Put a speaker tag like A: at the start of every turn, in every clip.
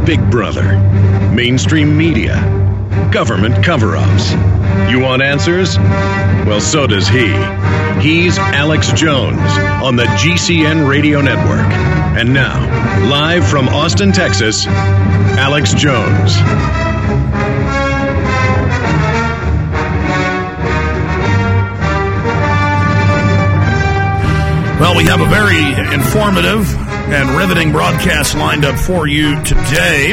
A: Big Brother, mainstream media, government cover-ups. You want answers? Well, so does he. He's Alex Jones on the GCN Radio Network. And now, live from Austin, Texas, Alex Jones.
B: Well, we have a very informative and riveting broadcast lined up for you today.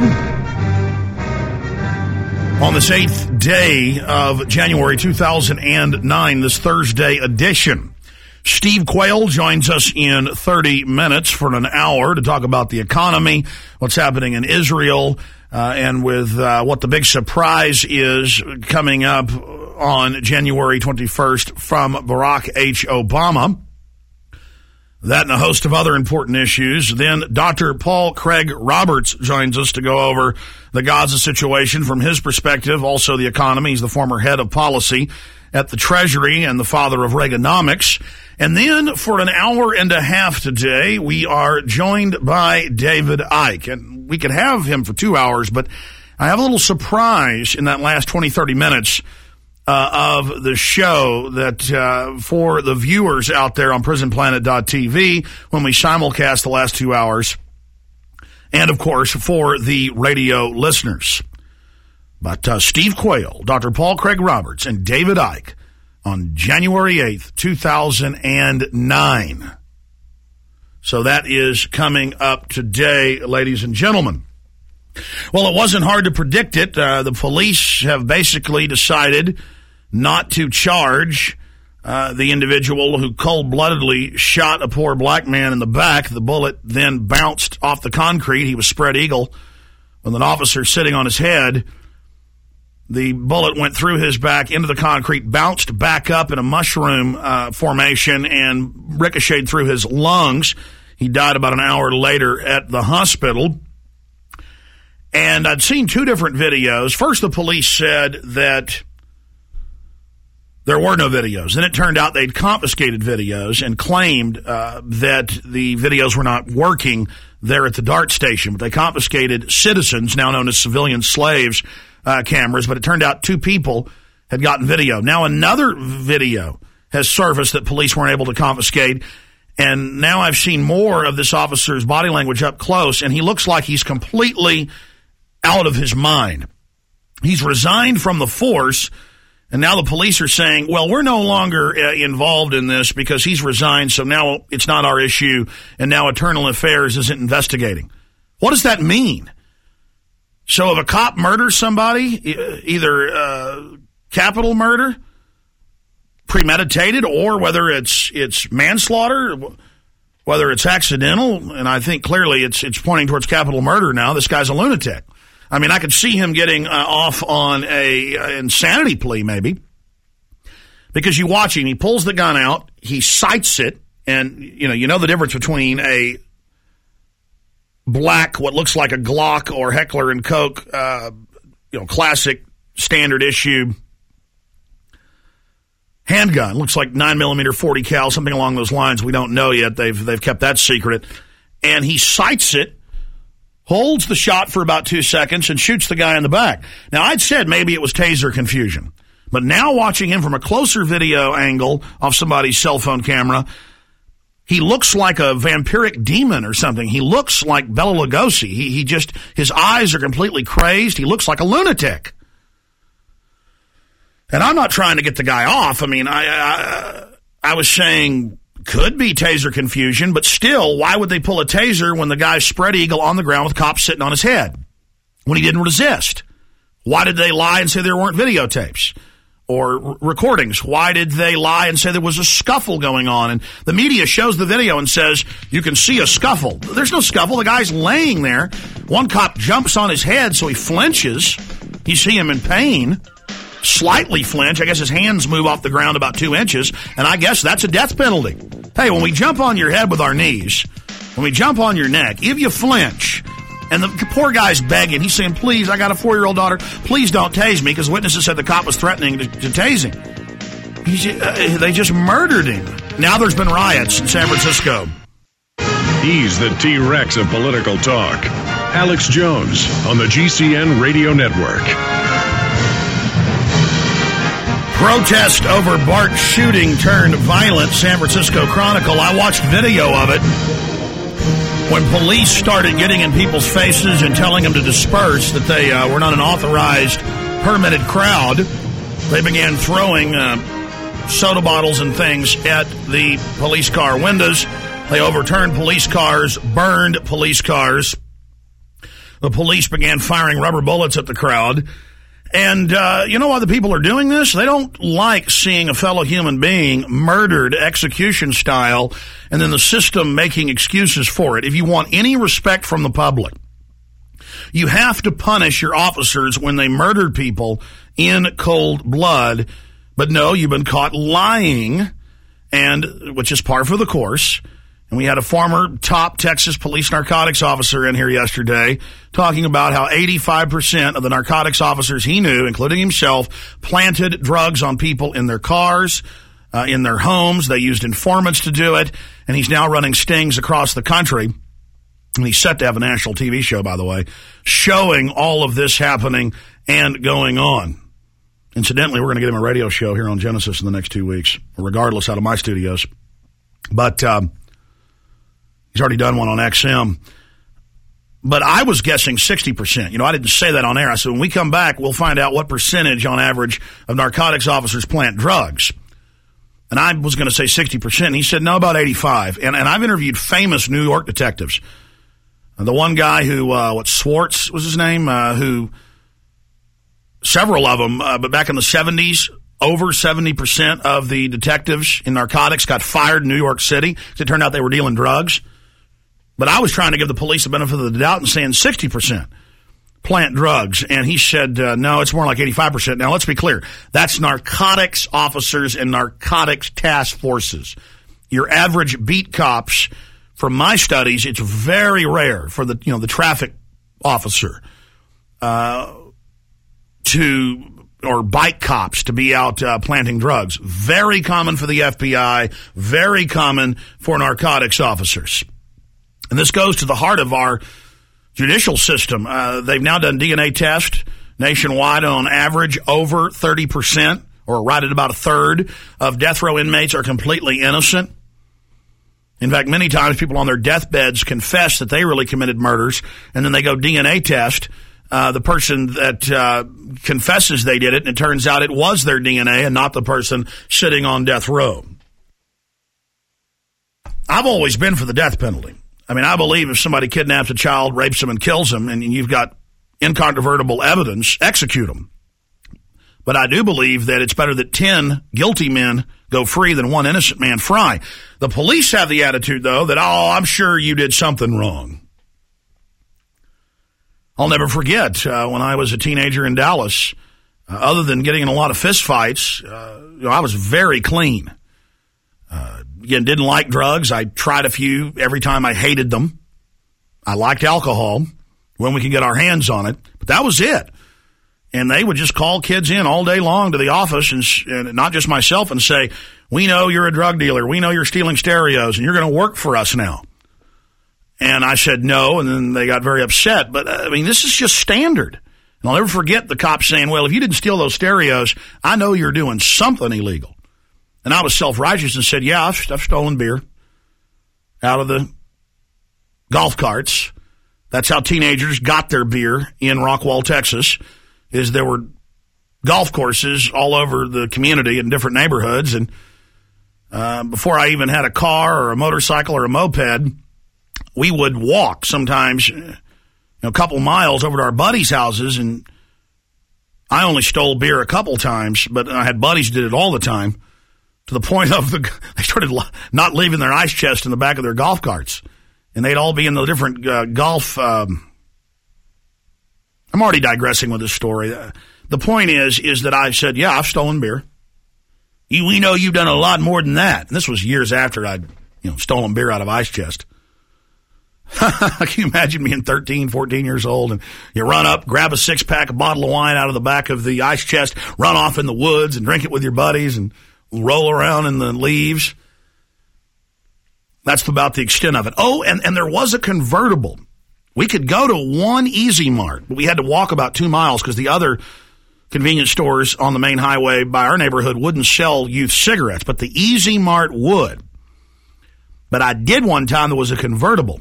B: On this 8th day of January 2009, this Thursday edition. Steve Quayle joins us in 30 minutes for an hour to talk about the economy, what's happening in Israel, and with what the big surprise is coming up on January 21st from Barack H. Obama. That and a host of other important issues. Then Dr. Paul Craig Roberts joins us to go over the Gaza situation from his perspective, also the economy. He's the former head of policy at the Treasury and the father of Reaganomics. And then for an hour and a half today, we are joined by David Icke. And we could have him for 2 hours, but I have a little surprise in that last 20, 30 minutes of the show that for the viewers out there on prisonplanet.tv when we simulcast the last 2 hours, and of course for the radio listeners. But Steve Quayle, Dr. Paul Craig Roberts, and David Icke on January 8th, 2009. So that is coming up today, ladies and gentlemen. Well, it wasn't hard to predict it. The police have basically decided not to charge the individual who cold-bloodedly shot a poor black man in the back. The bullet then bounced off the concrete. He was spread eagle with an officer sitting on his head. The bullet went through his back into the concrete, bounced back up in a mushroom formation, and ricocheted through his lungs. He died about an hour later at the hospital. And I'd seen two different videos. First, the police said that there were no videos. Then it turned out they'd confiscated videos and claimed that the videos were not working there at the DART station. But they confiscated citizens, now known as civilian slaves, cameras. But it turned out two people had gotten video. Now another video has surfaced that police weren't able to confiscate. And now I've seen more of this officer's body language up close, and he looks like he's completely out of his mind. He's resigned from the force, and now the police are saying, well, we're no longer involved in this because he's resigned, so now it's not our issue, and now Internal Affairs isn't investigating. What does that mean? So if a cop murders somebody, either capital murder, premeditated, or whether it's manslaughter, whether it's accidental, and I think clearly it's pointing towards capital murder now, this guy's a lunatic. I mean, I could see him getting off on a insanity plea, maybe, because you watch him. He pulls the gun out, he sights it, and you know the difference between a black, what looks like a Glock or Heckler and Koch, classic standard issue handgun. Looks like 9mm 40 cal, something along those lines. We don't know yet. They've kept that secret. And he sights it, holds the shot for about 2 seconds, and shoots the guy in the back. Now, I'd said maybe it was taser confusion. But now watching him from a closer video angle off somebody's cell phone camera, he looks like a vampiric demon or something. He looks like Bela Lugosi. His eyes are completely crazed. He looks like a lunatic. And I'm not trying to get the guy off. I mean, I was saying could be taser confusion, but still, why would they pull a taser when the guy's spread eagle on the ground with cops sitting on his head when he didn't resist? Why did they lie and say there weren't videotapes or recordings? Why did they lie and say there was a scuffle going on? And the media shows the video and says, you can see a scuffle. There's no scuffle. The guy's laying there. One cop jumps on his head, so he flinches. You see him in pain. Slightly flinch. I guess his hands move off the ground about 2 inches, and I guess that's a death penalty. Hey, when we jump on your head with our knees, when we jump on your neck, if you flinch, and the poor guy's begging, he's saying, please, I got a 4-year-old daughter, please don't tase me, because witnesses said the cop was threatening to tase him. They just murdered him. Now there's been riots in San Francisco.
A: He's the T-Rex of political talk. Alex Jones on the GCN Radio Network.
B: Protest over BART shooting turned violent, San Francisco Chronicle. I watched video of it. When police started getting in people's faces and telling them to disperse, that they were not an authorized, permitted crowd, they began throwing soda bottles and things at the police car windows. They overturned police cars, burned police cars. The police began firing rubber bullets at the crowd. And you know why the people are doing this? They don't like seeing a fellow human being murdered execution style and then the system making excuses for it. If you want any respect from the public, you have to punish your officers when they murder people in cold blood. But no, you've been caught lying, and which is par for the course. And we had a former top Texas police narcotics officer in here yesterday talking about how 85% of the narcotics officers he knew, including himself, planted drugs on people in their cars, in their homes. They used informants to do it. And he's now running stings across the country. And he's set to have a national TV show, by the way, showing all of this happening and going on. Incidentally, we're going to get him a radio show here on Genesis in the next 2 weeks, regardless, out of my studios. But he's already done one on XM. But I was guessing 60%. You know, I didn't say that on air. I said, when we come back, we'll find out what percentage on average of narcotics officers plant drugs. And I was going to say 60%. And he said, no, about 85. And I've interviewed famous New York detectives. The one guy who, Swartz was his name, who several of them, but back in the 70s, over 70% of the detectives in narcotics got fired in New York City. It turned out they were dealing drugs. But I was trying to give the police the benefit of the doubt and saying 60% plant drugs. And he said, no, it's more like 85%. Now, let's be clear. That's narcotics officers and narcotics task forces. Your average beat cops, from my studies, it's very rare for the traffic officer or bike cops to be out planting drugs. Very common for the FBI, very common for narcotics officers. And this goes to the heart of our judicial system. They've now done DNA tests nationwide, on average over 30%, or right at about a third, of death row inmates are completely innocent. In fact, many times people on their deathbeds confess that they really committed murders, and then they go DNA test the person that confesses they did it, and it turns out it was their DNA and not the person sitting on death row. I've always been for the death penalty. I mean, I believe if somebody kidnaps a child, rapes them, and kills them, and you've got incontrovertible evidence, execute them. But I do believe that it's better that 10 guilty men go free than one innocent man fry. The police have the attitude, though, that, I'm sure you did something wrong. I'll never forget when I was a teenager in Dallas, other than getting in a lot of fistfights, I was very clean. Again, didn't like drugs. I tried a few every time. I hated them. I liked alcohol when we could get our hands on it, but that was it. And they would just call kids in all day long to the office, and not just myself, and say, we know you're a drug dealer. We know you're stealing stereos, and you're going to work for us now. And I said no, and then they got very upset. But, this is just standard. And I'll never forget the cops saying, well, if you didn't steal those stereos, I know you're doing something illegal. And I was self-righteous and said, yeah, I've stolen beer out of the golf carts. That's how teenagers got their beer in Rockwall, Texas, is there were golf courses all over the community in different neighborhoods. And before I even had a car or a motorcycle or a moped, we would walk sometimes a couple miles over to our buddies' houses. And I only stole beer a couple times, but I had buddies who did it all the time, to the point of they started not leaving their ice chest in the back of their golf carts. And they'd all be in the different golf. I'm already digressing with this story. The point is that I said, yeah, I've stolen beer. We know you've done a lot more than that. And this was years after I'd stolen beer out of ice chest. Can you imagine being 13, 14 years old, and you run up, grab a six-pack, a bottle of wine out of the back of the ice chest, run off in the woods and drink it with your buddies and roll around in the leaves? That's about the extent of it. Oh, and there was a convertible We could go to one Easy Mart, but we had to walk about 2 miles because the other convenience stores on the main highway by our neighborhood wouldn't sell youth cigarettes, but the Easy Mart would. But I did one time there was a convertible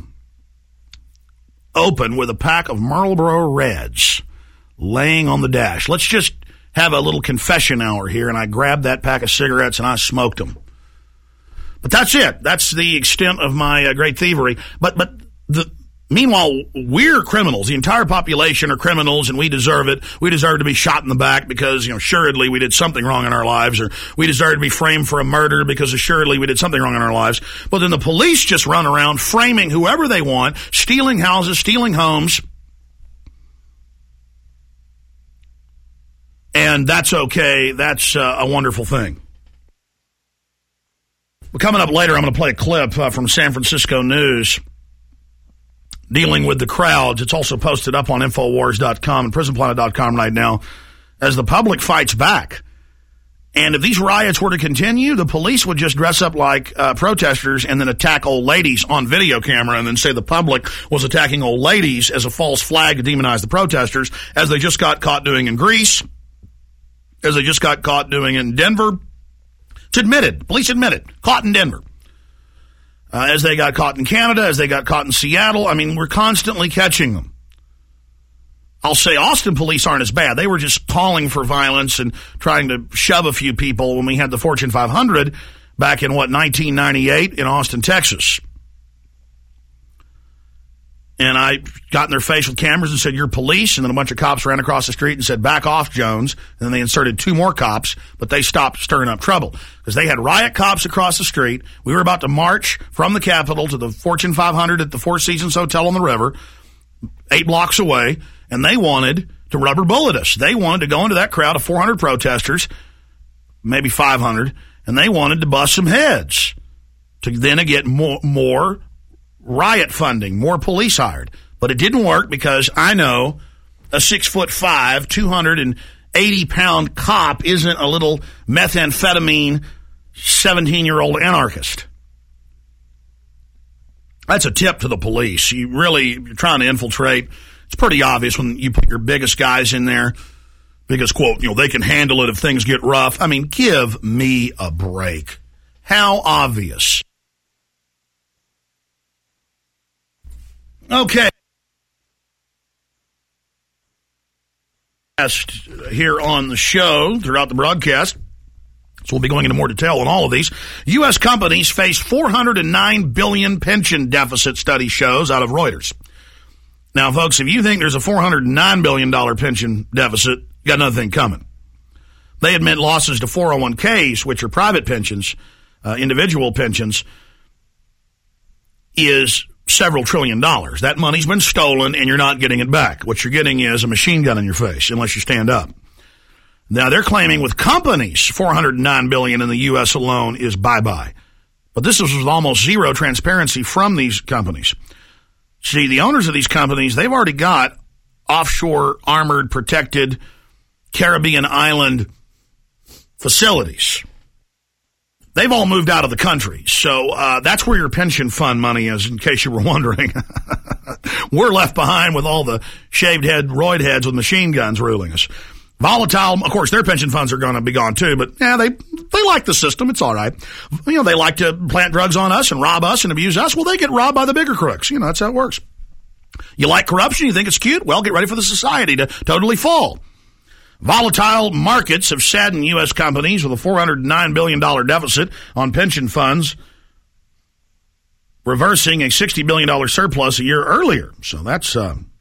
B: open with a pack of Marlboro Reds laying on the dash. Let's just have a little confession hour here, and I grabbed that pack of cigarettes and I smoked them. But that's it. That's the extent of my great thievery. But meanwhile, we're criminals. The entire population are criminals, and we deserve it. We deserve to be shot in the back because, assuredly we did something wrong in our lives, or we deserve to be framed for a murder because assuredly we did something wrong in our lives. But then the police just run around framing whoever they want, stealing houses, stealing homes. And that's okay. That's a wonderful thing. Well, coming up later, I'm going to play a clip from San Francisco News dealing with the crowds. It's also posted up on Infowars.com and PrisonPlanet.com right now as the public fights back. And if these riots were to continue, the police would just dress up like protesters and then attack old ladies on video camera and then say the public was attacking old ladies as a false flag to demonize the protesters, as they just got caught doing in Greece, as they just got caught doing in Denver. It's admitted. Police admitted. Caught in Denver. As they got caught in Canada, as they got caught in Seattle. I mean, we're constantly catching them. I'll say Austin police aren't as bad. They were just calling for violence and trying to shove a few people when we had the Fortune 500 back in, 1998 in Austin, Texas. And I got in their face with cameras and said, "You're police." And then a bunch of cops ran across the street and said, "Back off, Jones." And then they inserted 2 more cops, but they stopped stirring up trouble because they had riot cops across the street. We were about to march from the Capitol to the Fortune 500 at the Four Seasons Hotel on the river, 8 blocks away, and they wanted to rubber bullet us. They wanted to go into that crowd of 400 protesters, maybe 500, and they wanted to bust some heads to then get more riot funding, more police hired. But it didn't work because I know a 6'5", 280-pound cop isn't a little methamphetamine 17-year-old anarchist. That's a tip to the police. You're trying to infiltrate. It's pretty obvious when you put your biggest guys in there because, quote, they can handle it if things get rough. I mean, give me a break. How obvious. Okay. Here on the show throughout the broadcast, so we'll be going into more detail on all of these. U.S. companies face $409 billion pension deficit, study shows out of Reuters. Now, folks, if you think there's a $409 billion pension deficit, you got another thing coming. They admit losses to 401ks, which are private pensions, individual pensions, is several $1 trillion. That money's been stolen and you're not getting it back. What you're getting is a machine gun in your face unless you stand up. Now they're claiming with companies, $409 billion in the U.S. alone is bye-bye. But this is with almost zero transparency from these companies. See, the owners of these companies, they've already got offshore armored protected Caribbean island facilities. They've all moved out of the country. So that's where your pension fund money is, in case you were wondering. We're left behind with all the shaved head roid heads with machine guns ruling us. Volatile, of course, their pension funds are going to be gone too, but yeah, they like the system. It's all right. They like to plant drugs on us and rob us and abuse us. Well, they get robbed by the bigger crooks. That's how it works. You like corruption? You think it's cute? Well, get ready for the society to totally fall. Volatile markets have saddened U.S. companies with a $409 billion deficit on pension funds, reversing a $60 billion surplus a year earlier. So that's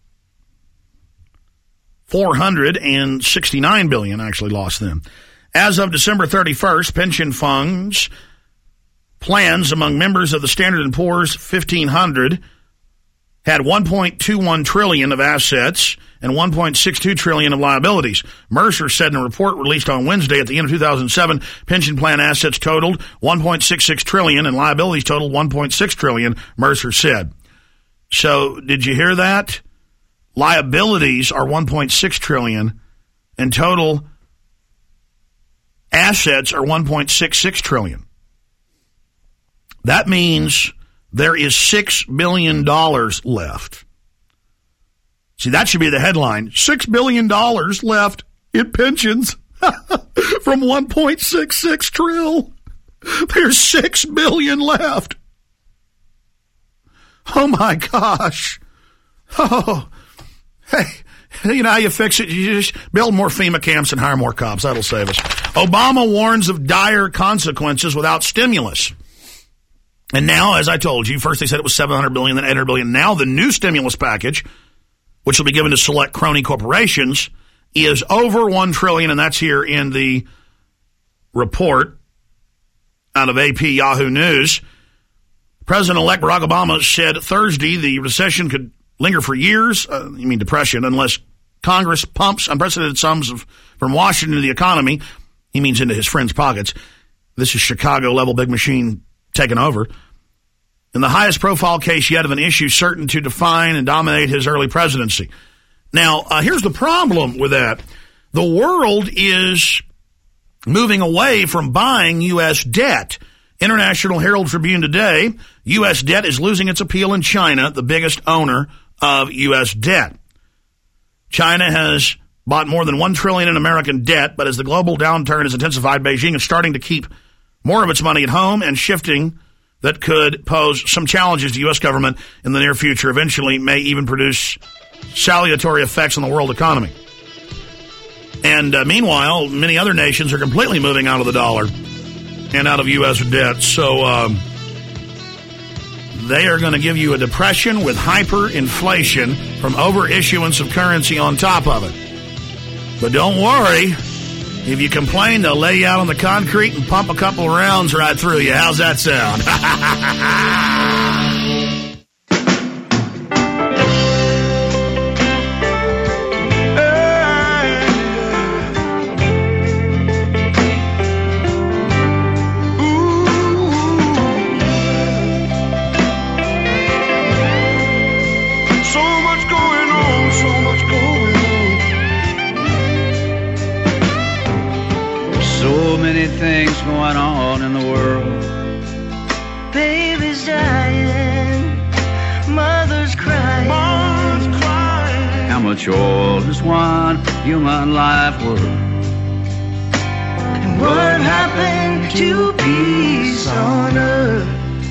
B: $469 billion actually lost them. As of December 31st, pension funds plans among members of the Standard & Poor's 1500 had $1.21 trillion of assets and $1.62 trillion of liabilities. Mercer said in a report released on Wednesday at the end of 2007, pension plan assets totaled $1.66 trillion and liabilities totaled $1.6 trillion, Mercer said. So, did you hear that? Liabilities are $1.6 trillion and total assets are $1.66 trillion. That means there is $6 billion left See, that should be the headline. $6 billion left in pensions from 1.66 trillion. There's $6 billion left. Oh, my gosh. Oh, hey, you know how you fix it? You just build more FEMA camps and hire more cops. That'll save us. Obama warns of dire consequences without stimulus. And now, as I told you, first they said it was $700 billion, then $800 billion. Now the new stimulus package, which will be given to select crony corporations, is over $1 trillion, and that's here in the report out of AP Yahoo News. President-elect Barack Obama said Thursday the recession could linger for years, you mean depression, unless Congress pumps unprecedented sums from Washington to the economy. He means into his friends' pockets. This is Chicago-level big machine taking over. In the highest profile case yet of an issue certain to define and dominate his early presidency. Now, here's the problem with that. The world is moving away from buying U.S. debt. International Herald Tribune today, U.S. debt is losing its appeal in China, the biggest owner of U.S. debt. China has bought more than $1 trillion in American debt, but as the global downturn has intensified, Beijing is starting to keep more of its money at home and shifting that could pose some challenges to the U.S. government in the near future, eventually may even produce salutary effects on the world economy. And meanwhile, many other nations are completely moving out of the dollar and out of U.S. debt. So they are going to give you a depression with hyperinflation from overissuance of currency on top of it. But don't worry. If you complain, they'll lay you out on the concrete and pump a couple rounds right through you. How's that sound?
C: Things going on in the world.
D: Baby's dying, mother's crying.
C: How much oil is one human life worth?
D: And what happened to peace on earth?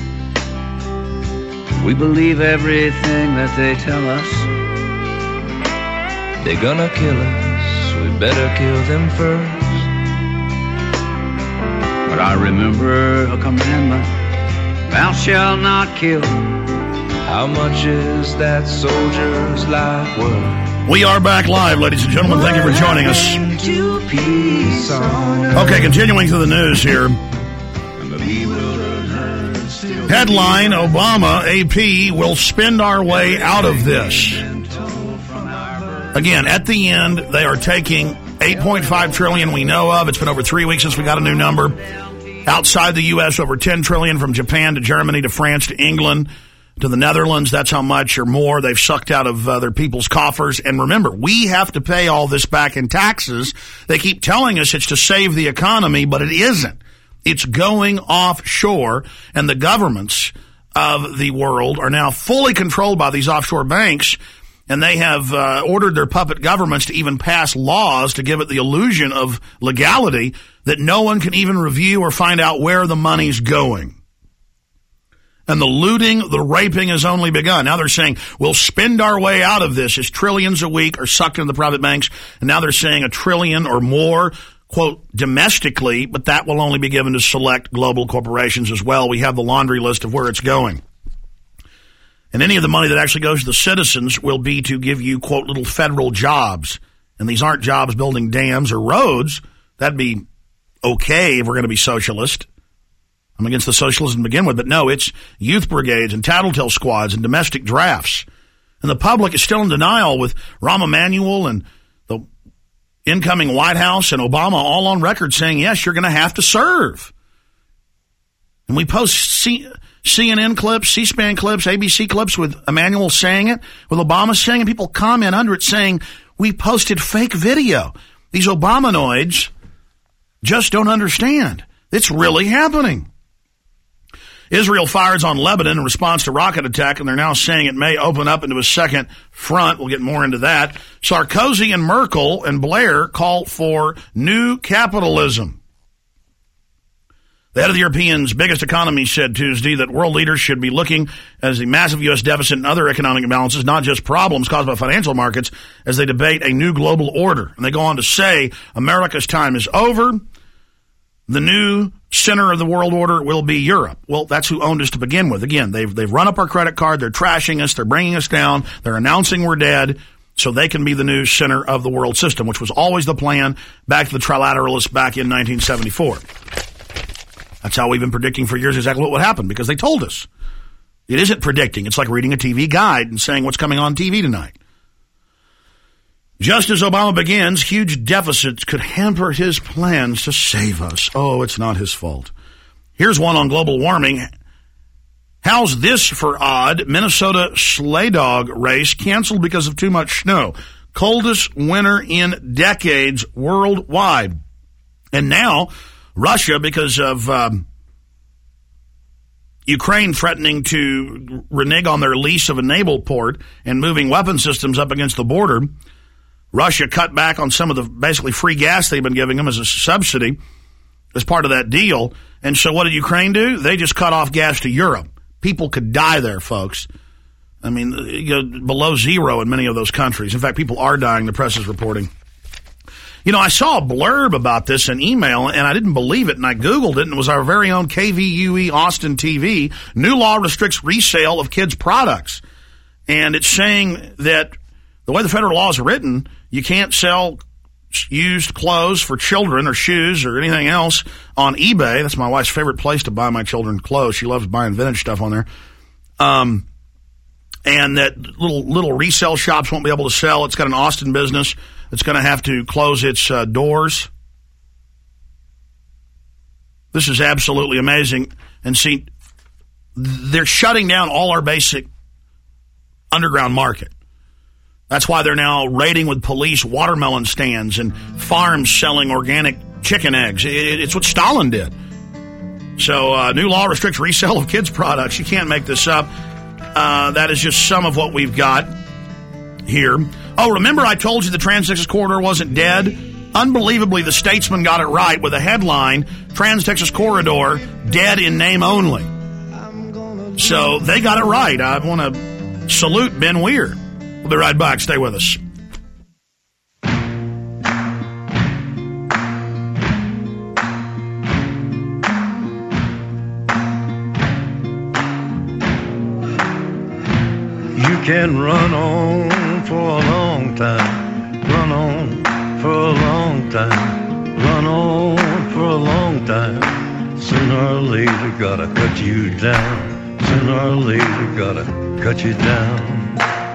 C: We believe everything that they tell us.
E: They're gonna kill us, we better kill them first.
C: But I remember a commandment, thou shalt not kill.
E: How much is that soldier's life worth?
B: We are back live, ladies and gentlemen. Thank you for joining us. Okay, continuing to the news here. Headline, Obama, AP, will spend our way out of this. Again, at the end, they are taking $8.5 trillion we know of. It's been over 3 weeks since we got a new number. Outside the U.S., over $10 trillion from Japan to Germany to France to England to the Netherlands. That's how much or more they've sucked out of their people's coffers. And remember, we have to pay all this back in taxes. They keep telling us it's to save the economy, but it isn't. It's going offshore, and the governments of the world are now fully controlled by these offshore banks. And they have ordered their puppet governments to even pass laws to give it the illusion of legality that no one can even review or find out where the money's going. And the looting, the raping has only begun. Now they're saying, we'll spend our way out of this as trillions a week are sucked into the private banks. And now they're saying $1 trillion or more, quote, domestically, but that will only be given to select global corporations as well. We have the laundry list of where it's going. And any of the money that actually goes to the citizens will be to give you, quote, little federal jobs. And these aren't jobs building dams or roads. That'd be okay if we're going to be socialist. I'm against the socialism to begin with, but no, it's youth brigades and tattletale squads and domestic drafts. And the public is still in denial with Rahm Emanuel and the incoming White House and Obama all on record saying, yes, you're going to have to serve. And we post CNN clips, C-SPAN clips, ABC clips with Emanuel saying it, with Obama saying it. People comment under it saying, we posted fake video. These Obamanoids just don't understand. It's really happening. Israel fires on Lebanon in response to rocket attack, and they're now saying it may open up into a second front. We'll get more into that. Sarkozy and Merkel and Blair call for new capitalism. The head of the European's biggest economy said Tuesday that world leaders should be looking at the massive U.S. deficit and other economic imbalances, not just problems caused by financial markets, as they debate a new global order. And they go on to say America's time is over. The new center of the world order will be Europe. Well, that's who owned us to begin with. Again, they've run up our credit card. They're trashing us. They're bringing us down. They're announcing we're dead so they can be the new center of the world system, which was always the plan back to the trilateralists back in 1974. That's how we've been predicting for years exactly what would happen, because they told us. It isn't predicting. It's like reading a TV guide and saying what's coming on TV tonight. Just as Obama begins, huge deficits could hamper his plans to save us. Oh, it's not his fault. Here's one on global warming. How's this for odd? Minnesota sleigh dog race canceled because of too much snow. Coldest winter in decades worldwide. And now Russia, because of Ukraine threatening to renege on their lease of a naval port and moving weapon systems up against the border, Russia cut back on some of the basically free gas they've been giving them as a subsidy as part of that deal. And so what did Ukraine do? They just cut off gas to Europe. People could die there, folks. I mean, below zero in many of those countries. In fact, people are dying, the press is reporting. You know, I saw a blurb about this in email, and I didn't believe it, and I Googled it, and it was our very own KVUE Austin TV. New law restricts resale of kids' products. And it's saying that the way the federal law is written, you can't sell used clothes for children or shoes or anything else on eBay. That's my wife's favorite place to buy my children clothes. She loves buying vintage stuff on there. And that little resale shops won't be able to sell. It's got an Austin business. It's going to have to close its doors. This is absolutely amazing. And see, they're shutting down all our basic underground market. That's why they're now raiding with police watermelon stands and farms selling organic chicken eggs. It's what Stalin did. So new law restricts resale of kids' products. You can't make this up. That is just some of what we've got here. Oh, remember I told you the Trans-Texas Corridor wasn't dead? Unbelievably, the Statesman got it right with a headline, Trans-Texas Corridor, dead in name only. So they got it right. I want to salute Ben Weir. We'll be right back. Stay with us.
F: You can run on for a long time, run on for a long time, run on for a long time. Sooner or later, gotta cut you down. Sooner or later, gotta cut you down.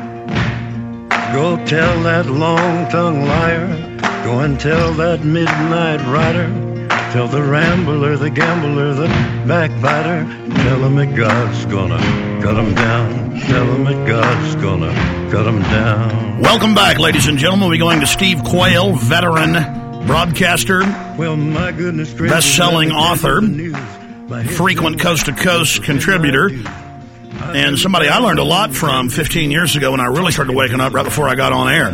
F: Go tell that long-tongued liar, go and tell that midnight rider, tell the rambler, the gambler, the backbiter, tell him that God's gonna cut him down. Tell him that God's gonna cut him down.
B: Welcome back, ladies and gentlemen. We're going to Steve Quayle, veteran broadcaster,
F: well, my goodness,
B: best-selling author, frequent coast-to-coast contributor, and somebody I learned a lot from 15 years ago when I really started waking up right before I got on air.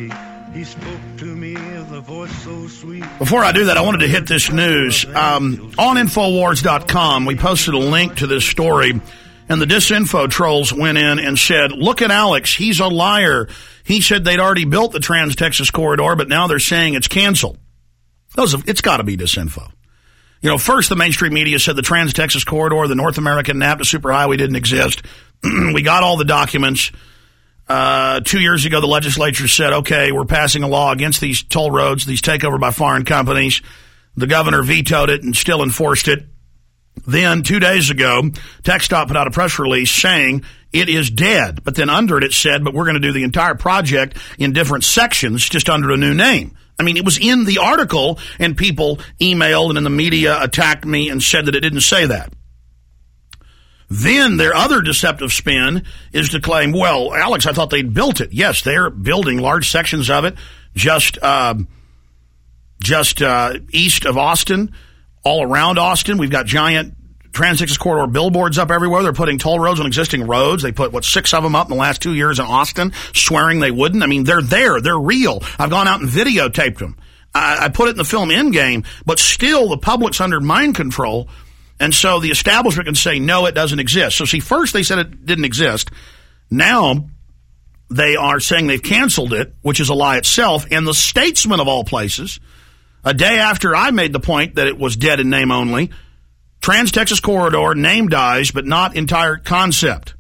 B: Before I do that, I wanted to hit this news. On Infowars.com, we posted a link to this story, and the disinfo trolls went in and said, look at Alex, he's a liar. He said they'd already built the Trans-Texas Corridor, but now they're saying it's canceled. It's got to be disinfo. You know, first the mainstream media said the Trans-Texas Corridor, the North American NAFTA superhighway didn't exist. We got all the documents. 2 years ago, the legislature said, okay, we're passing a law against these toll roads, these takeover by foreign companies. The governor vetoed it and still enforced it. Then 2 days ago, TxDOT put out a press release saying it is dead. But then under it said, but we're going to do the entire project in different sections, just under a new name. I mean, it was in the article, and people emailed and in the media attacked me and said that it didn't say that. Then their other deceptive spin is to claim, well, Alex, I thought they'd built it. Yes, they're building large sections of it just east of Austin, all around Austin. We've got giant Trans-Texas Corridor billboards up everywhere. They're putting toll roads on existing roads. They put, 6 of them up in the last 2 years in Austin, swearing they wouldn't. I mean, they're there. They're real. I've gone out and videotaped them. I put it in the film Endgame, but still the public's under mind control. And so the establishment can say, no, it doesn't exist. So see, first they said it didn't exist. Now they are saying they've canceled it, which is a lie itself. And the Statesman of all places, a day after I made the point that it was dead in name only, Trans-Texas Corridor, name dies, but not entire concept.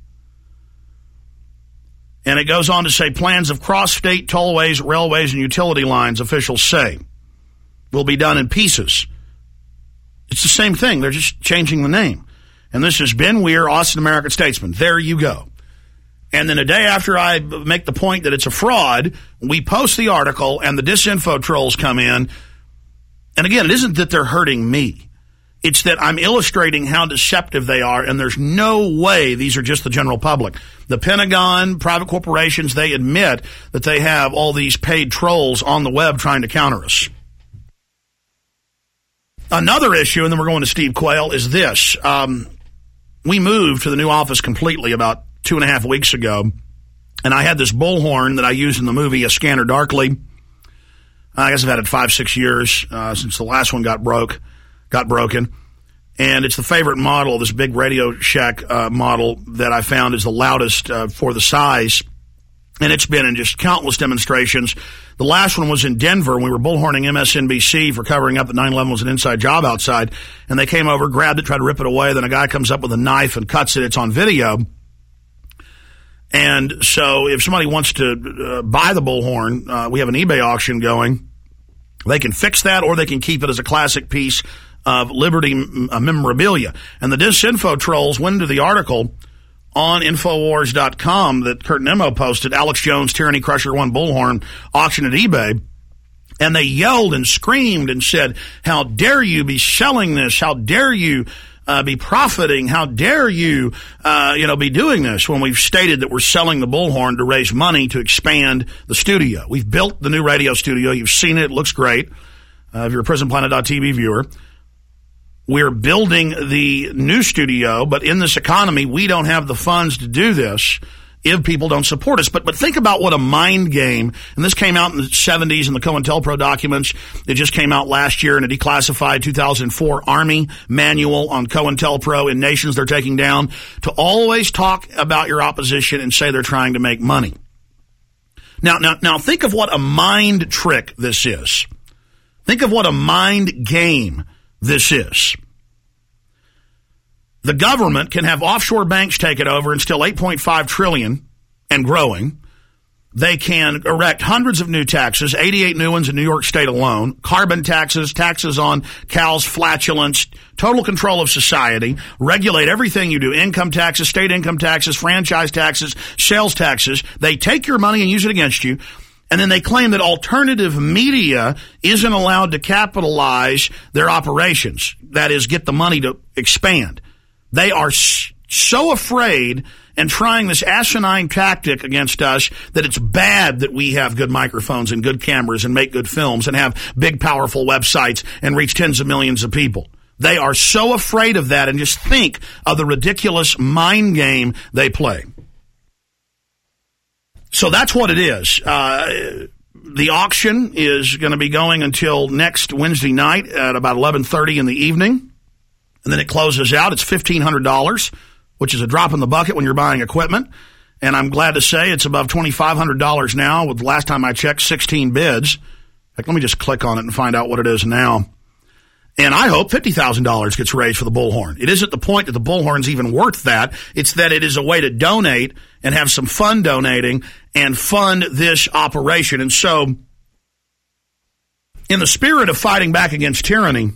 B: And it goes on to say plans of cross-state tollways, railways, and utility lines, officials say, will be done in pieces. It's the same thing. They're just changing the name. And this is Ben Weir, Austin American Statesman. There you go. And then a day after I make the point that it's a fraud, we post the article and the disinfo trolls come in. And again, it isn't that they're hurting me. It's that I'm illustrating how deceptive they are, and there's no way these are just the general public. The Pentagon, private corporations, they admit that they have all these paid trolls on the web trying to counter us. Another issue, and then we're going to Steve Quayle, is this. We moved to the new office completely about 2.5 weeks ago, and I had this bullhorn that I used in the movie A Scanner Darkly. I guess I've had it 5-6 years since the last one got broken. And it's the favorite model, this big Radio Shack model that I found is the loudest for the size. And it's been in just countless demonstrations. The last one was in Denver, and we were bullhorning MSNBC for covering up that 9/11 was an inside job outside. And they came over, grabbed it, tried to rip it away. Then a guy comes up with a knife and cuts it. It's on video. And so if somebody wants to buy the bullhorn, we have an eBay auction going. They can fix that, or they can keep it as a classic piece of Liberty memorabilia. And the disinfo trolls went into the article on Infowars.com that Kurt Nimmo posted, Alex Jones, Tyranny Crusher 1 bullhorn auction at eBay. And they yelled and screamed and said, how dare you be selling this? How dare you be profiting? How dare you, be doing this, when we've stated that we're selling the bullhorn to raise money to expand the studio. We've built the new radio studio. You've seen it. It looks great. If you're a PrisonPlanet.tv viewer, we're building the new studio, but in this economy, we don't have the funds to do this if people don't support us. But think about what a mind game, and this came out in the 70s in the COINTELPRO documents. It just came out last year in a declassified 2004 Army manual on COINTELPRO in nations they're taking down, to always talk about your opposition and say they're trying to make money. Now think of what a mind trick this is. Think of what a mind game this is. The government can have offshore banks take it over and still $8.5 trillion and growing. They can erect hundreds of new taxes, 88 new ones in New York State alone, carbon taxes, taxes on cows' flatulence, total control of society, regulate everything you do, income taxes, state income taxes, franchise taxes, sales taxes. They take your money and use it against you. And then they claim that alternative media isn't allowed to capitalize their operations. That is, get the money to expand. They are so afraid and trying this asinine tactic against us that it's bad that we have good microphones and good cameras and make good films and have big, powerful websites and reach tens of millions of people. They are so afraid of that, and just think of the ridiculous mind game they play. So that's what it is. The auction is going to be going until next Wednesday night at about 11:30 in the evening. And then it closes out. It's $1,500, which is a drop in the bucket when you're buying equipment. And I'm glad to say it's above $2,500 now, with the last time I checked, 16 bids. In fact, let me just click on it and find out what it is now. And I hope $50,000 gets raised for the bullhorn. It isn't the point that the bullhorn's even worth that. It's that it is a way to donate and have some fun donating and fund this operation. And so, in the spirit of fighting back against tyranny,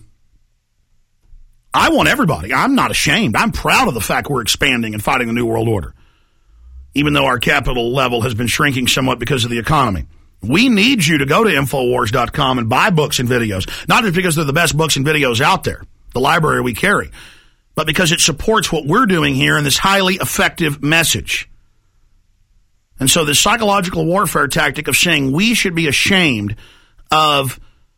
B: I want everybody. I'm not ashamed. I'm proud of the fact we're expanding and fighting the New World Order, even though our capital level has been shrinking somewhat because of the economy. We need you to go to Infowars.com and buy books and videos, not just because they're the best books and videos out there, the library we carry, but because it supports what we're doing here in this highly effective message. And so this psychological warfare tactic of saying we should be ashamed of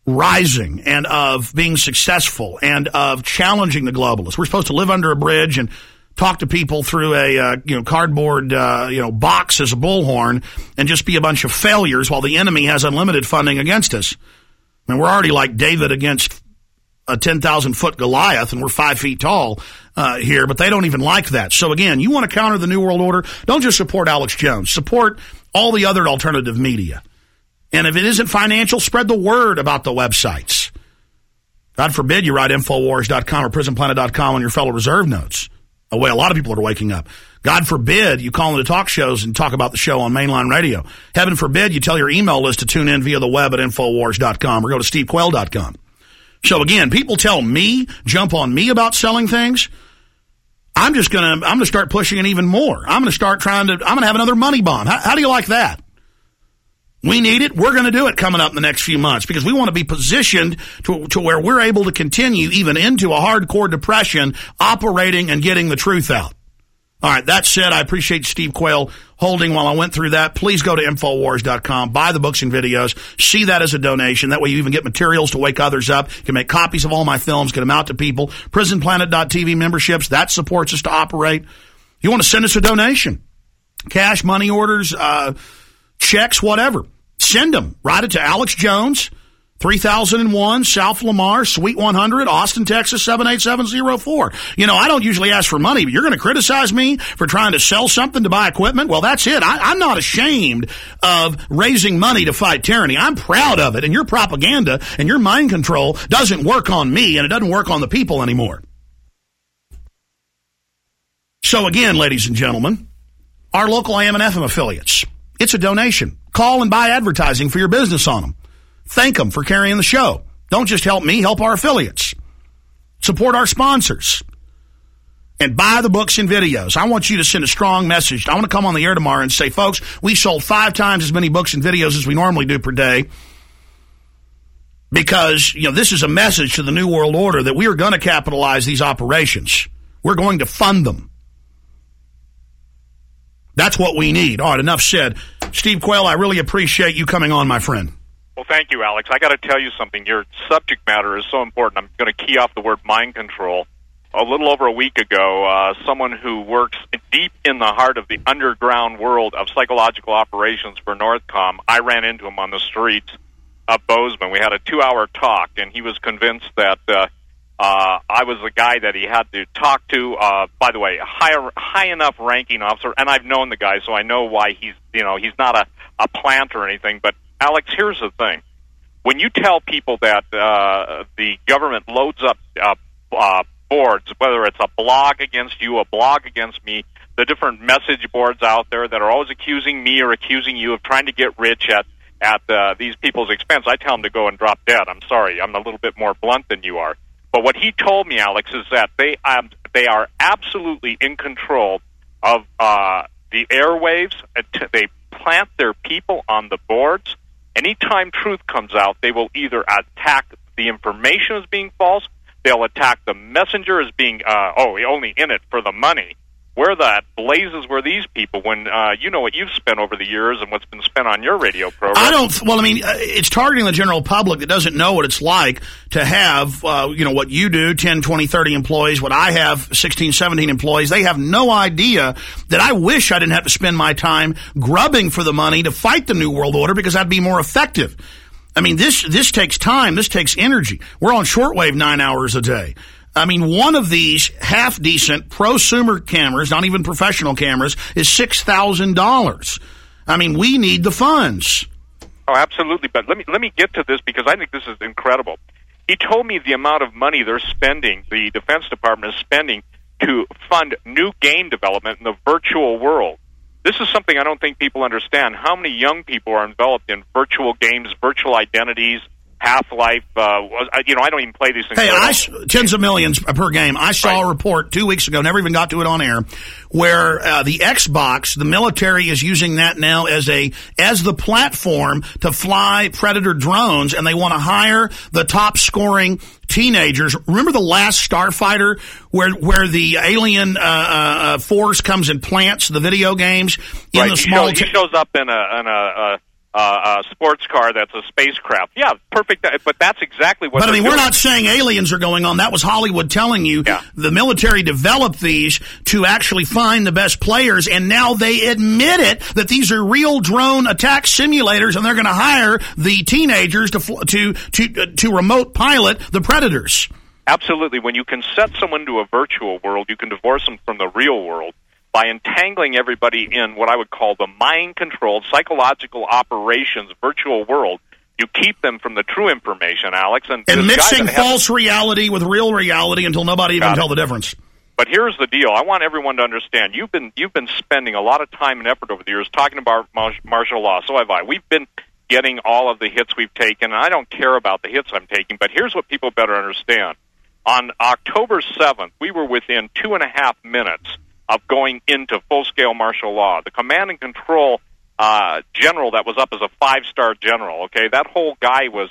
B: rising and of being successful and of challenging the globalists. We're supposed to live under a bridge and talk to people through a cardboard box as a bullhorn and just be a bunch of failures while the enemy has unlimited funding against us. I mean, we're already like David against a 10,000-foot Goliath, and we're 5 feet tall here, but they don't even like that. So again, you want to counter the New World Order? Don't just support Alex Jones. Support all the other alternative media. And if it isn't financial, spread the word about the websites. God forbid you write Infowars.com or PrisonPlanet.com on your Federal Reserve notes, the way a lot of people are waking up. God forbid you call into talk shows and talk about the show on mainline radio. Heaven forbid you tell your email list to tune in via the web at Infowars.com or go to SteveQuail.com. So again, people tell me, jump on me about selling things. I'm going to start pushing it even more. I'm going to have another money bomb. How do you like that? We need it. We're going to do it coming up in the next few months because we want to be positioned to where we're able to continue even into a hardcore depression, operating and getting the truth out. All right, that said, I appreciate Steve Quayle holding while I went through that. Please go to Infowars.com, buy the books and videos, see that as a donation. That way you even get materials to wake others up. You can make copies of all my films, get them out to people. PrisonPlanet.tv memberships, that supports us to operate. You want to send us a donation, cash, money orders, checks, whatever. Send them. Write it to Alex Jones, 3001 South Lamar, Suite 100, Austin, Texas, 78704. I don't usually ask for money, but you're going to criticize me for trying to sell something to buy equipment? Well, that's it. I'm not ashamed of raising money to fight tyranny. I'm proud of it, and your propaganda and your mind control doesn't work on me, and it doesn't work on the people anymore. So again, ladies and gentlemen, our local AM and FM affiliates, it's a donation. Call and buy advertising for your business on them. Thank them for carrying the show. Don't just help me, help our affiliates. Support our sponsors. And buy the books and videos. I want you to send a strong message. I want to come on the air tomorrow and say, folks, we sold 5 times as many books and videos as we normally do per day. Because, this is a message to the New World Order that we are going to capitalize these operations. We're going to fund them. That's what we need. All right, enough said. Steve Quayle, I really appreciate you coming on, my friend.
G: Well, thank you, Alex. I got to tell you something. Your subject matter is so important. I'm going to key off the word mind control. A little over a week ago, someone who works deep in the heart of the underground world of psychological operations for Northcom, I ran into him on the streets of Bozeman. We had a 2-hour talk, and he was convinced that I was the guy that he had to talk to. By the way, high enough ranking officer, and I've known the guy, so I know why he's not a plant or anything. But Alex, here's the thing: when you tell people that the government loads up boards, whether it's a blog against you, a blog against me, the different message boards out there that are always accusing me or accusing you of trying to get rich at these people's expense, I tell them to go and drop dead. I'm sorry, I'm a little bit more blunt than you are. But what he told me, Alex, is that they are absolutely in control of the airwaves. They plant their people on the boards. Anytime truth comes out, they will either attack the information as being false, they'll attack the messenger as being, only in it for the money. Where the blazes were these people when you know what you've spent over the years and what's been spent on your radio program?
B: It's targeting the general public that doesn't know what it's like to have, what you do, 10, 20, 30 employees, what I have, 16, 17 employees. They have no idea that I wish I didn't have to spend my time grubbing for the money to fight the New World Order because I'd be more effective. I mean, this takes time. This takes energy. We're on shortwave 9 hours a day. I mean, one of these half-decent prosumer cameras, not even professional cameras, is $6,000. I mean, we need the funds.
G: Oh, absolutely. But let me get to this because I think this is incredible. He told me the amount of money they're spending, the Defense Department is spending to fund new game development in the virtual world. This is something I don't think people understand. How many young people are enveloped in virtual games, virtual identities, Half-Life, I don't even play these things.
B: Hey, tens of millions per game. I saw a report 2 weeks ago, never even got to it on air, where the Xbox, the military is using that now as the platform to fly Predator drones, and they want to hire the top scoring teenagers. Remember the last Starfighter where the alien force comes and plants the video games in the small...
G: He shows up in a sports car that's a spacecraft. Yeah, perfect. But that's exactly what.
B: But I mean,
G: doing.
B: we're not saying aliens are going on. That was Hollywood telling you.
G: Yeah.
B: The military developed these to actually find the best players, and now they admit it that these are real drone attack simulators, and they're going to hire the teenagers to remote pilot the predators.
G: Absolutely. When you can set someone to a virtual world, you can divorce them from the real world by entangling everybody in what I would call the mind-controlled psychological operations virtual world. You keep them from the true information, Alex. And
B: mixing false reality with real reality until nobody even tell the difference.
G: But here's the deal. I want everyone to understand. You've been spending a lot of time and effort over the years talking about martial law. So have I. We've been getting all of the hits we've taken, and I don't care about the hits I'm taking, but here's what people better understand. On October 7th, we were within 2.5 minutes of going into full-scale martial law. The command and control general that was up as a 5-star general, okay, that whole guy was,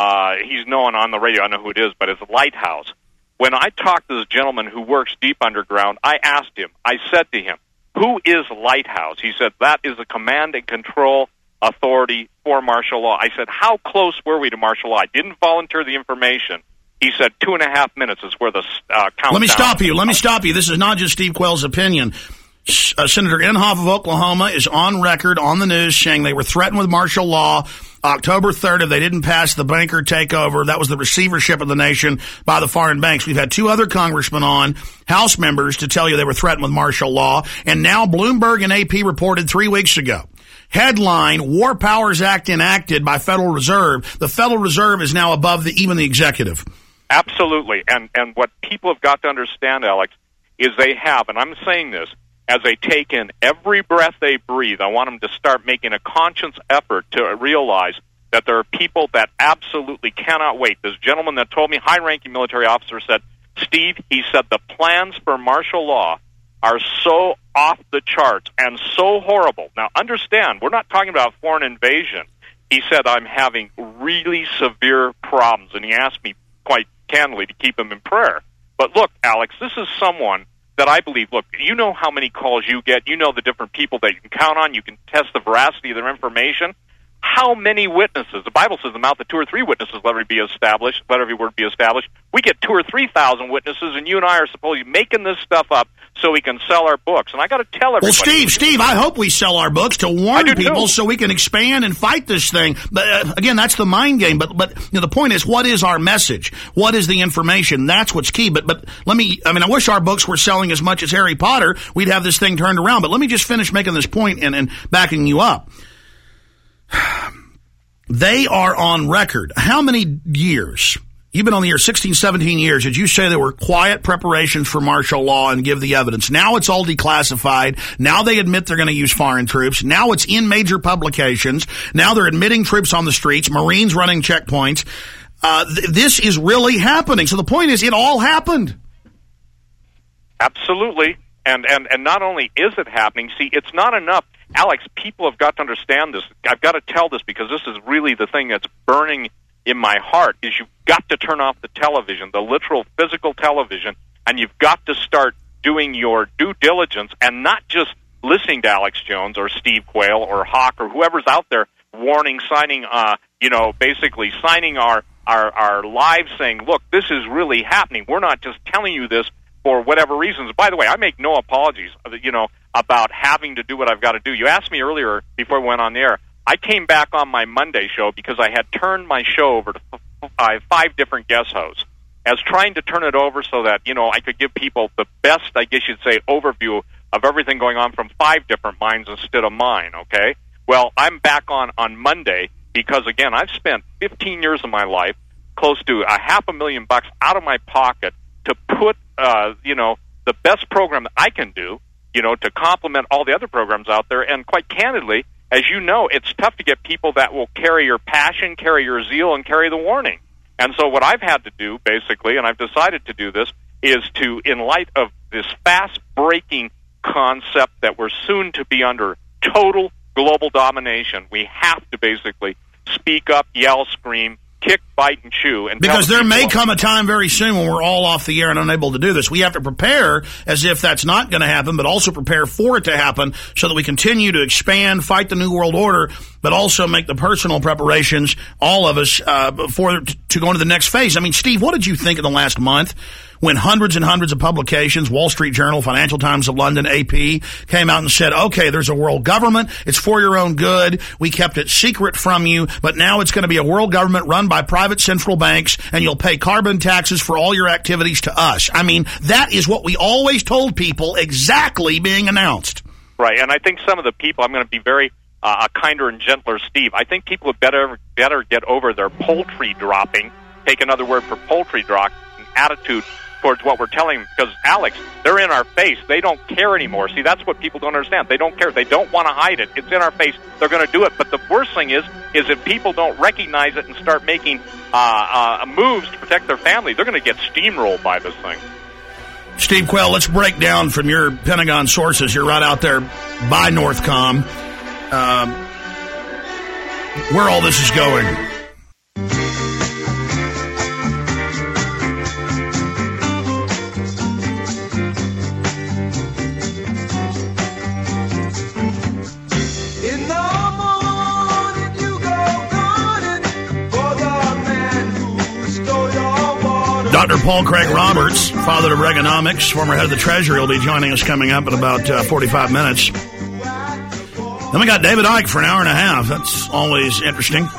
G: he's known on the radio, I know who it is, but it's Lighthouse. When I talked to this gentleman who works deep underground, I asked him, I said to him, who is Lighthouse? He said, that is the command and control authority for martial law. I said, how close were we to martial law? I didn't volunteer the information. He said 2.5 minutes is where the countdown.
B: Let me stop you. This is not just Steve Quayle's opinion. Senator Inhofe of Oklahoma is on record on the news saying they were threatened with martial law October 3rd if they didn't pass the banker takeover. That was the receivership of the nation by the foreign banks. We've had 2 other congressmen on, House members, to tell you they were threatened with martial law. And now Bloomberg and AP reported 3 weeks ago. Headline, War Powers Act enacted by Federal Reserve. The Federal Reserve is now above even the executive.
G: Absolutely. And what people have got to understand, Alex, is they have, and I'm saying this, as they take in every breath they breathe, I want them to start making a conscious effort to realize that there are people that absolutely cannot wait. This gentleman that told me, high-ranking military officer, said, Steve, he said, the plans for martial law are so off the charts and so horrible. Now, understand, we're not talking about foreign invasion. He said, I'm having really severe problems, and he asked me quite candidly to keep him in prayer. But look, Alex, this is someone that I believe, look, you know how many calls you get. You know the different people that you can count on. You can test the veracity of their information. How many witnesses? The Bible says the mouth of 2 or 3 witnesses let every word be established. We get 2,000 or 3,000 witnesses, and you and I are supposedly making this stuff up so we can sell our books. And I got to tell everybody.
B: Well, Steve, I hope we sell our books to warn people so we can expand and fight this thing. But again, that's the mind game. But you know, the point is, what is our message? What is the information? That's what's key. But I wish our books were selling as much as Harry Potter. We'd have this thing turned around. But let me just finish making this point and backing you up. They are on record. How many years? You've been on the air 16, 17 years. Did you say there were quiet preparations for martial law and give the evidence? Now it's all declassified. Now they admit they're going to use foreign troops. Now it's in major publications. Now they're admitting troops on the streets, Marines running checkpoints. This is really happening. So the point is, it all happened.
G: Absolutely. And not only is it happening, see, it's not enough. Alex, people have got to understand this. I've got to tell this because this is really the thing that's burning in my heart, is you've got to turn off the television, the literal physical television, and you've got to start doing your due diligence and not just listening to Alex Jones or Steve Quayle or Hawk or whoever's out there signing our lives saying, look, this is really happening. We're not just telling you this for whatever reasons. By the way, I make no apologies, about having to do what I've got to do. You asked me earlier before we went on the air. I came back on my Monday show because I had turned my show over to 5 different guest hosts. I was trying to turn it over so that, I could give people the best, I guess you'd say, overview of everything going on from 5 different minds instead of mine, okay? Well, I'm back on Monday because, again, I've spent 15 years of my life, close to $500,000 out of my pocket to put, the best program that I can do, to complement all the other programs out there. And quite candidly, as you know, it's tough to get people that will carry your passion, carry your zeal, and carry the warning. And so what I've had to do, basically, and I've decided to do this, is to, in light of this fast-breaking concept that we're soon to be under total global domination, we have to basically speak up, yell, scream, kick, bite, and chew. And
B: because there may come a time very soon when we're all off the air and unable to do this. We have to prepare as if that's not going to happen, but also prepare for it to happen so that we continue to expand, fight the New World Order, but also make the personal preparations, all of us, to go into the next phase. I mean, Steve, what did you think in the last month when hundreds and hundreds of publications, Wall Street Journal, Financial Times of London, AP, came out and said, okay, there's a world government. It's for your own good. We kept it secret from you, but now it's going to be a world government run by private central banks, and you'll pay carbon taxes for all your activities to us. I mean, that is what we always told people exactly being announced.
G: Right, and I think some of the people, I'm going to be very a kinder and gentler Steve. I think people would better get over their poultry dropping, take another word for poultry dropping, attitude towards what we're telling them, because, Alex, they're in our face. They don't care anymore. See, that's what people don't understand. They don't care. They don't want to hide it. It's in our face. They're going to do it. But the worst thing is if people don't recognize it and start making moves to protect their family, they're going to get steamrolled by this thing.
B: Steve Quayle, let's break down from your Pentagon sources. You're right out there by Northcom. Where all this is going. Dr. Paul Craig Roberts, father of Reaganomics, former head of the Treasury, will be joining us coming up in about 45 minutes. Then we got David Icke for an hour and a half. That's always interesting.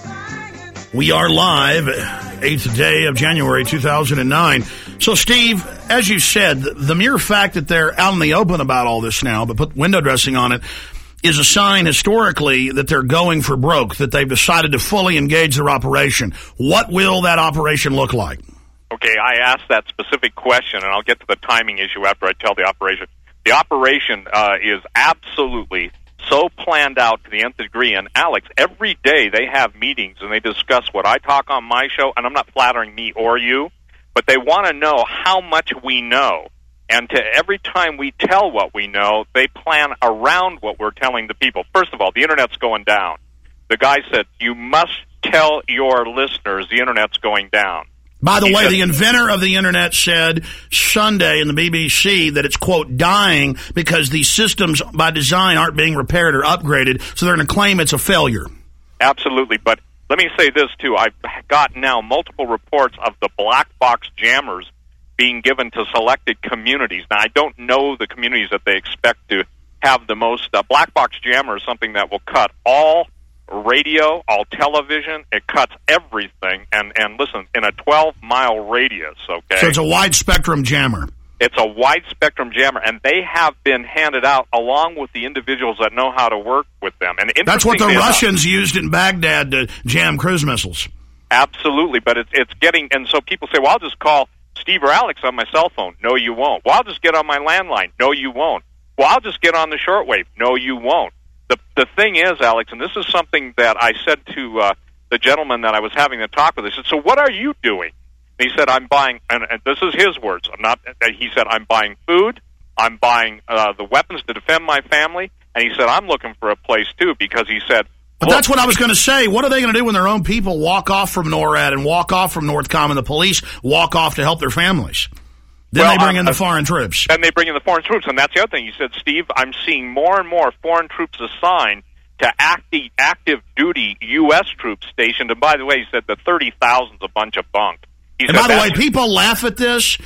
B: We are live, 8th day of January 2009. So, Steve, as you said, the mere fact that they're out in the open about all this now, but put window dressing on it, is a sign historically that they're going for broke, that they've decided to fully engage their operation. What will that operation look like?
G: Okay, I asked that specific question, and I'll get to the timing issue after I tell the operation. The operation is absolutely so planned out to the nth degree. And, Alex, every day they have meetings, and they discuss what I talk on my show, and I'm not flattering me or you, but they want to know how much we know. And every time we tell what we know, they plan around what we're telling the people. First of all, the Internet's going down. The guy said, you must tell your listeners the Internet's going down.
B: By the way, the inventor of the Internet said Sunday in the BBC that it's, quote, dying because these systems by design aren't being repaired or upgraded, so they're going to claim it's a failure.
G: Absolutely, but let me say this, too. I've got now multiple reports of the black box jammers being given to selected communities. Now, I don't know the communities that they expect to have the most. Black box jammer is something that will cut all radio, all television. It cuts everything, and listen, in a 12-mile radius, okay?
B: So it's a wide-spectrum jammer.
G: It's a wide-spectrum jammer, and they have been handed out along with the individuals that know how to work with them. And
B: that's what the Russians used in Baghdad to jam cruise missiles.
G: Absolutely, but it's getting, and so people say, well, I'll just call Steve or Alex on my cell phone. No, you won't. Well, I'll just get on my landline. No, you won't. Well, I'll just get on the shortwave. No, you won't. The thing is, Alex, and this is something that I said to the gentleman that I was having the talk with. I said, so what are you doing? And he said, I'm buying, and this is his words. He said, I'm buying food. I'm buying the weapons to defend my family. And he said, I'm looking for a place, too, because he said,
B: but that's what I was going to say. What are they going to do when their own people walk off from NORAD and walk off from Northcom and the police walk off to help their families? Then they bring in the foreign troops.
G: Then they bring in the foreign troops, and that's the other thing. You said, Steve, I'm seeing more and more foreign troops assigned to active duty U.S. troops stationed. And by the way, he said the 30,000 is a bunch of bunk.
B: And by the way, people laugh at this.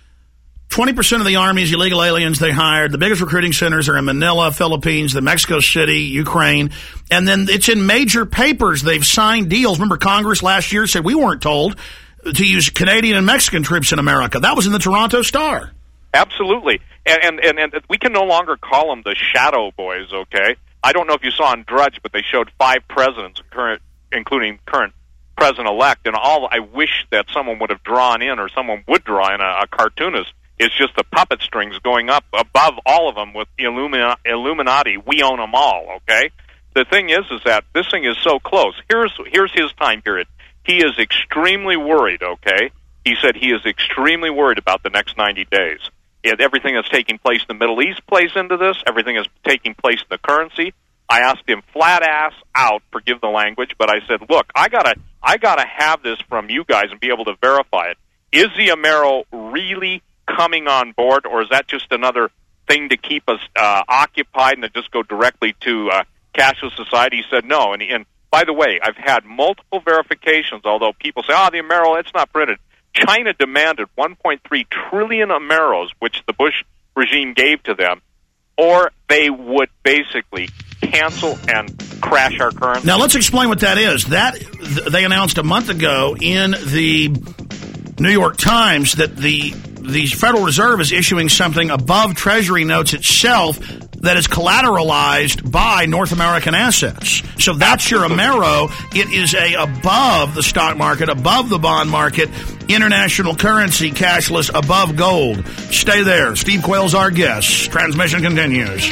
B: 20% of the Army's illegal aliens they hired. The biggest recruiting centers are in Manila, Philippines, the Mexico City, Ukraine. And then it's in major papers. They've signed deals. Remember, Congress last year said we weren't told to use Canadian and Mexican troops in America. That was in the Toronto Star.
G: Absolutely. And we can no longer call them the shadow boys, okay? I don't know if you saw on Drudge, but they showed 5 presidents, including current president-elect, and all I wish that someone would have drawn in, or someone would draw in, a cartoonist. It's just the puppet strings going up above all of them with the Illuminati. We own them all, okay? The thing is that this thing is so close. Here's his time period. He is extremely worried, okay? He said he is extremely worried about the next 90 days. Everything that's taking place in the Middle East plays into this. Everything that's taking place in the currency. I asked him flat ass out, forgive the language, but I said, look, I gotta have this from you guys and be able to verify it. Is the Amero really coming on board, or is that just another thing to keep us occupied and to just go directly to cashless society? He said no. And by the way, I've had multiple verifications, although people say, the Amero, it's not printed. China demanded 1.3 trillion Ameros, which the Bush regime gave to them, or they would basically cancel and crash our currency.
B: Now, let's explain what that is. That they announced a month ago in the New York Times that the Federal Reserve is issuing something above Treasury notes itself that is collateralized by North American assets. So that's your Amero. It is above the stock market, above the bond market, international currency, cashless, above gold. Stay there. Steve Quayle's our guest. Transmission continues.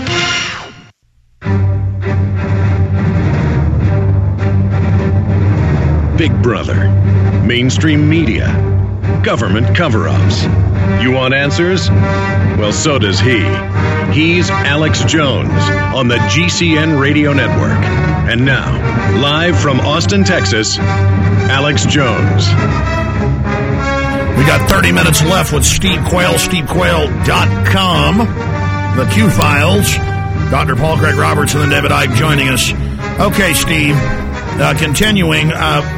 A: Big Brother, mainstream media, government cover-ups. You want answers? Well, so does he. He's Alex Jones on the GCN Radio Network. And now, live from Austin, Texas, Alex Jones.
B: We got 30 minutes left with Steve Quayle, stevequayle.com, the Q-Files, Dr. Paul Craig Robertson and David Icke joining us. Okay, Steve, continuing,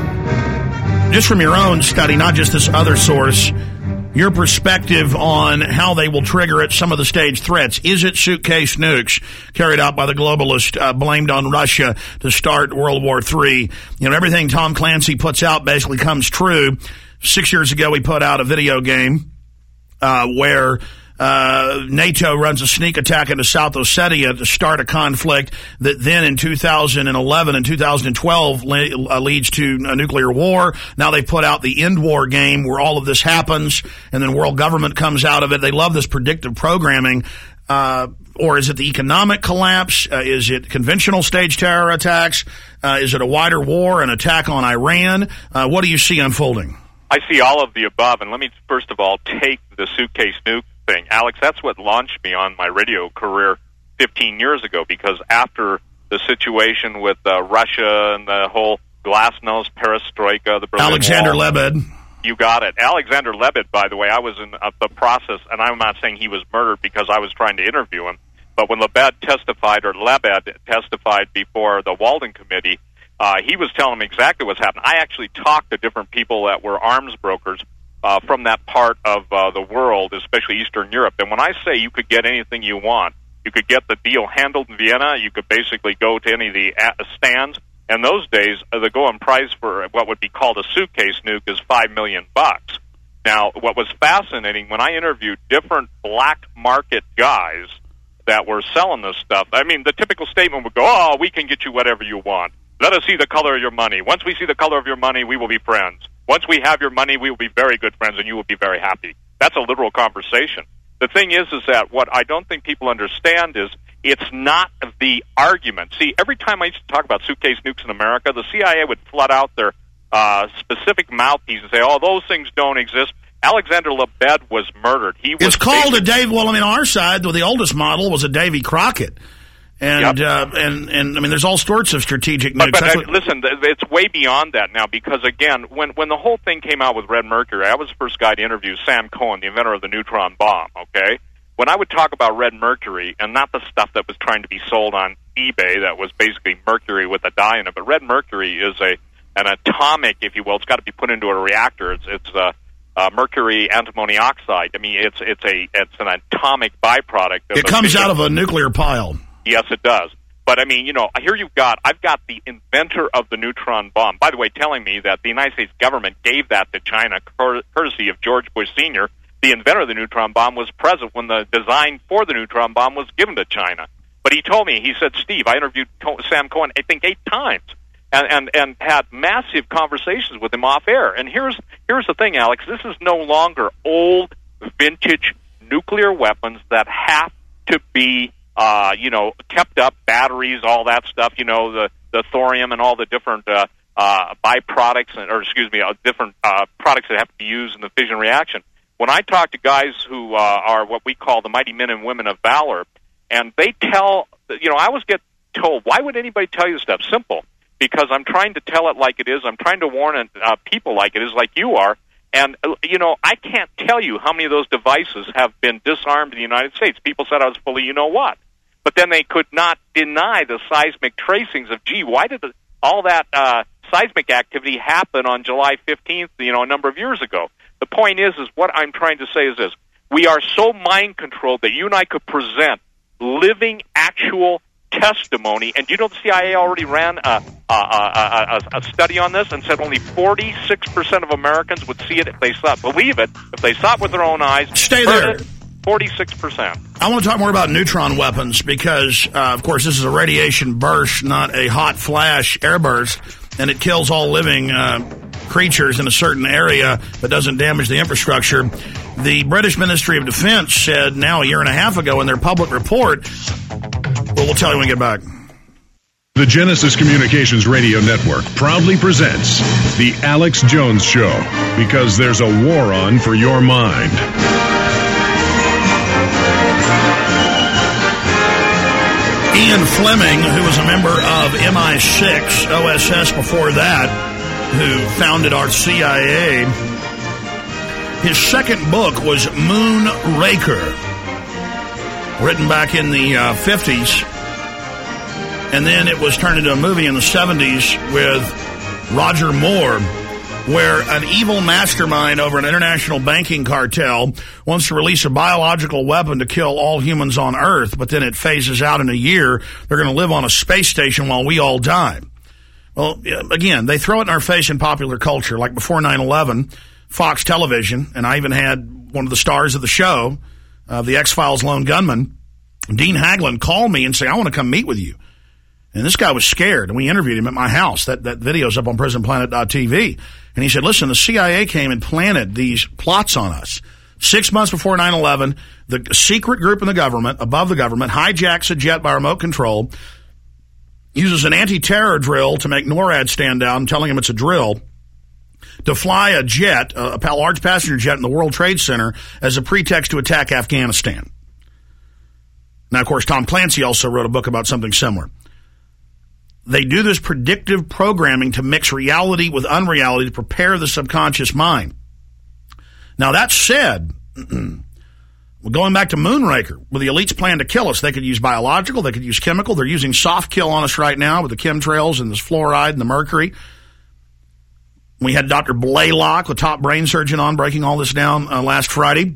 B: just from your own study, not just this other source, your perspective on how they will trigger it, some of the staged threats. Is it suitcase nukes carried out by the globalists blamed on Russia to start World War III? You know, everything Tom Clancy puts out basically comes true. 6 years ago, we put out a video game where NATO runs a sneak attack into South Ossetia to start a conflict that then in 2011 and 2012 leads to a nuclear war. Now they put out the End War game where all of this happens and then world government comes out of it. They love this predictive programming. Or is it the economic collapse? Is it conventional stage terror attacks? Is it a wider war, an attack on Iran? What do you see unfolding?
G: I see all of the above, and let me first of all take the suitcase nuke thing. Alex, that's what launched me on my radio career 15 years ago, because after the situation with Russia and the whole glasnost, perestroika, the Berlin
B: Alexander
G: Wall,
B: Lebed.
G: You got it. Alexander Lebed, by the way, I was in the process, and I'm not saying he was murdered because I was trying to interview him, but when Lebed testified before the Walden Committee, he was telling me exactly what's happening. I actually talked to different people that were arms brokers from that part of the world, especially Eastern Europe. And when I say you could get anything you want, you could get the deal handled in Vienna, you could basically go to any of the stands. And those days, the going price for what would be called a suitcase nuke is $5 million. Now, what was fascinating, when I interviewed different black market guys that were selling this stuff, I mean, the typical statement would go, we can get you whatever you want. Let us see the color of your money. Once we see the color of your money, we will be friends. Once we have your money, we will be very good friends, and you will be very happy. That's a literal conversation. The thing is that what I don't think people understand is it's not the argument. See, every time I used to talk about suitcase nukes in America, the CIA would flood out their specific mouthpiece and say, those things don't exist. Alexander Lebed was murdered.
B: It's called a Dave. Well, I mean, our side, the oldest model was a Davy Crockett. And,
G: yep.
B: and I mean, there's all sorts of strategic nukes.
G: But listen, it's way beyond that now, because, again, when the whole thing came out with Red Mercury, I was the first guy to interview Sam Cohen, the inventor of the neutron bomb, okay? When I would talk about Red Mercury, and not the stuff that was trying to be sold on eBay that was basically mercury with a dye in it, but Red Mercury is an atomic, if you will. It's got to be put into a reactor. It's mercury antimony oxide. I mean, it's an atomic byproduct.
B: It comes out of a nuclear pile.
G: Yes, it does. But, I mean, here I've got the inventor of the neutron bomb, by the way, telling me that the United States government gave that to China, courtesy of George Bush Sr. The inventor of the neutron bomb was present when the design for the neutron bomb was given to China. But he told me, he said, Steve, I interviewed Sam Cohen, I think 8 times, and had massive conversations with him off air. And here's the thing, Alex, this is no longer old, vintage nuclear weapons that have to be kept up, batteries, all that stuff, the thorium and all the different byproducts, different products that have to be used in the fission reaction. When I talk to guys who are what we call the mighty men and women of valor, and they tell, I always get told. Why would anybody tell you stuff? Simple. Because I'm trying to tell it like it is. I'm trying to warn people like it is, like you are. And, I can't tell you how many of those devices have been disarmed in the United States. People said I was full of you-know-what. But then they could not deny the seismic tracings of, why did all that seismic activity happen on July 15th, a number of years ago? The point is what I'm trying to say is this. We are so mind-controlled that you and I could present living, actual testimony. And do you know the CIA already ran a study on this and said only 46% of Americans would see it if they saw it. Believe it, if they saw it with their own eyes.
B: Stay there.
G: 46%.
B: I want to talk more about neutron weapons because, of course, this is a radiation burst, not a hot flash airburst, and it kills all living creatures in a certain area but doesn't damage the infrastructure. The British Ministry of Defense said now a year and a half ago in their public report, we'll tell you when we get back.
A: The Genesis Communications Radio Network proudly presents The Alex Jones Show, because there's a war on for your mind.
B: Ian Fleming, who was a member of MI6, OSS before that, who founded our CIA, his second book was Moonraker, written back in the 50s. And then it was turned into a movie in the 70s with Roger Moore, where an evil mastermind over an international banking cartel wants to release a biological weapon to kill all humans on Earth, but then it phases out in a year. They're going to live on a space station while we all die. Well, again, they throw it in our face in popular culture. Like before 9/11, Fox Television, and I even had one of the stars of the show, the X-Files lone gunman, Dean Haglund, called me and said, I want to come meet with you. And this guy was scared, and we interviewed him at my house. That video's up on prisonplanet.tv. And he said, listen, the CIA came and planted these plots on us. 6 months before 9/11, the secret group in the government, above the government, hijacks a jet by remote control, uses an anti-terror drill to make NORAD stand down, telling him it's a drill, to fly a jet, a large passenger jet in the World Trade Center as a pretext to attack Afghanistan. Now, of course, Tom Clancy also wrote a book about something similar. They do this predictive programming to mix reality with unreality to prepare the subconscious mind. Now, that said, going back to Moonraker, where the elites plan to kill us, they could use biological, they could use chemical. They're using soft kill on us right now with the chemtrails and this fluoride and the mercury. We had Dr. Blaylock, the top brain surgeon, on breaking all this down last Friday.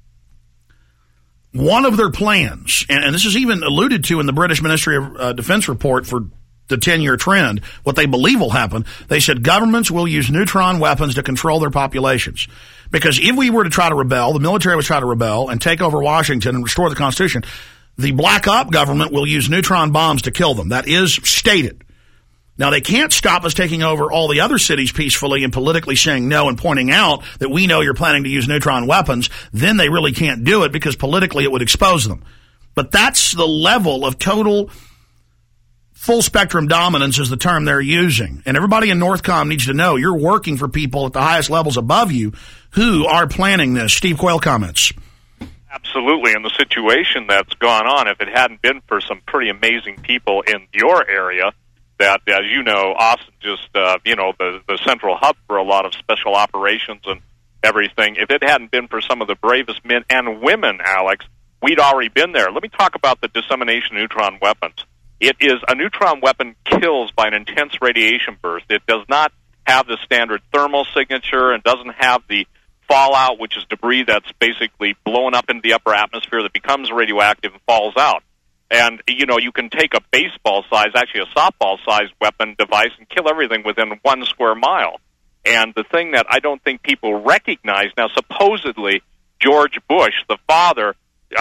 B: One of their plans, and this is even alluded to in the British Ministry of Defense report for the 10-year trend, what they believe will happen, they said governments will use neutron weapons to control their populations. Because if we were to try to rebel, the military would try to rebel and take over Washington and restore the Constitution, the Black Op government will use neutron bombs to kill them. That is stated. Now, they can't stop us taking over all the other cities peacefully and politically saying no and pointing out that we know you're planning to use neutron weapons. Then they really can't do it because politically it would expose them. But that's the level of total full-spectrum dominance is the term they're using. And everybody in Northcom needs to know you're working for people at the highest levels above you who are planning this. Steve Quayle comments.
G: Absolutely. And the situation that's gone on, if it hadn't been for some pretty amazing people in your area, that, as you know, Austin just, the central hub for a lot of special operations and everything, if it hadn't been for some of the bravest men and women, Alex, we'd already been there. Let me talk about the dissemination of neutron weapons. It is a neutron weapon kills by an intense radiation burst. It does not have the standard thermal signature and doesn't have the fallout, which is debris that's basically blown up into the upper atmosphere that becomes radioactive and falls out. And, you can take a baseball size, actually a softball sized weapon device and kill everything within 1 square mile. And the thing that I don't think people recognize now, supposedly George Bush, the father,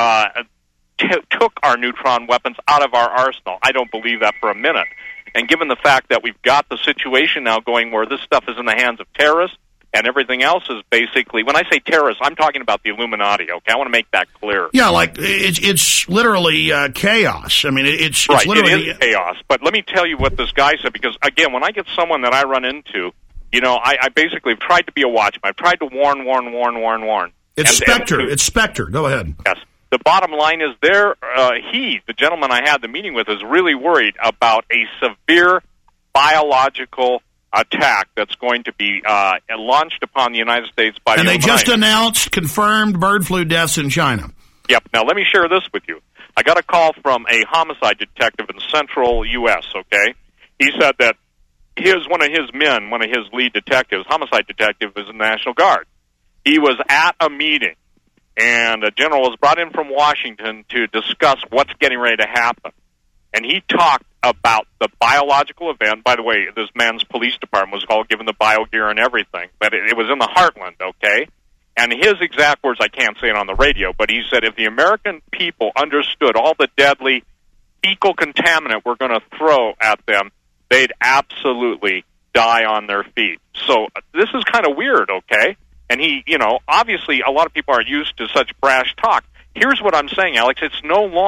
G: took our neutron weapons out of our arsenal. I don't believe that for a minute. And given the fact that we've got the situation now going where this stuff is in the hands of terrorists and everything else is basically, when I say terrorists, I'm talking about the Illuminati, okay? I want to make that clear.
B: Yeah, like it's literally chaos. I mean, it's
G: right,
B: literally...
G: it is chaos. But let me tell you what this guy said, because, again, when I get someone that I run into, I basically have tried to be a watchman. I've tried to warn.
B: It's Spectre. It's Spectre. Go ahead.
G: Yes. The bottom line is the gentleman I had the meeting with, is really worried about a severe biological attack that's going to be launched upon the United States by the
B: Illuminati. And they just announced confirmed bird flu deaths in China.
G: Yep. Now, let me share this with you. I got a call from a homicide detective in central U.S., okay? He said that one of his lead detectives, homicide detective, is in the National Guard. He was at a meeting, and a general was brought in from Washington to discuss what's getting ready to happen. And he talked about the biological event. By the way, this man's police department was all given the biogear and everything, but it was in the heartland, okay? And his exact words, I can't say it on the radio, but he said if the American people understood all the deadly fecal contaminant we're going to throw at them, they'd absolutely die on their feet. So this is kind of weird, okay? And he, obviously a lot of people aren't used to such brash talk. Here's what I'm saying, Alex. There's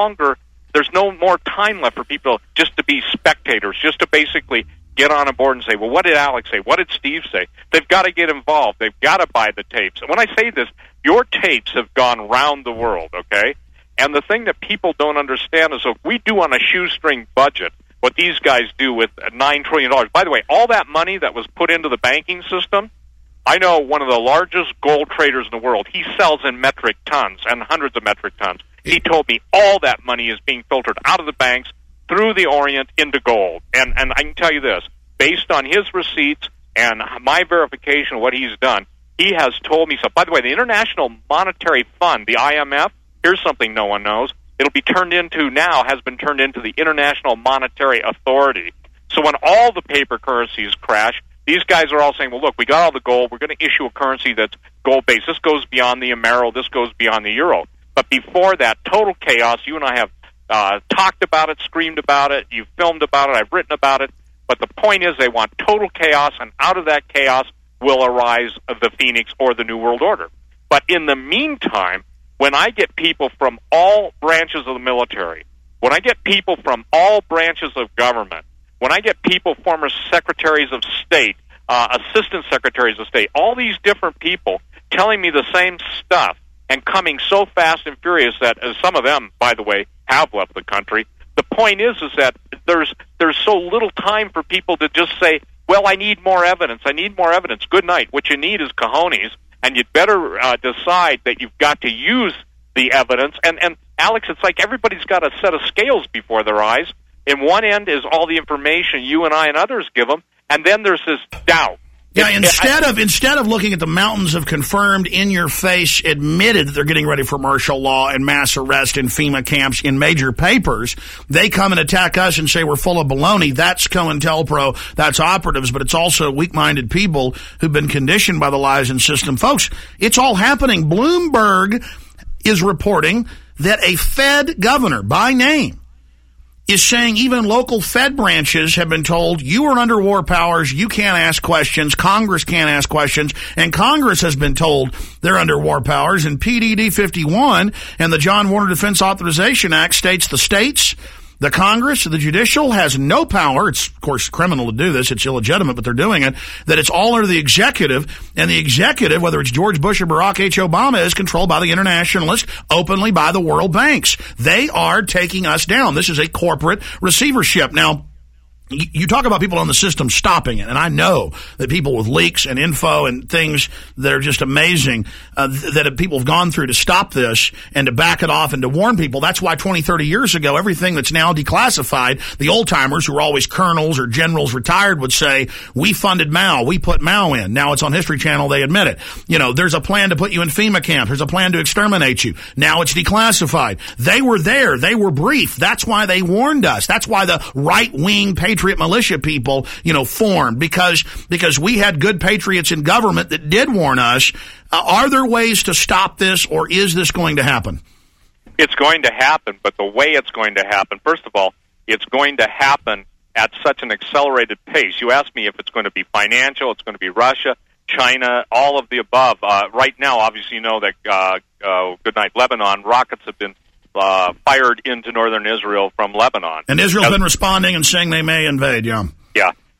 G: no more time left for people just to be spectators, just to basically get on a board and say, well, what did Alex say? What did Steve say? They've got to get involved. They've got to buy the tapes. And when I say this, your tapes have gone round the world, okay? And the thing that people don't understand is if we do on a shoestring budget what these guys do with $9 trillion. By the way, all that money that was put into the banking system, I know one of the largest gold traders in the world. He sells in metric tons and hundreds of metric tons. He told me all that money is being filtered out of the banks through the Orient into gold. And I can tell you this, based on his receipts and my verification of what he's done, he has told me so. By the way, the International Monetary Fund, the IMF, here's something no one knows. It'll be turned into now, has been turned into the International Monetary Authority. So when all the paper currencies crash, these guys are all saying, well, look, we got all the gold. We're going to issue a currency that's gold-based. This goes beyond the Amero. This goes beyond the euro. But before that, total chaos. You and I have talked about it, screamed about it. You've filmed about it. I've written about it. But the point is they want total chaos, and out of that chaos will arise the Phoenix or the New World Order. But in the meantime, when I get people from all branches of the military, when I get people from all branches of government, when I get people, former secretaries of state, assistant secretaries of state, all these different people telling me the same stuff and coming so fast and furious that some of them, by the way, have left the country. The point is that there's so little time for people to just say, well, I need more evidence. I need more evidence. Good night. What you need is cojones, and you'd better decide that you've got to use the evidence. And Alex, it's like everybody's got a set of scales before their eyes. In one end is all the information you and I and others give them, and then there's this doubt.
B: Yeah, instead of looking at the mountains of confirmed, in-your-face, admitted that they're getting ready for martial law and mass arrest in FEMA camps in major papers, they come and attack us and say we're full of baloney. That's COINTELPRO, that's operatives, but it's also weak-minded people who've been conditioned by the lies and system. Folks, it's all happening. Bloomberg is reporting that a Fed governor, by name, is saying even local Fed branches have been told you are under war powers, you can't ask questions, Congress can't ask questions, and Congress has been told they're under war powers. And PDD 51 and the John Warner Defense Authorization Act states the states, the Congress, the judicial has no power. It's, of course, criminal to do this. It's illegitimate, but they're doing it. That it's all under the executive, and the executive, whether it's George Bush or Barack H. Obama, is controlled by the internationalists, openly by the world banks. They are taking us down. This is a corporate receivership. Now, you talk about people on the system stopping it, and I know that people with leaks and info and things that are just amazing that people have gone through to stop this and to back it off and to warn people. That's why 20, 30 years ago, everything that's now declassified, the old-timers who were always colonels or generals retired would say, we funded Mao, we put Mao in. Now it's on History Channel, they admit it. You know, there's a plan to put you in FEMA camp. There's a plan to exterminate you. Now it's declassified. They were there. They were briefed. That's why they warned us. That's why the right-wing patriot militia people, formed because we had good patriots in government that did warn us. Are there ways to stop this, or is this going to happen?
G: It's going to happen, but the way it's going to happen, first of all, it's going to happen at such an accelerated pace. You asked me if it's going to be financial, it's going to be Russia, China, all of the above. Right now, obviously, you know that Goodnight Lebanon rockets have been fired into northern Israel from Lebanon.
B: And Israel's been responding and saying they may invade, yeah.
G: Yeah.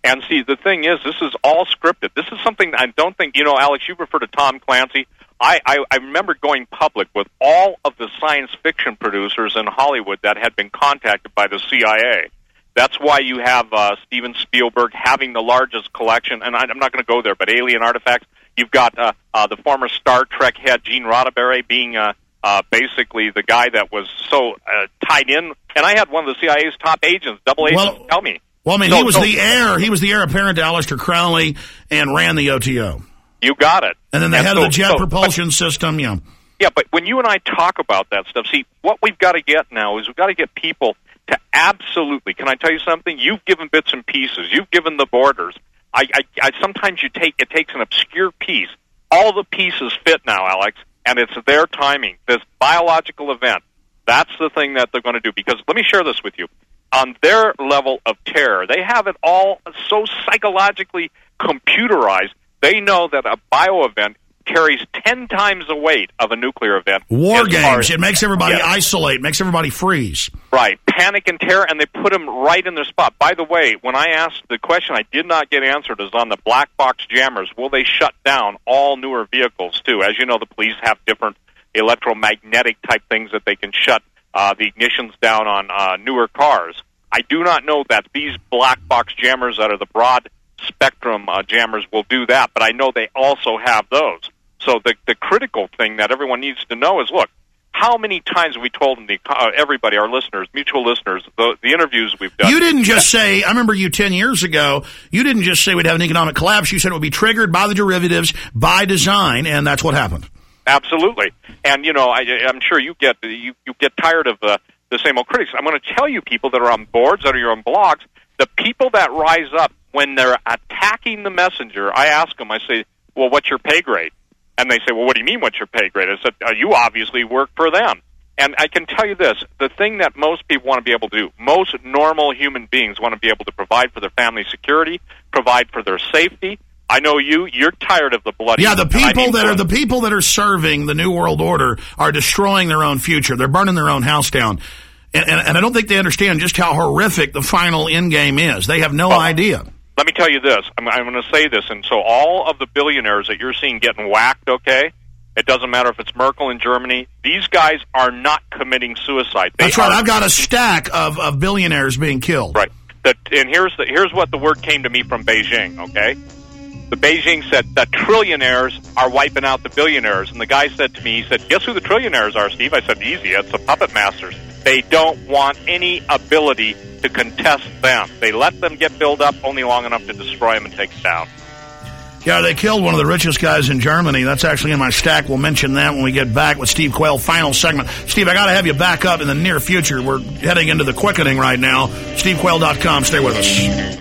G: And see, the thing is, this is all scripted. This is something I don't think, Alex, you refer to Tom Clancy. I remember going public with all of the science fiction producers in Hollywood that had been contacted by the CIA. That's why you have Steven Spielberg having the largest collection, and I'm not going to go there, but alien artifacts. You've got the former Star Trek head, Gene Roddenberry, being basically the guy that was so tied in. And I had one of the CIA's top agents, double agents, tell me.
B: Well, I mean, he was the heir. He was the heir apparent to Aleister Crowley and ran the OTO.
G: You got it.
B: And then the head of the jet propulsion system, yeah.
G: Yeah, but when you and I talk about that stuff, see, what we've got to get now is we've got to get people to absolutely, can I tell you something? You've given bits and pieces. You've given the borders. I sometimes it takes an obscure piece. All the pieces fit now, Alex, and it's their timing. This biological event, that's the thing that they're going to do. Because let me share this with you. On their level of terror, they have it all so psychologically computerized. They know that a bio event carries 10 times the weight of a nuclear event.
B: War games. It makes everybody isolate, makes everybody freeze.
G: Right. Panic and terror, and they put them right in their spot. By the way, when I asked the question I did not get answered is on the black box jammers, will they shut down all newer vehicles, too? As you know, the police have different electromagnetic type things that they can shut the ignitions down on newer cars. I do not know that these black box jammers that are the broad spectrum jammers will do that, but I know they also have those. So the critical thing that everyone needs to know is, look, how many times have we told them, everybody, our listeners, mutual listeners, the interviews we've done.
B: You didn't just say, I remember you 10 years ago, you didn't just say we'd have an economic collapse. You said it would be triggered by the derivatives, by design, and that's what happened.
G: Absolutely. And, I'm sure you get tired of the same old critics. I'm going to tell you, people that are on boards, that are on blogs, the people that rise up when they're attacking the messenger, I ask them, I say, well, what's your pay grade? And they say, well, what do you mean, what's your pay grade? I said, you obviously work for them. And I can tell you this, the thing that most people want to be able to do, most normal human beings want to be able to provide for their family security, provide for their safety. I know you're tired of the bloody...
B: Yeah, the people that are serving the New World Order are destroying their own future. They're burning their own house down. And I don't think they understand just how horrific the final end game is. They have no idea.
G: Let me tell you this. I'm going to say this. And so all of the billionaires that you're seeing getting whacked, okay, it doesn't matter if it's Merkel in Germany, these guys are not committing suicide.
B: That's right. I've got a stack of billionaires being killed.
G: Right. And here's what the word came to me from Beijing, okay? The Beijing said that trillionaires are wiping out the billionaires. And the guy said to me, he said, guess who the trillionaires are, Steve? I said, easy, it's the puppet masters. They don't want any ability to contest them. They let them get built up only long enough to destroy them and take it down.
B: Yeah, they killed one of the richest guys in Germany. That's actually in my stack. We'll mention that when we get back with Steve Quayle, final segment. Steve, I got to have you back up in the near future. We're heading into the quickening right now. SteveQuayle.com. Stay with us.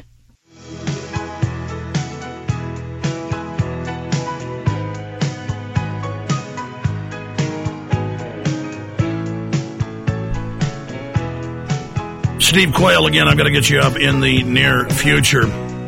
B: Steve Quayle, again, I'm going to get you up in the near future.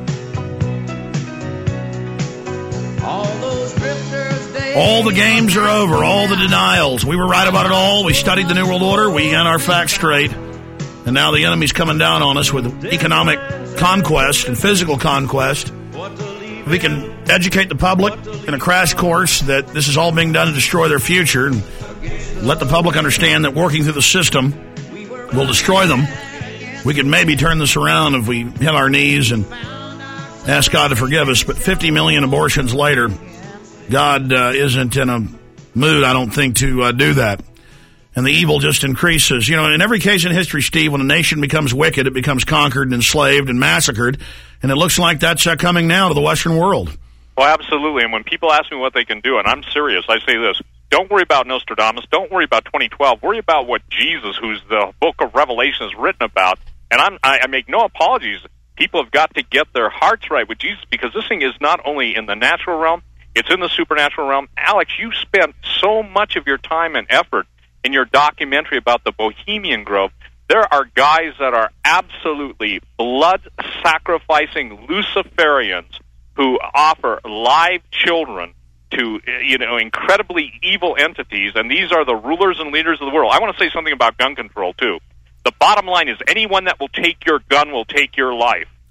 B: All the games are over, all the denials. We were right about it all. We studied the New World Order. We got our facts straight. And now the enemy's coming down on us with economic conquest and physical conquest. We can educate the public in a crash course that this is all being done to destroy their future and let the public understand that working through the system will destroy them. We could maybe turn this around if we hit our knees and ask God to forgive us. But 50 million abortions later, God isn't in a mood, I don't think, to do that. And the evil just increases. You know, in every case in history, Steve, when a nation becomes wicked, it becomes conquered and enslaved and massacred. And it looks like that's coming now to the Western world.
G: Well, absolutely. And when people ask me what they can do, and I'm serious, I say this. Don't worry about Nostradamus. Don't worry about 2012. Worry about what Jesus, who's the book of Revelation, is written about. And I make no apologies. People have got to get their hearts right with Jesus, because this thing is not only in the natural realm, it's in the supernatural realm. Alex, you spent so much of your time and effort in your documentary about the Bohemian Grove. There are guys that are absolutely blood-sacrificing Luciferians who offer live children to, incredibly evil entities, and these are the rulers and leaders of the world. I want to say something about gun control, too. The bottom line is anyone that will take your gun will take your life.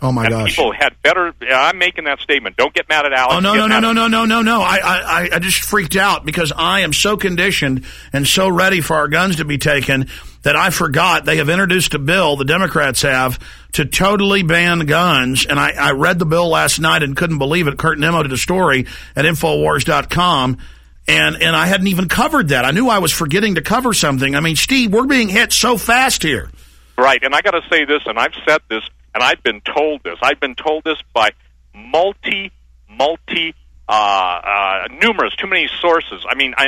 B: Oh, my gosh.
G: People had better... I'm making that statement. Don't get mad at Alex.
B: Oh, no. I just freaked out because I am so conditioned and so ready for our guns to be taken that I forgot they have introduced a bill, the Democrats have, to totally ban guns. And I read the bill last night and couldn't believe it. Kurt Nimmo did a story at Infowars.com. And I hadn't even covered that. I knew I was forgetting to cover something. I mean, Steve, we're being hit so fast here.
G: Right. And I got to say this, and I've said this, and I've been told this. I've been told this by numerous, too many sources. I mean,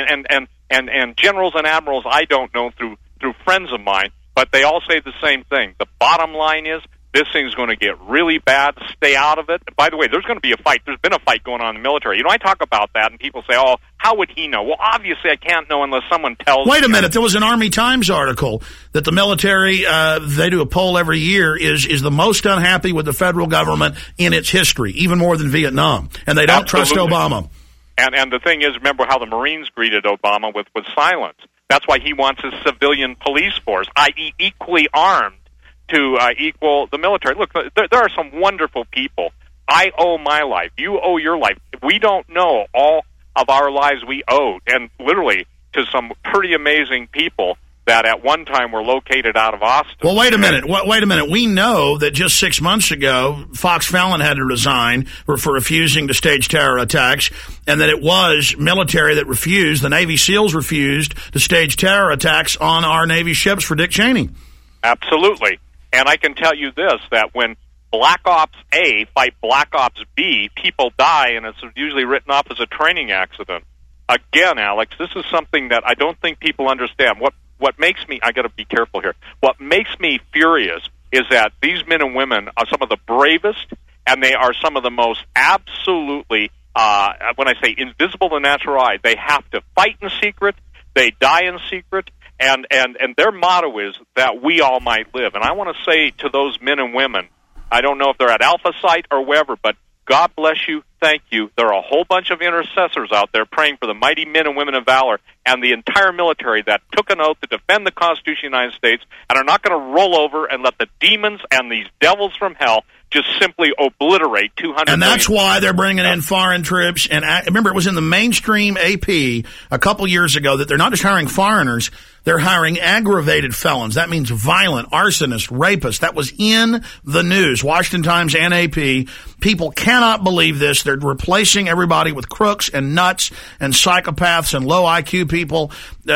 G: and generals and admirals I don't know through friends of mine, but they all say the same thing. The bottom line is this thing's going to get really bad. Stay out of it. And by the way, there's going to be a fight. There's been a fight going on in the military. You know, I talk about that, and people say, oh, how would he know? Well, obviously I can't know unless someone tells me.
B: Wait a minute. There was an Army Times article that the military, they do a poll every year, is the most unhappy with the federal government in its history, even more than Vietnam. And they don't
G: Absolutely.
B: trust Obama.
G: And the thing is, remember how the Marines greeted Obama with silence. That's why he wants his civilian police force, i.e. equally armed, to equal the military. Look, there are some wonderful people. I owe my life. You owe your life. We don't know all of our lives we owed, and literally to some pretty amazing people that at one time were located out of Austin.
B: Well, wait a minute. We know that just 6 months ago, Fox Fallon had to resign for refusing to stage terror attacks, and that it was military that refused, the Navy SEALs refused to stage terror attacks on our Navy ships for Dick Cheney.
G: Absolutely. And I can tell you this, that when Black Ops A fight Black Ops B, people die, and it's usually written off as a training accident. Again, Alex, this is something that I don't think people understand. What makes me, I got to be careful here, what makes me furious is that these men and women are some of the bravest, and they are some of the most absolutely, when I say invisible to the natural eye, they have to fight in secret, they die in secret, and their motto is that we all might live. And I want to say to those men and women, I don't know if they're at Alpha Site or wherever, but God bless you, thank you. There are a whole bunch of intercessors out there praying for the mighty men and women of valor and the entire military that took an oath to defend the Constitution of the United States and are not going to roll over and let the demons and these devils from hell just simply obliterate 200
B: And that's
G: million.
B: why they're bringing in foreign troops. And remember, it was in the mainstream AP a couple years ago that they're not just hiring foreigners, they're hiring aggravated felons. That means violent, arsonists, rapists. That was in the news, Washington Times and AP. People cannot believe this. They're replacing everybody with crooks and nuts and psychopaths and low IQ people.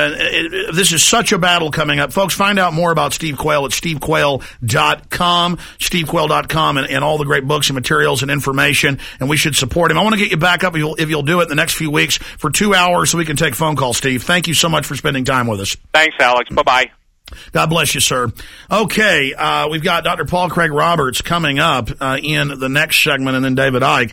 B: This is such a battle coming up. Folks, find out more about Steve Quayle at stevequayle.com, stevequayle.com, and all the great books and materials and information, and we should support him. I want to get you back up if you'll do it in the next few weeks for 2 hours so we can take phone calls, Steve. Thank you so much for spending time with us.
G: Thanks, Alex. Bye-bye.
B: God bless you, sir. Okay, we've got Dr. Paul Craig Roberts coming up in the next segment, and then David Icke.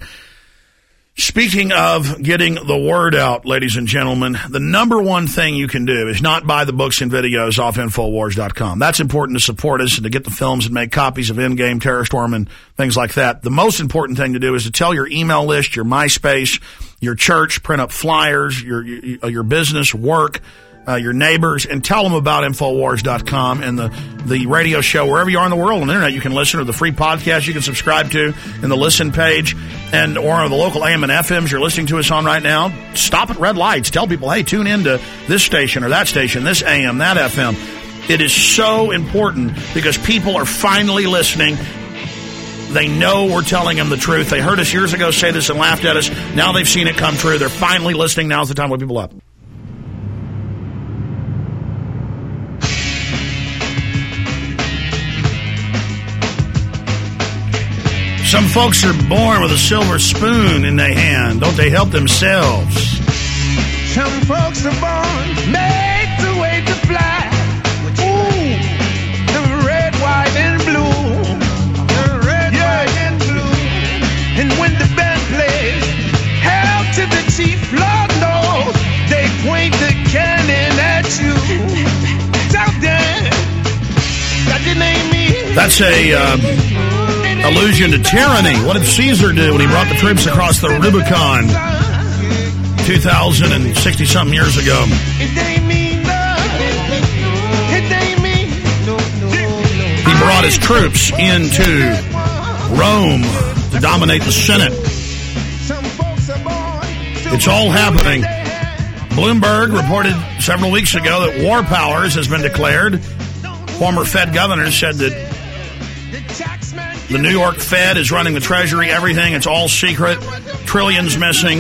B: Speaking of getting the word out, ladies and gentlemen, the number one thing you can do is not buy the books and videos off Infowars.com. That's important to support us and to get the films and make copies of Endgame, Terror Storm, and things like that. The most important thing to do is to tell your email list, your MySpace, your church, print up flyers, your business, work, your neighbors, and tell them about Infowars.com and the radio show wherever you are in the world on the internet. You can listen to the free podcast you can subscribe to in the listen page, and or on the local AM and FMs you're listening to us on right now. Stop at red lights. Tell people, hey, tune into this station or that station, this AM, that FM. It is so important because people are finally listening. They know we're telling them the truth. They heard us years ago say this and laughed at us. Now they've seen it come true. They're finally listening. Now's the time to wake people up. Some folks are born with a silver spoon in their hand. Don't they help themselves?
H: Some folks are born made the way to fly. Ooh, the red, white, and blue. The red, white, and blue. And when the band plays, hail to the chief, Lord knows they point the cannon at you. Tell them that they name me.
B: That's a allusion to tyranny. What did Caesar do when he brought the troops across the Rubicon 2,060-something years ago? He brought his troops into Rome to dominate the Senate. It's all happening. Bloomberg reported several weeks ago that war powers has been declared. Former Fed governor said that the New York Fed is running the Treasury, everything. It's all secret. Trillions missing.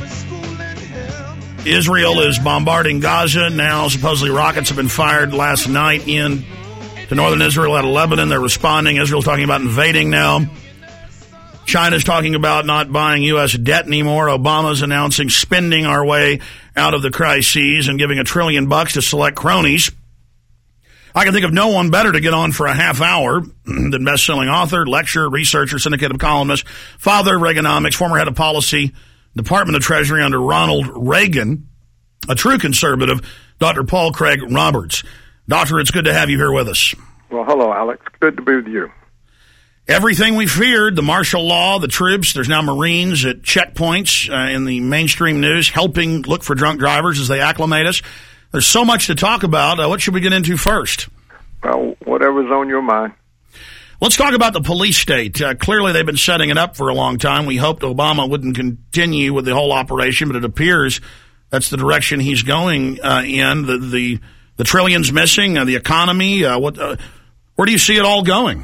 B: Israel is bombarding Gaza. Now, supposedly, rockets have been fired last night to northern Israel out of Lebanon. They're responding. Israel's talking about invading now. China's talking about not buying U.S. debt anymore. Obama's announcing spending our way out of the crises and giving $1 trillion to select cronies. I can think of no one better to get on for a half hour than best-selling author, lecturer, researcher, syndicated columnist, father of Reaganomics, former head of policy, Department of Treasury under Ronald Reagan, a true conservative, Dr. Paul Craig Roberts. Doctor, it's good to have you here with us.
I: Well, hello, Alex. Good to be with you.
B: Everything we feared, the martial law, the troops, there's now Marines at checkpoints in the mainstream news helping look for drunk drivers as they acclimate us. There's so much to talk about. What should we get into first?
I: Well, whatever's on your mind.
B: Let's talk about the police state. Clearly, they've been setting it up for a long time. We hoped Obama wouldn't continue with the whole operation, but it appears that's the direction he's going in. The trillions missing, the economy. Where do you see it all going?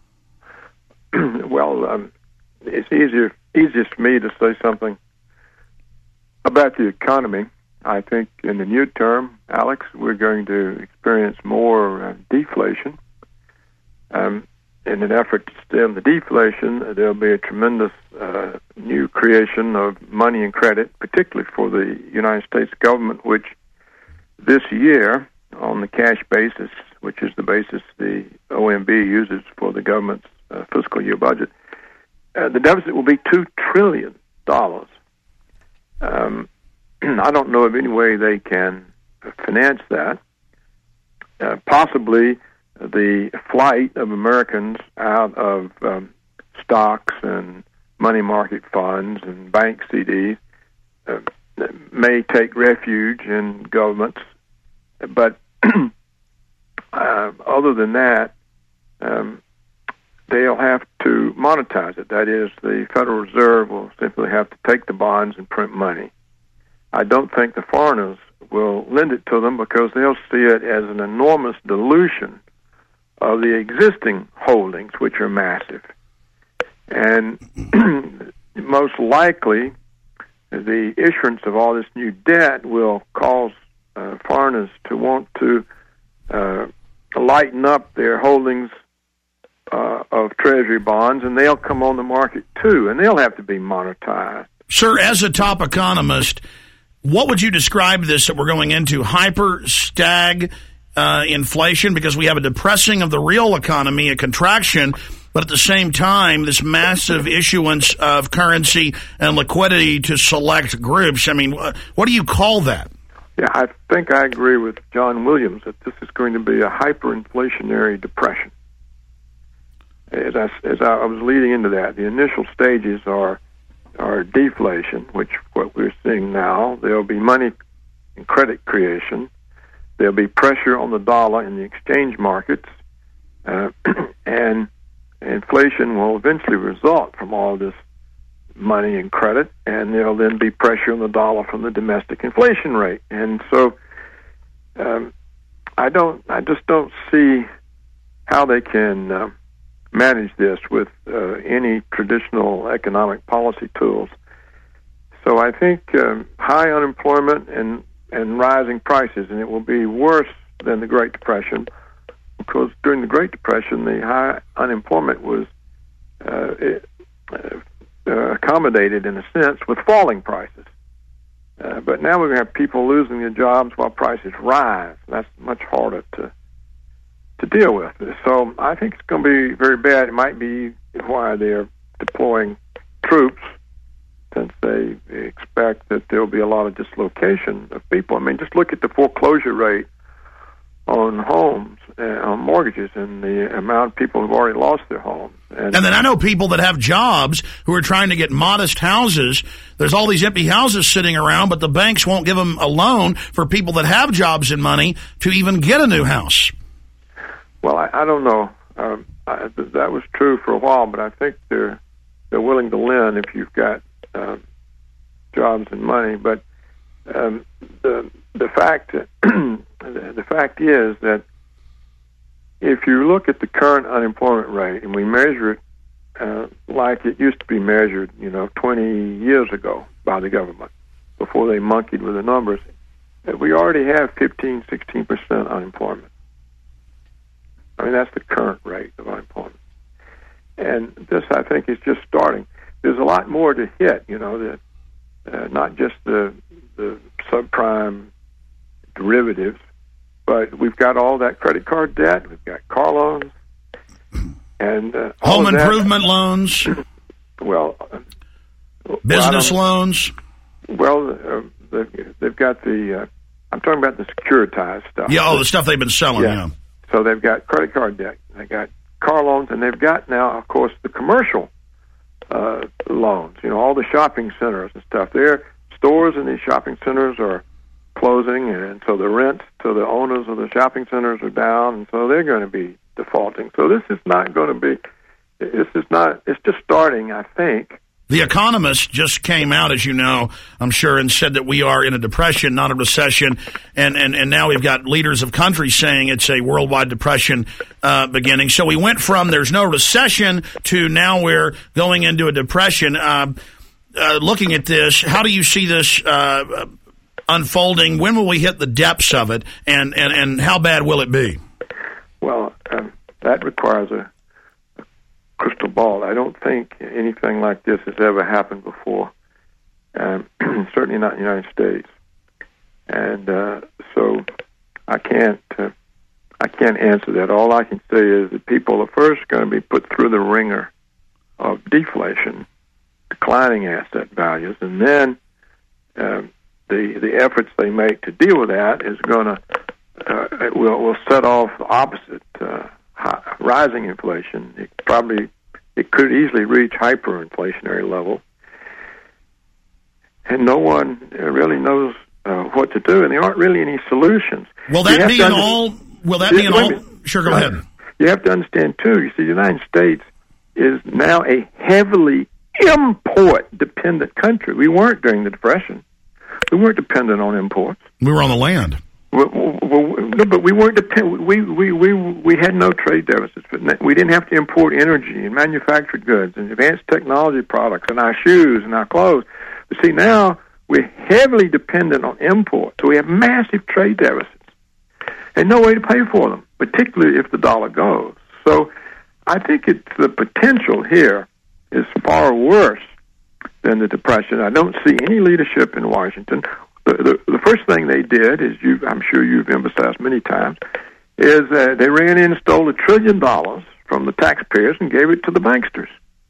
I: Well, it's easiest for me to say something about the economy. I think in the near term, Alex, we're going to experience more deflation. In an effort to stem the deflation, there'll be a tremendous new creation of money and credit, particularly for the United States government, which this year, on the cash basis, which is the basis the OMB uses for the government's fiscal year budget, the deficit will be $2 trillion. I don't know of any way they can finance that. Possibly the flight of Americans out of stocks and money market funds and bank CDs may take refuge in governments. But other than that, they'll have to monetize it. That is, the Federal Reserve will simply have to take the bonds and print money. I don't think the foreigners will lend it to them because they'll see it as an enormous dilution of the existing holdings, which are massive. And most likely, the issuance of all this new debt will cause foreigners to want to lighten up their holdings of Treasury bonds, and they'll come on the market too, and they'll have to be monetized.
B: Sir, as a top economist, what would you describe this that we're going into? Hyper-stag inflation, because we have a depressing of the real economy, a contraction, but at the same time, this massive issuance of currency and liquidity to select groups. I mean, what do you call that?
I: Yeah, I think I agree with John Williams that this is going to be a hyperinflationary depression. As I was leading into that, the initial stages are deflation, which what we're seeing now. There'll be money and credit creation. There'll be pressure on the dollar in the exchange markets, and inflation will eventually result from all this money and credit, and there'll then be pressure on the dollar from the domestic inflation rate. And so I just don't see how they can manage this with any traditional economic policy tools. So I think high unemployment and rising prices, and it will be worse than the Great Depression, because during the Great Depression, the high unemployment was accommodated, in a sense, with falling prices. But now we're going to have people losing their jobs while prices rise. That's much harder to deal with. So I think it's going to be very bad. It might be why they're deploying troops, since they expect that there will be a lot of dislocation of people. I mean, just look at the foreclosure rate on homes, on mortgages, and the amount of people who've already lost their homes. And
B: then I know people that have jobs who are trying to get modest houses. There's all these empty houses sitting around, but the banks won't give them a loan for people that have jobs and money to even get a new house.
I: Well, I don't know. that was true for a while, but I think they're willing to lend if you've got jobs and money. But the fact is that if you look at the current unemployment rate and we measure it like it used to be measured, 20 years ago by the government before they monkeyed with the numbers, we already have 15, 16% unemployment. I mean, that's the current rate of unemployment. And this, I think, is just starting. There's a lot more to hit, not just the subprime derivatives, but we've got all that credit card debt, we've got car loans, and
B: home improvement loans.
I: Well,
B: business loans.
I: Well, they've got the. I'm talking about the securitized stuff.
B: Yeah, the stuff they've been selling. Yeah.
I: So they've got credit card debt, they got car loans, and they've got now, of course, the commercial loans. All the shopping centers and stuff. Their stores in these shopping centers are closing, and so the rents to the owners of the shopping centers are down, and so they're going to be defaulting. So this is not going to be. It's just starting, I think.
B: The Economist just came out, as you know, I'm sure, and said that we are in a depression, not a recession. And now we've got leaders of countries saying it's a worldwide depression beginning. So we went from there's no recession to now we're going into a depression. Looking at this, how do you see this unfolding? When will we hit the depths of it? And how bad will it be?
I: Well, that requires a crystal ball. I don't think anything like this has ever happened before, certainly not in the United States. And so I can't answer that. All I can say is that people are first going to be put through the ringer of deflation, declining asset values, and then the efforts they make to deal with that is going to will set off the opposite. Rising inflation. It could easily reach hyperinflationary level, and no one really knows what to do, and there aren't really any solutions.
B: Will that be in all? Will that be in all? Sure, go ahead.
I: You have to understand too. You see, the United States is now a heavily import-dependent country. We weren't during the Depression. We weren't dependent on imports.
B: We were on the land.
I: No, but we weren't dependent. We had no trade deficits. We didn't have to import energy and manufactured goods and advanced technology products and our shoes and our clothes. But see, now we're heavily dependent on imports, so we have massive trade deficits and no way to pay for them, particularly if the dollar goes. So I think the potential here is far worse than the Depression. I don't see any leadership in Washington. The first thing they did, I'm sure you've emphasized many times, is they ran in and stole $1 trillion from the taxpayers and gave it to the banksters.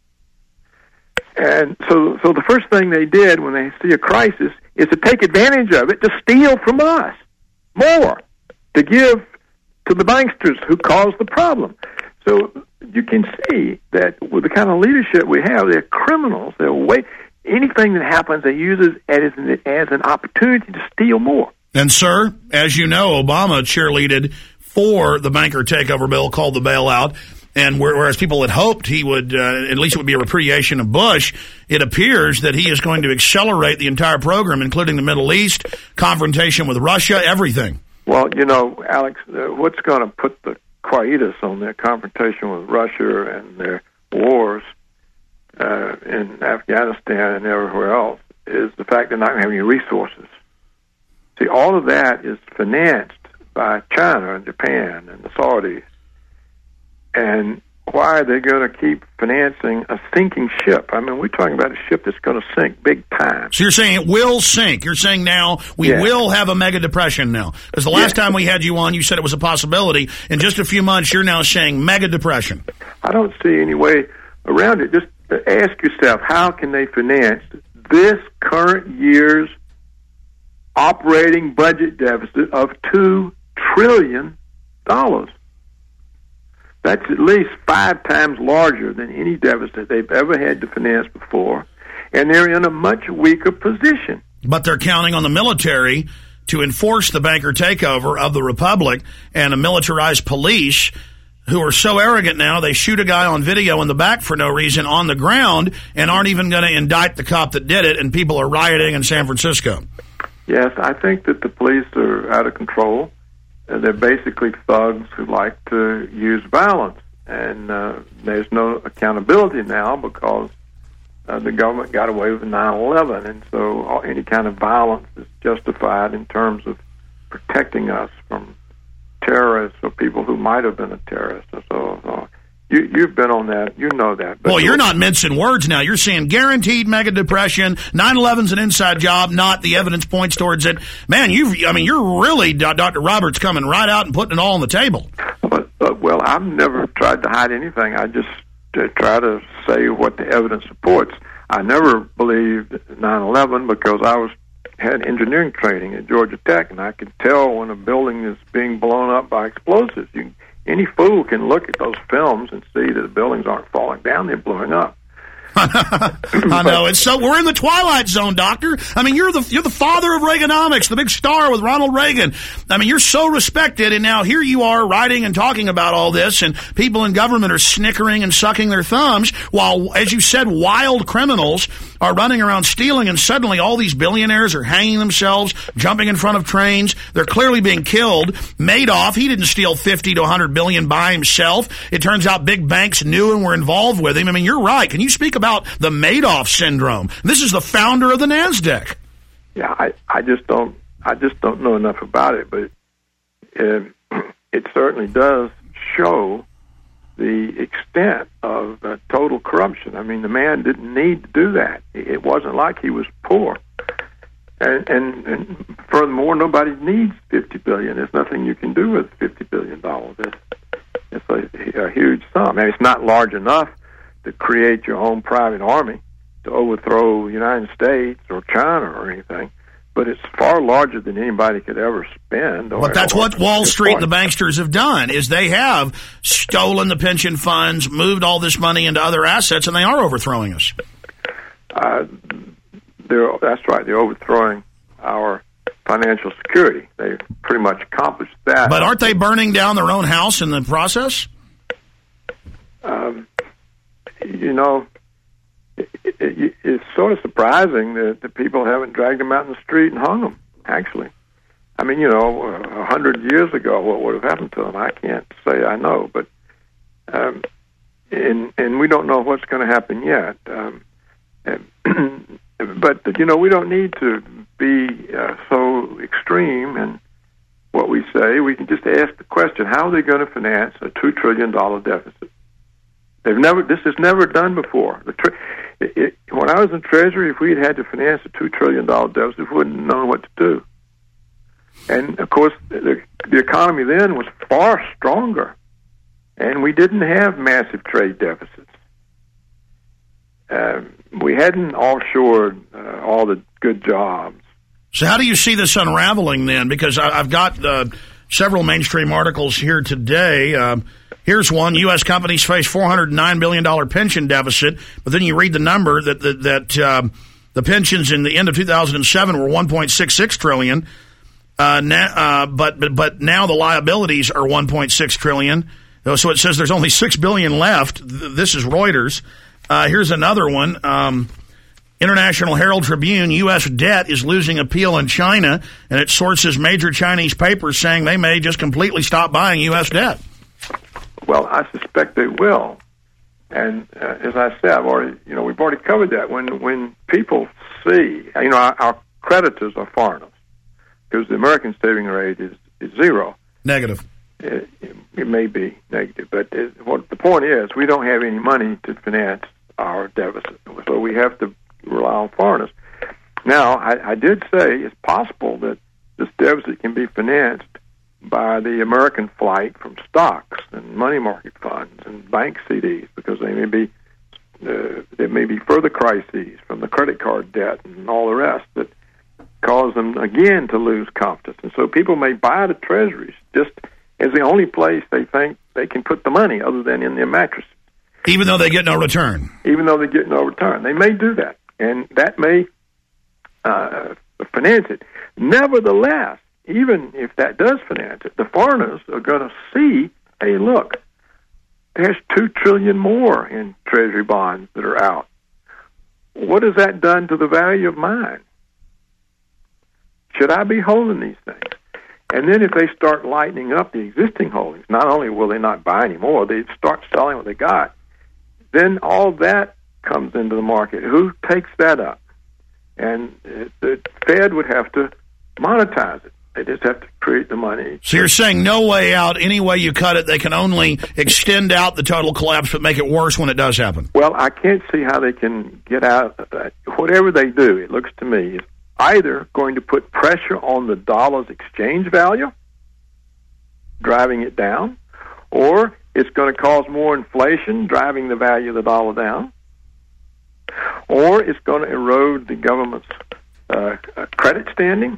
I: And so the first thing they did when they see a crisis is to take advantage of it to steal from us more, to give to the banksters who caused the problem. So you can see that with the kind of leadership we have, they're criminals. Anything that happens, they use it as an opportunity to steal more.
B: And, sir, as you know, Obama cheerleaded for the banker takeover bill called the bailout. And whereas people had hoped he would, at least it would be a repudiation of Bush, it appears that he is going to accelerate the entire program, including the Middle East, confrontation with Russia, everything.
I: Well, Alex, what's going to put the quietus on their confrontation with Russia and their wars in Afghanistan and everywhere else is the fact they're not going to have any resources. See, all of that is financed by China and Japan and the Saudis. And why are they going to keep financing a sinking ship? I mean, we're talking about a ship that's going to sink big time.
B: So you're saying it will sink. You're saying now we will have a mega depression now. Because the last time we had you on, you said it was a possibility. In just a few months, you're now saying mega depression.
I: I don't see any way around it. Just ask yourself, how can they finance this current year's operating budget deficit of $2 trillion? That's at least 5 times larger than any deficit they've ever had to finance before, and they're in a much weaker position.
B: But they're counting on the military to enforce the banker takeover of the republic and a militarized police who are so arrogant now, they shoot a guy on video in the back for no reason on the ground and aren't even going to indict the cop that did it, and people are rioting in San Francisco.
I: Yes, I think that the police are out of control. They're basically thugs who like to use violence, and there's no accountability now because the government got away with 9/11, and so any kind of violence is justified in terms of protecting us from terrorists or people who might have been a terrorist. So you've been on that. You know that. But
B: well, you're not mincing words now. You're saying guaranteed mega depression. 9/11's an inside job, not the evidence points towards it. Man, you're really, Dr. Roberts, coming right out and putting it all on the table.
I: Well, I've never tried to hide anything. I just try to say what the evidence supports. I never believed 9/11 because I had engineering training at Georgia Tech, and I could tell when a building is being blown up by explosives. Any fool can look at those films and see that the buildings aren't falling down; they're blowing up.
B: I know. It's so we're in the twilight zone, Doctor. I mean, you're the father of Reaganomics, the big star with Ronald Reagan. I mean, you're so respected, and now here you are writing and talking about all this, and people in government are snickering and sucking their thumbs while, as you said, wild criminals are running around stealing, and suddenly all these billionaires are hanging themselves, jumping in front of trains. They're clearly being killed. Madoff, he didn't steal 50 to 100 billion by himself. It turns out big banks knew and were involved with him. I mean, you're right. Can you speak about the Madoff syndrome? This is the founder of the NASDAQ.
I: Yeah, I just don't know enough about it, but it certainly does show the extent of total corruption. I mean, the man didn't need to do that. It wasn't like he was poor. And furthermore, nobody needs $50 billion. There's nothing you can do with $50 billion. It's a huge sum. And it's not large enough to create your own private army to overthrow the United States or China or anything. But it's far larger than anybody could ever spend.
B: But that's what Wall Street and the banksters have done, is they have stolen the pension funds, moved all this money into other assets, and they are overthrowing us.
I: That's right. They're overthrowing our financial security. They've pretty much accomplished that.
B: But aren't they burning down their own house in the process?
I: It's sort of surprising that the people haven't dragged them out in the street and hung them, actually. I mean, 100 years ago, what would have happened to them? I can't say I know, but and we don't know what's going to happen yet. But, we don't need to be so extreme in what we say. We can just ask the question, how are they going to finance a $2 trillion deficit? This is never done before. When I was in Treasury, if we had to finance a $2 trillion deficit, we wouldn't know what to do. And, of course, the economy then was far stronger, and we didn't have massive trade deficits. We hadn't offshored all the good jobs.
B: So how do you see this unraveling then? Because I've got several mainstream articles here today. Here's one: U.S. companies face $409 billion pension deficit. But then you read the number that the pensions in the end of 2007 were $1.66 trillion. But now the liabilities are $1.6 trillion. So it says there's only $6 billion left. This is Reuters. Here's another one. International Herald Tribune: U.S. debt is losing appeal in China, and it sources major Chinese papers saying they may just completely stop buying U.S. debt.
I: Well, I suspect they will, and as I said, we've already covered that. When people see, our creditors are foreigners, because the American saving rate is zero.
B: Negative.
I: It may be negative, but what the point is, we don't have any money to finance our deficit, so we have to rely on foreigners. Now, I did say it's possible that this deficit can be financed by the American flight from stocks and money market funds and bank CDs, because there may be further crises from the credit card debt and all the rest that cause them again to lose confidence. And so people may buy the treasuries just as the only place they think they can put the money other than in their mattress.
B: Even though they get no return.
I: Even though they get no return. They may do that, and that may finance it. Nevertheless, even if that does finance it, the foreigners are going to see, hey, look, there's $2 trillion more in Treasury bonds that are out. What has that done to the value of mine? Should I be holding these things? And then if they start lightening up the existing holdings, not only will they not buy anymore, they start selling what they got. Then all that comes into the market. Who takes that up? And the Fed would have to monetize it. They just have to create the money.
B: So you're saying no way out, any way you cut it, they can only extend out the total collapse but make it worse when it does happen?
I: Well, I can't see how they can get out of that. Whatever they do, it looks to me, is either going to put pressure on the dollar's exchange value, driving it down, or it's going to cause more inflation, driving the value of the dollar down, or it's going to erode the government's credit standing.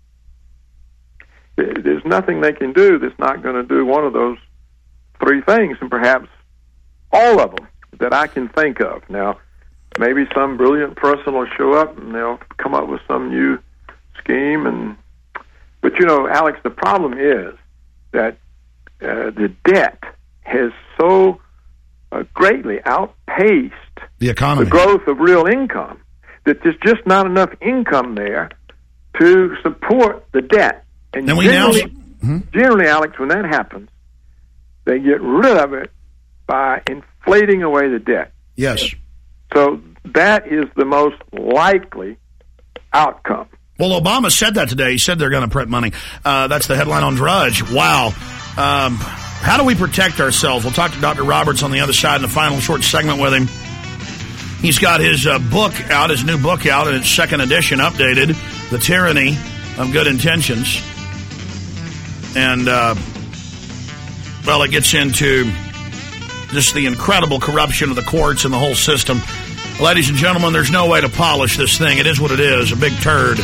I: There's nothing they can do that's not going to do one of those three things, and perhaps all of them that I can think of. Now, maybe some brilliant person will show up and they'll come up with some new scheme. But, Alex, the problem is that the debt has so greatly outpaced
B: the economy,
I: the growth of real income, that there's just not enough income there to support the debt. And generally, Alex, when that happens, they get rid of it by inflating away the debt.
B: Yes.
I: So that is the most likely outcome.
B: Well, Obama said that today. He said they're going to print money. That's the headline on Drudge. Wow. How do we protect ourselves? We'll talk to Dr. Roberts on the other side in the final short segment with him. He's got his book out, his new book out, in its second edition, updated, The Tyranny of Good Intentions. And, it gets into just the incredible corruption of the courts and the whole system. Ladies and gentlemen, there's no way to polish this thing. It is what it is, a big turd.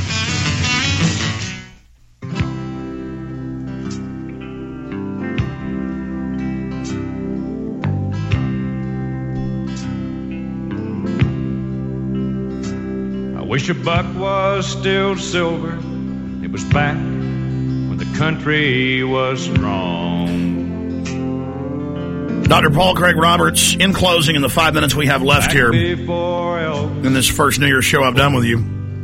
F: I wish a buck was still silver. It was back when the country was strong.
B: Dr. Paul Craig Roberts, in closing, in the 5 minutes we have left here in this first New Year's show I've done with you.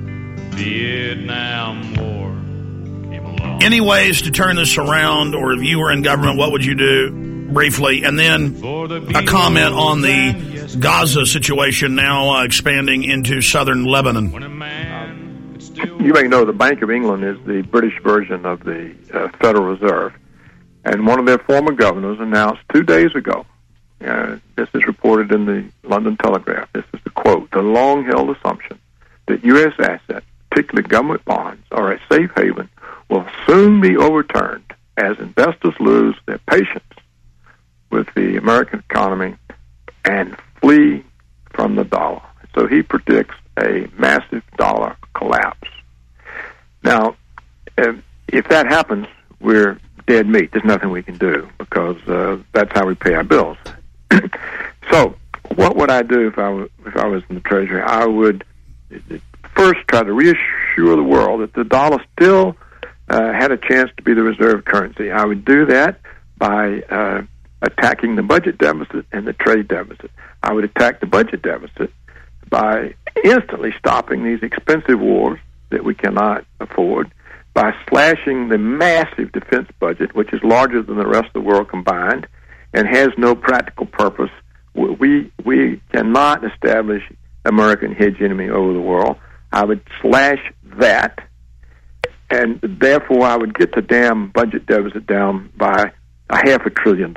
F: Vietnam War came along.
B: Any ways to turn this around, or if you were in government, what would you do, briefly? And then a comment on the Gaza situation now expanding into southern Lebanon.
I: You may know the Bank of England is the British version of the Federal Reserve. And one of their former governors announced 2 days ago, this is reported in the London Telegraph, this is the quote, the long-held assumption that U.S. assets, particularly government bonds, are a safe haven, will soon be overturned as investors lose their patience with the American economy and flee from the dollar. So he predicts a massive dollar collapse. Now, if that happens, we're dead meat. There's nothing we can do because that's how we pay our bills. So what would I do if I was in the Treasury? I would first try to reassure the world that the dollar still had a chance to be the reserve currency. I would do that by attacking the budget deficit and the trade deficit. I would attack the budget deficit by instantly stopping these expensive wars that we cannot afford, by slashing the massive defense budget, which is larger than the rest of the world combined and has no practical purpose. We cannot establish American hegemony over the world. I would slash that, and therefore I would get the damn budget deficit down by $500 billion.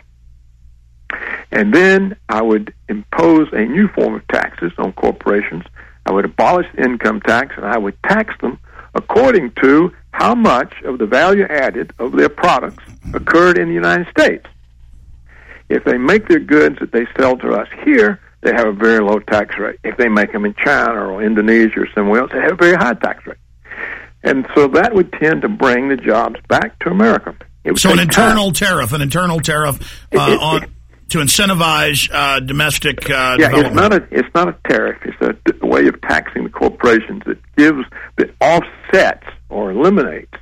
I: And then I would impose a new form of taxes on corporations. I would abolish the income tax, and I would tax them according to how much of the value added of their products occurred in the United States. If they make their goods that they sell to us here, they have a very low tax rate. If they make them in China or Indonesia or somewhere else, they have a very high tax rate. And so that to tend to bring the jobs back to America.
B: So an internal tariff to incentivize domestic development.
I: It's not a tariff. It's a way of taxing the corporations that offsets or eliminates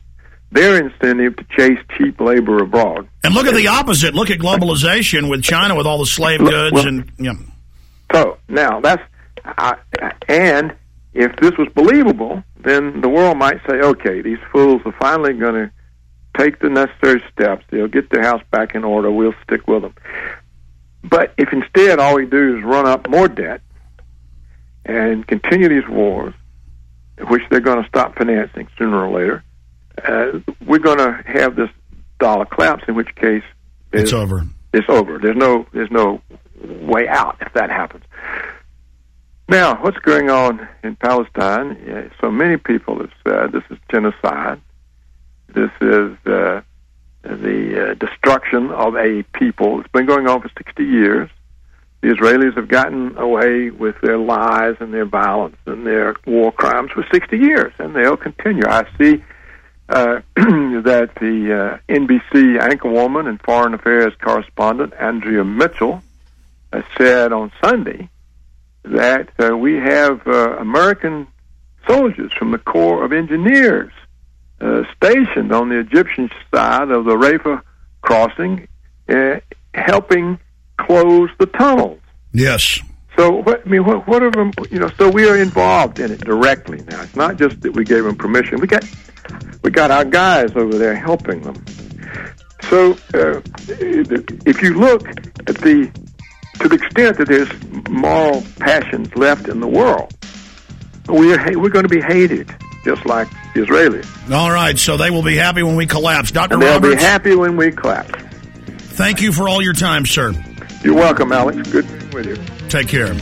I: their incentive to chase cheap labor abroad.
B: And look at the opposite. Look at globalization with China with all the slave goods and
I: So now and if this was believable, then the world might say, okay, these fools are finally going to take the necessary steps. They'll get their house back in order. We'll stick with them. But if instead all we do is run up more debt and continue these wars, which they're going to stop financing sooner or later, we're going to have this dollar collapse, in which case
B: it's over.
I: It's over. There's no way out if that happens. Now, what's going on in Palestine? So many people have said this is genocide. This is the destruction of a people. It's been going on for 60 years. The Israelis have gotten away with their lies and their violence and their war crimes for 60 years, and they'll continue. I see that the NBC anchorwoman and foreign affairs correspondent Andrea Mitchell said on Sunday that we have American soldiers from the Corps of Engineers stationed on the Egyptian side of the Rafah crossing, helping close the tunnels.
B: Yes.
I: So what are them? So we are involved in it directly now. It's not just that we gave them permission. We got our guys over there helping them. So if you look at to the extent that there's moral passions left in the world, we're going to be hated, just like the Israelis.
B: All right, so they will be happy when we collapse. Dr.
I: They'll
B: Roberts,
I: be happy when we collapse.
B: Thank you for all your time, sir.
I: You're welcome, Alex. Good being with you.
B: Take care.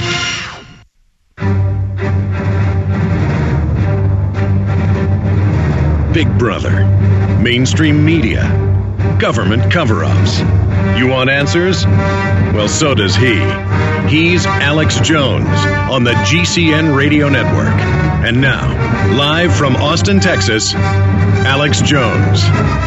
A: Big Brother, mainstream media, government cover-ups. You want answers? Well, so does he. He's Alex Jones on the GCN Radio Network. And now, live from Austin, Texas, Alex Jones.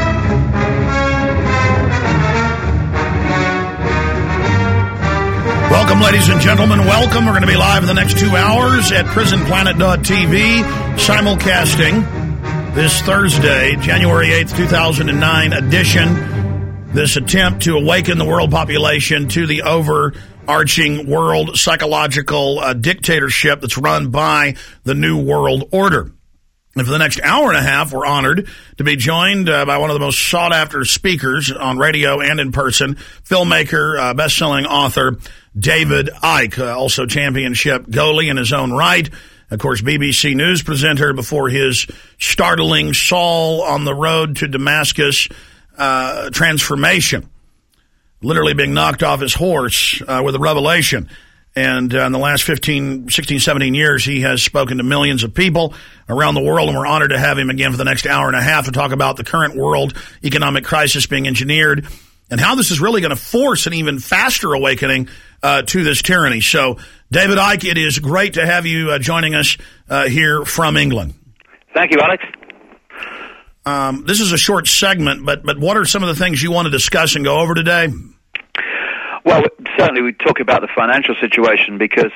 B: Welcome, ladies and gentlemen. Welcome. We're going to be live in the next 2 hours at prisonplanet.tv, simulcasting this Thursday, January 8th, 2009 edition. This attempt to awaken the world population to the overarching world psychological dictatorship that's run by the New World Order. And for the next hour and a half, we're honored to be joined by one of the most sought-after speakers on radio and in person, filmmaker, best-selling author, David Icke, also championship goalie in his own right. Of course, BBC News presenter before his startling Saul on the road to Damascus transformation, literally being knocked off his horse with a revelation. And in the last 15, 16, 17 years, he has spoken to millions of people around the world, and we're honored to have him again for the next hour and a half to talk about the current world economic crisis being engineered and how this is really going to force an even faster awakening to this tyranny. So, David Icke, it is great to have you joining us here from England.
J: Thank you, Alex.
B: This is a short segment, but what are some of the things you want to discuss and go over today?
J: Well, certainly we talk about the financial situation because,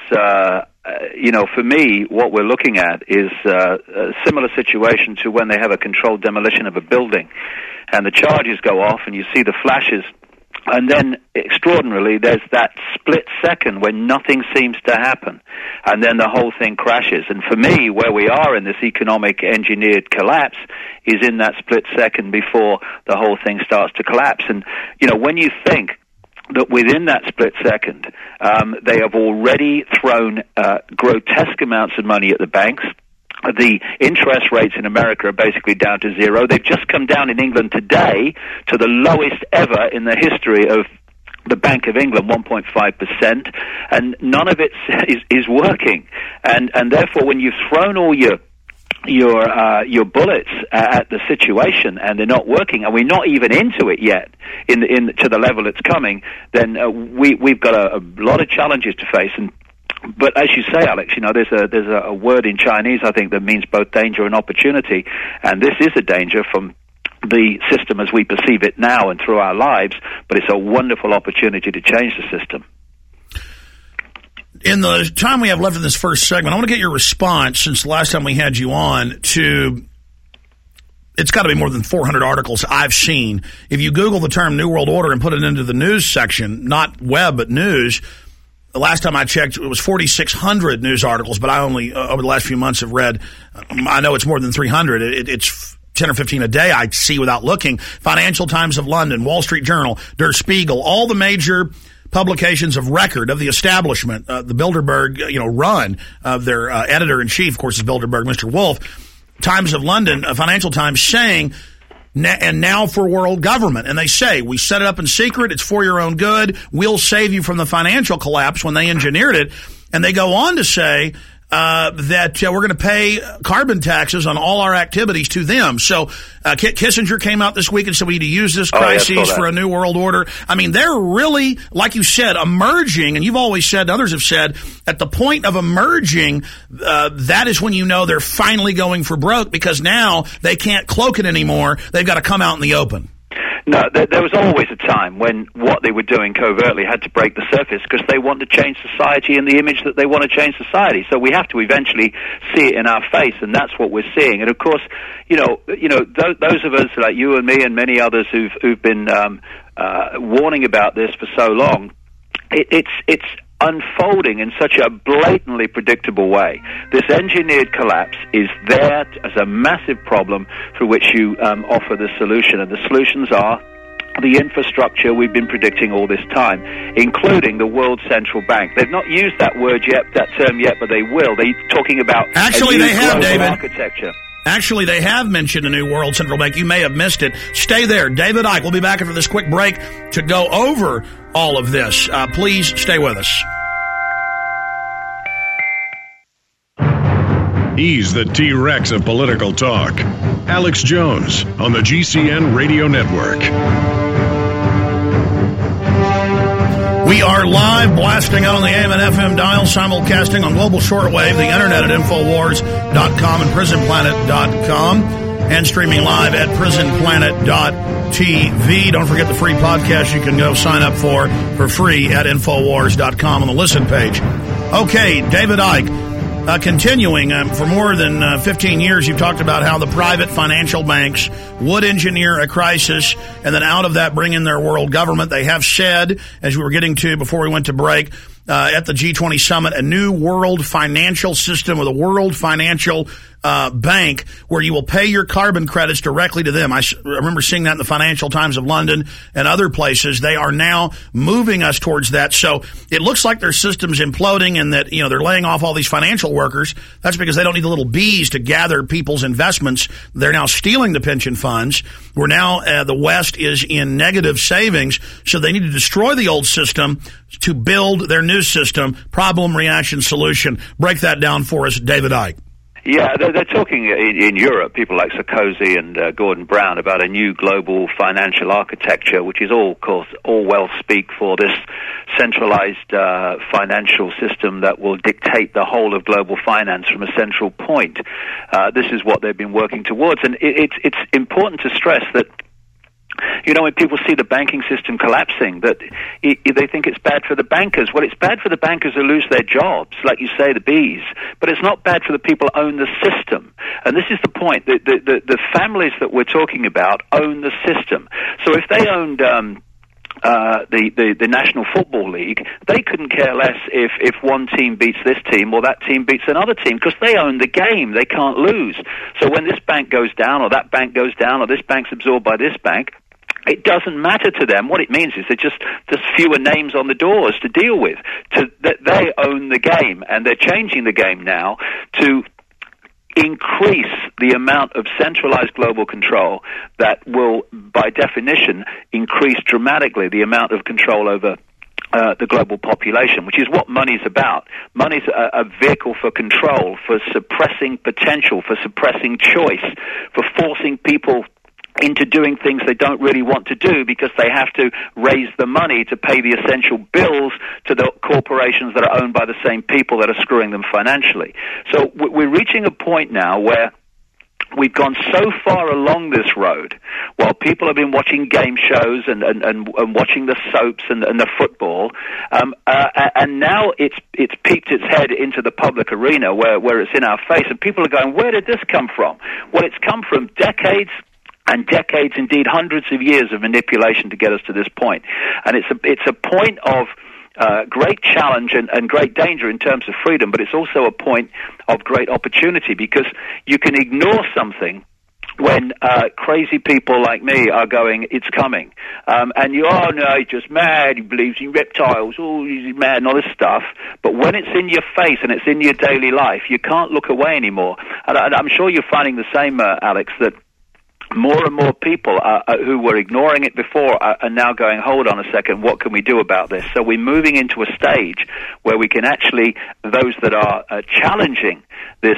J: for me, what we're looking at is a similar situation to when they have a controlled demolition of a building and the charges go off and you see the flashes. And then, extraordinarily, there's that split second when nothing seems to happen. And then the whole thing crashes. And for me, where we are in this economic engineered collapse is in that split second before the whole thing starts to collapse. And, when you think that within that split second, they have already thrown grotesque amounts of money at the banks. The interest rates in America are basically down to zero. They've just come down in England today to the lowest ever in the history of the Bank of England, 1.5%, and none of it is working. And therefore, when you've thrown all your bullets at the situation and they're not working, and we're not even into it yet to the level it's coming, then we've got a lot of challenges to face. But as you say, Alex, there's a word in Chinese, I think, that means both danger and opportunity, and this is a danger from the system as we perceive it now and through our lives, but it's a wonderful opportunity to change the system.
B: In the time we have left in this first segment, I want to get your response, since the last time we had you on, to it's got to be more than 400 articles I've seen. If you Google the term New World Order and put it into the news section, not web, but news, the last time I checked, it was 4,600 news articles, but I only, over the last few months, have read, I know it's more than 300. It's 10 or 15 a day I see without looking. Financial Times of London, Wall Street Journal, Der Spiegel, all the major publications of record of the establishment, the Bilderberg, run of their editor-in-chief, of course, is Bilderberg, Mr. Wolf. Times of London, Financial Times, saying, and now for world government. And they say, we set it up in secret. It's for your own good. We'll save you from the financial collapse when they engineered it. And they go on to say that we're going to pay carbon taxes on all our activities to them. So Kissinger came out this week and said we need to use this crisis for a new world order. I mean, they're really, like you said, emerging, and you've always said, and others have said, at the point of emerging, that is when you know they're finally going for broke, because now they can't cloak it anymore. They've got to come out in the open.
J: No, there was always a time when what they were doing covertly had to break the surface because they want to change society and the image that they want to change society. So we have to eventually see it in our face, and that's what we're seeing. And of course, those of us like you and me and many others who've been warning about this for so long, it's unfolding in such a blatantly predictable way. This engineered collapse is there as a massive problem for which you offer the solution, and the solutions are the infrastructure we've been predicting all this time, including the World Central Bank. They've not used that term yet, but they will. They're talking about
B: actually they have, David.
J: Architecture.
B: Actually, they have mentioned a new World Central Bank. You may have missed it. Stay there. David Icke. We'll be back after this quick break to go over all of this. Please stay with us.
A: He's the T-Rex of political talk. Alex Jones on the GCN Radio Network.
B: We are live, blasting out on the AM and FM dial, simulcasting on global shortwave, the internet at Infowars.com and PrisonPlanet.com, and streaming live at PrisonPlanet.tv. Don't forget the free podcast you can go sign up for free at Infowars.com on the listen page. Okay, David Icke. Continuing, for more than 15 years, you've talked about how the private financial banks would engineer a crisis and then out of that bring in their world government. They have said, as we were getting to before we went to break, at the G20 summit, a new world financial system with a world financial bank where you will pay your carbon credits directly to them. I remember seeing that in the Financial Times of London and other places. They are now moving us towards that. So it looks like their system's imploding and that, they're laying off all these financial workers. That's because they don't need the little bees to gather people's investments. They're now stealing the pension funds. We're now, the West is in negative savings. So they need to destroy the old system to build their new system. Problem, reaction, solution. Break that down for us, David Icke.
J: Yeah, they're talking in Europe, people like Sarkozy and Gordon Brown, about a new global financial architecture, which is all, of course, all well speak for this centralized financial system that will dictate the whole of global finance from a central point. This is what they've been working towards, and it's important to stress that when people see the banking system collapsing, that they think it's bad for the bankers. Well, it's bad for the bankers who lose their jobs, like you say, the bees. But it's not bad for the people who own the system. And this is the point. The families that we're talking about own the system. So if they owned the National Football League, they couldn't care less if one team beats this team or that team beats another team, because they own the game. They can't lose. So when this bank goes down or that bank goes down or this bank's absorbed by this bank, it doesn't matter to them. What it means is there's fewer names on the doors to deal with. That they own the game, and they're changing the game now to increase the amount of centralized global control that will, by definition, increase dramatically the amount of control over the global population, which is what money's about. Money's a vehicle for control, for suppressing potential, for suppressing choice, for forcing people into doing things they don't really want to do because they have to raise the money to pay the essential bills to the corporations that are owned by the same people that are screwing them financially. So we're reaching a point now where we've gone so far along this road, while people have been watching game shows and watching the soaps and the football, and now it's peeked its head into the public arena where it's in our face, and people are going, where did this come from? Well, it's come from decades and decades, indeed hundreds of years of manipulation to get us to this point. And it's a point of great challenge and great danger in terms of freedom, but it's also a point of great opportunity, because you can ignore something when crazy people like me are going, it's coming. And you, oh no, he's just mad, he believes in reptiles, oh, he's mad and all this stuff. But when it's in your face and it's in your daily life, you can't look away anymore. And I'm sure you're finding the same, Alex, that more and more people who were ignoring it before are now going, hold on a second, what can we do about this? So we're moving into a stage where we can actually, those that are challenging this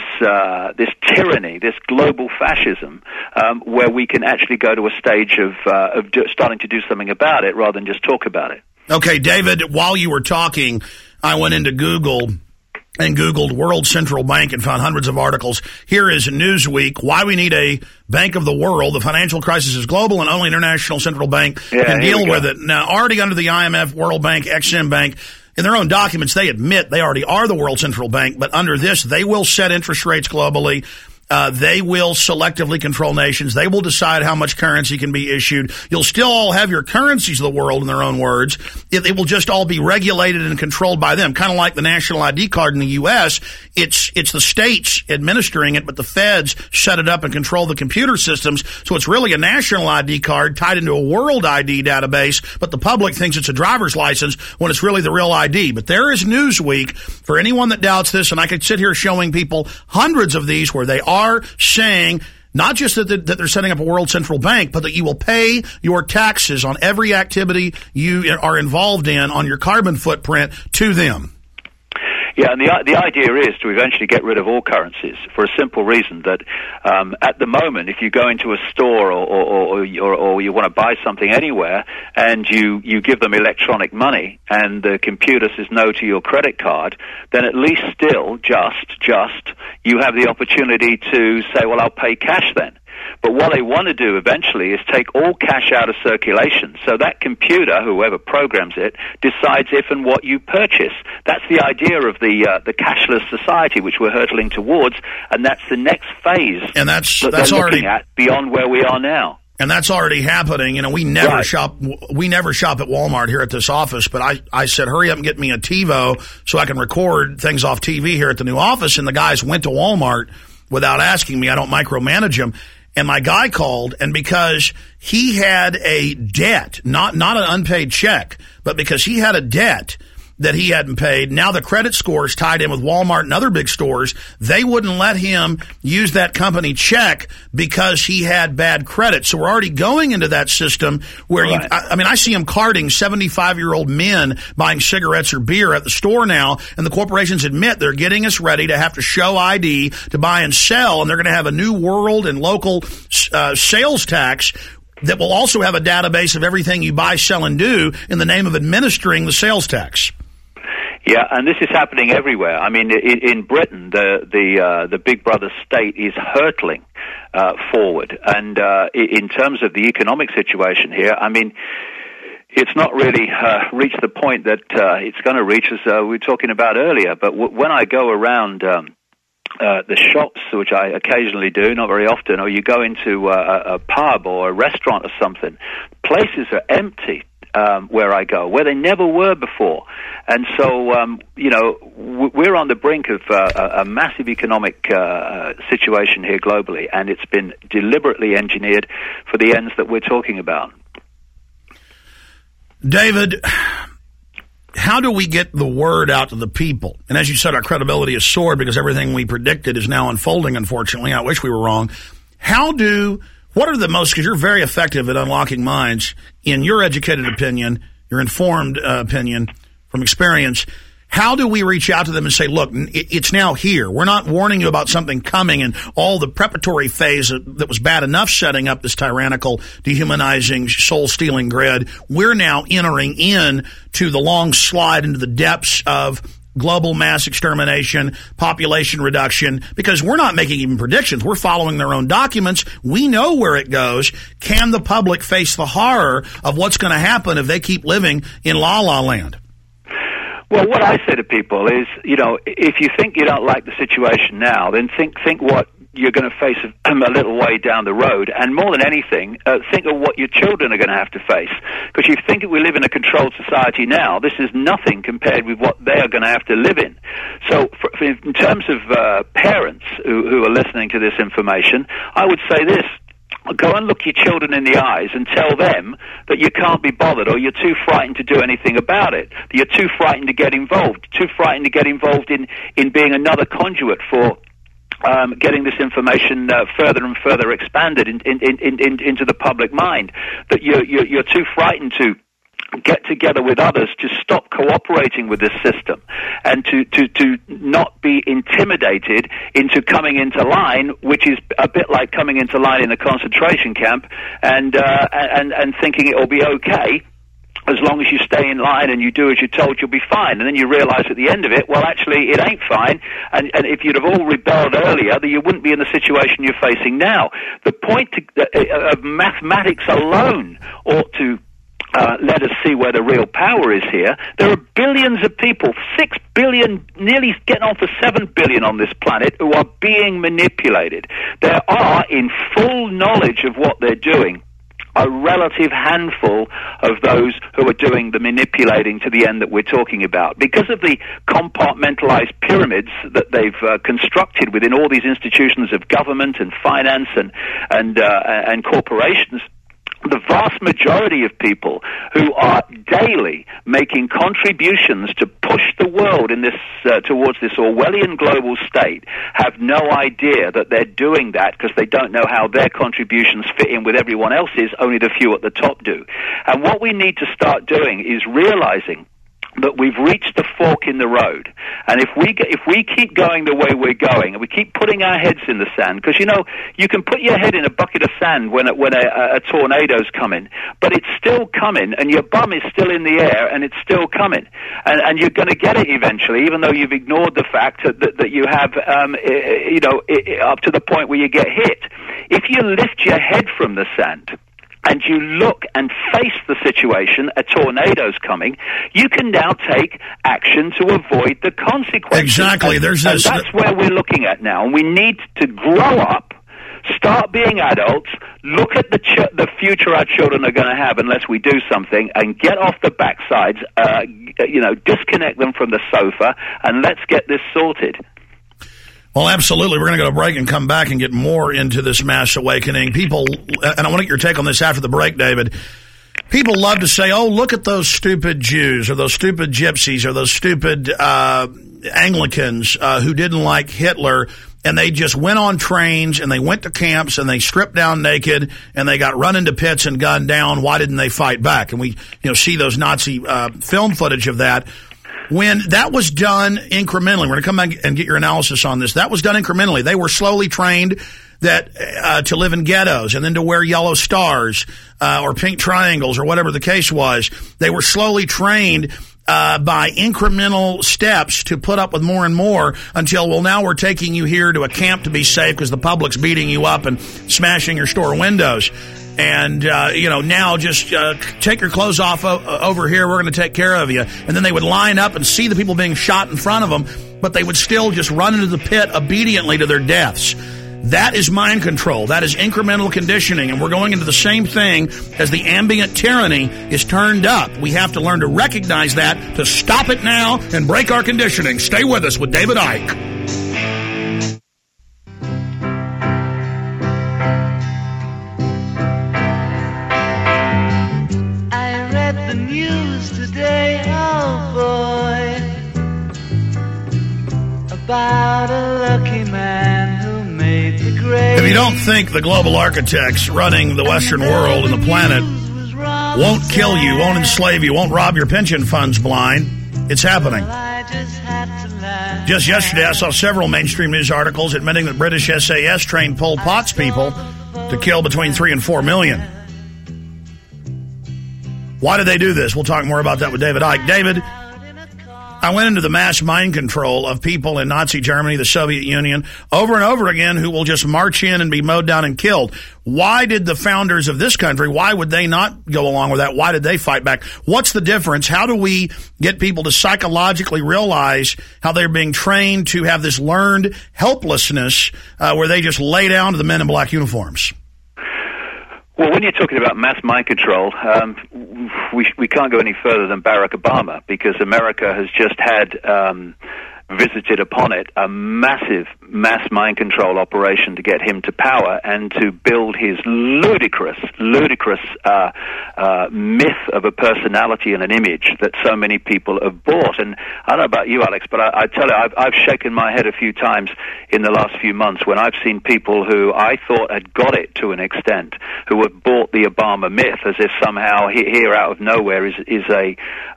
J: tyranny, this global fascism, where we can actually go to a stage of starting to do something about it rather than just talk about it.
B: Okay, David, while you were talking, I went into Google and Googled World Central Bank and found hundreds of articles. Here is Newsweek, why we need a Bank of the World. The financial crisis is global and only International Central Bank can deal with it. Now, already under the IMF, World Bank, Exim Bank, in their own documents, they admit they already are the World Central Bank, but under this, they will set interest rates globally. They will selectively control nations. They will decide how much currency can be issued. You'll still all have your currencies of the world, in their own words. It will just all be regulated and controlled by them, kind of like the national ID card in the U.S. It's the states administering it, but the feds set it up and control the computer systems. So it's really a national ID card tied into a world ID database, but the public thinks it's a driver's license when it's really the real ID. But there is Newsweek for anyone that doubts this, and I could sit here showing people hundreds of these where they are saying not just that they're setting up a world central bank, but that you will pay your taxes on every activity you are involved in on your carbon footprint to them.
J: Yeah, and the idea is to eventually get rid of all currencies for a simple reason that at the moment, if you go into a store or you want to buy something anywhere and you give them electronic money and the computer says no to your credit card, then at least still just you have the opportunity to say, well, I'll pay cash then. But what they want to do eventually is take all cash out of circulation. So that computer, whoever programs it, decides if and what you purchase. That's the idea of the cashless society which we're hurtling towards, and that's the next phase
B: and that's
J: they're looking at beyond where we are now.
B: And that's already happening. You know, we never shop at Walmart here at this office, but I said, hurry up and get me a TiVo so I can record things off TV here at the new office. And the guys went to Walmart without asking me. I don't micromanage them. And my guy called, and because he had a debt, not an unpaid check, but because he had a debt that he hadn't paid, now the credit scores tied in with Walmart and other big stores, they wouldn't let him use that company check because he had bad credit. So we're already going into that system where I see him carding 75-year-old men buying cigarettes or beer at the store now, and the corporations admit they're getting us ready to have to show ID to buy and sell, and they're going to have a new world and local sales tax that will also have a database of everything you buy, sell, and do in the name of administering the sales tax.
J: Yeah, and this is happening everywhere. I mean, in Britain, the Big Brother state is hurtling forward, and in terms of the economic situation here, I mean, it's not really reached the point that it's going to reach, as we were talking about earlier. But when I go around the shops, which I occasionally do, not very often, or you go into a pub or a restaurant or something, places are empty. Where I go, where they never were before. And so, we're on the brink of a massive economic situation here globally, and it's been deliberately engineered for the ends that we're talking about.
B: David, how do we get the word out to the people? And as you said, our credibility is soared because everything we predicted is now unfolding, unfortunately. I wish we were wrong. What are the most, because you're very effective at unlocking minds, in your educated opinion, your informed opinion from experience, how do we reach out to them and say, look, it's now here. We're not warning you about something coming and all the preparatory phase that was bad enough setting up this tyrannical, dehumanizing, soul-stealing grid. We're now entering into the long slide into the depths of global mass extermination, population reduction, because we're not making even predictions. We're following their own documents. We know where it goes. Can the public face the horror of what's going to happen if they keep living in la-la land?
J: Well, what I say to people is, if you think you don't like the situation now, then think what you're going to face a little way down the road. And more than anything, think of what your children are going to have to face. Because you think that we live in a controlled society now, this is nothing compared with what they are going to have to live in. So in terms of parents who are listening to this information, I would say this. Go and look your children in the eyes and tell them that you can't be bothered, or you're too frightened to do anything about it. That you're too frightened to get involved, in being another conduit for getting this information further and further expanded into the public mind. That you're too frightened to get together with others to stop cooperating with this system, and to not be intimidated into coming into line, which is a bit like coming into line in a concentration camp, and thinking it will be okay. As long as you stay in line and you do as you're told, you'll be fine. And then you realize at the end of it, well, actually, it ain't fine. And if you'd have all rebelled earlier, then you wouldn't be in the situation you're facing now. The point of mathematics alone ought to let us see where the real power is here. There are billions of people, 6 billion, nearly getting on for 7 billion on this planet, who are being manipulated. There are, in full knowledge of what they're doing, a relative handful of those who are doing the manipulating to the end that we're talking about. Because of the compartmentalized pyramids that they've constructed within all these institutions of government and finance and corporations, the vast majority of people who are daily making contributions to push the world in this towards this Orwellian global state have no idea that they're doing that, because they don't know how their contributions fit in with everyone else's. Only the few at the top do. And what we need to start doing is realizing that we've reached the fork in the road, and if we keep going the way we're going, and we keep putting our heads in the sand, because you can put your head in a bucket of sand when a tornado's coming, but it's still coming, and your bum is still in the air, and it's still coming, and you're going to get it eventually, even though you've ignored the fact that you have up to the point where you get hit. If you lift your head from the sand and you look and face the situation, a tornado's coming, you can now take action to avoid the consequences.
B: Exactly.
J: And that's where we're looking at now. And we need to grow up, start being adults, look at the future our children are going to have unless we do something, and get off the backsides, disconnect them from the sofa, and let's get this sorted.
B: Well, absolutely. We're going to go to break and come back and get more into this mass awakening. People, and I want to get your take on this after the break, David. People love to say, oh, look at those stupid Jews or those stupid gypsies or those stupid Anglicans who didn't like Hitler, and they just went on trains and they went to camps and they stripped down naked and they got run into pits and gunned down. Why didn't they fight back? And we see those Nazi film footage of that. When that was done incrementally, we're going to come back and get your analysis on this. That was done incrementally. They were slowly trained to live in ghettos and then to wear yellow stars or pink triangles or whatever the case was. They were slowly trained by incremental steps to put up with more and more until, well, now we're taking you here to a camp to be safe because the public's beating you up and smashing your store windows. And, now just take your clothes off over here. We're going to take care of you. And then they would line up and see the people being shot in front of them, but they would still just run into the pit obediently to their deaths. That is mind control. That is incremental conditioning. And we're going into the same thing as the ambient tyranny is turned up. We have to learn to recognize that, to stop it now and break our conditioning. Stay with us with David Icke.
D: About a lucky man who made the grade.
B: If you don't think the global architects running the Western world and the planet won't kill you, won't enslave you, won't rob your pension funds blind, it's happening. Just yesterday, I saw several mainstream news articles admitting that British SAS trained Pol Pot's people to kill between 3 and 4 million. Why did they do this? We'll talk more about that with David Icke. David, I went into the mass mind control of people in Nazi Germany, the Soviet Union, over and over again who will just march in and be mowed down and killed. Why did the founders of this country, why would they not go along with that? Why did they fight back? What's the difference? How do we get people to psychologically realize how they're being trained to have this learned helplessness where they just lay down to the men in black uniforms?
J: Well, when you're talking about mass mind control, we can't go any further than Barack Obama, because America has just had visited upon it a massive mass mind control operation to get him to power and to build his ludicrous myth of a personality and an image that so many people have bought. And I don't know about you, Alex, but I tell you, I've shaken my head a few times in the last few months when I've seen people who I thought had got it to an extent, who have bought the Obama myth as if somehow here out of nowhere is a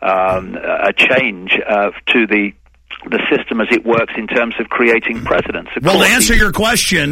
J: change to the system as it works in terms of creating presidents.
B: Well, to answer your question,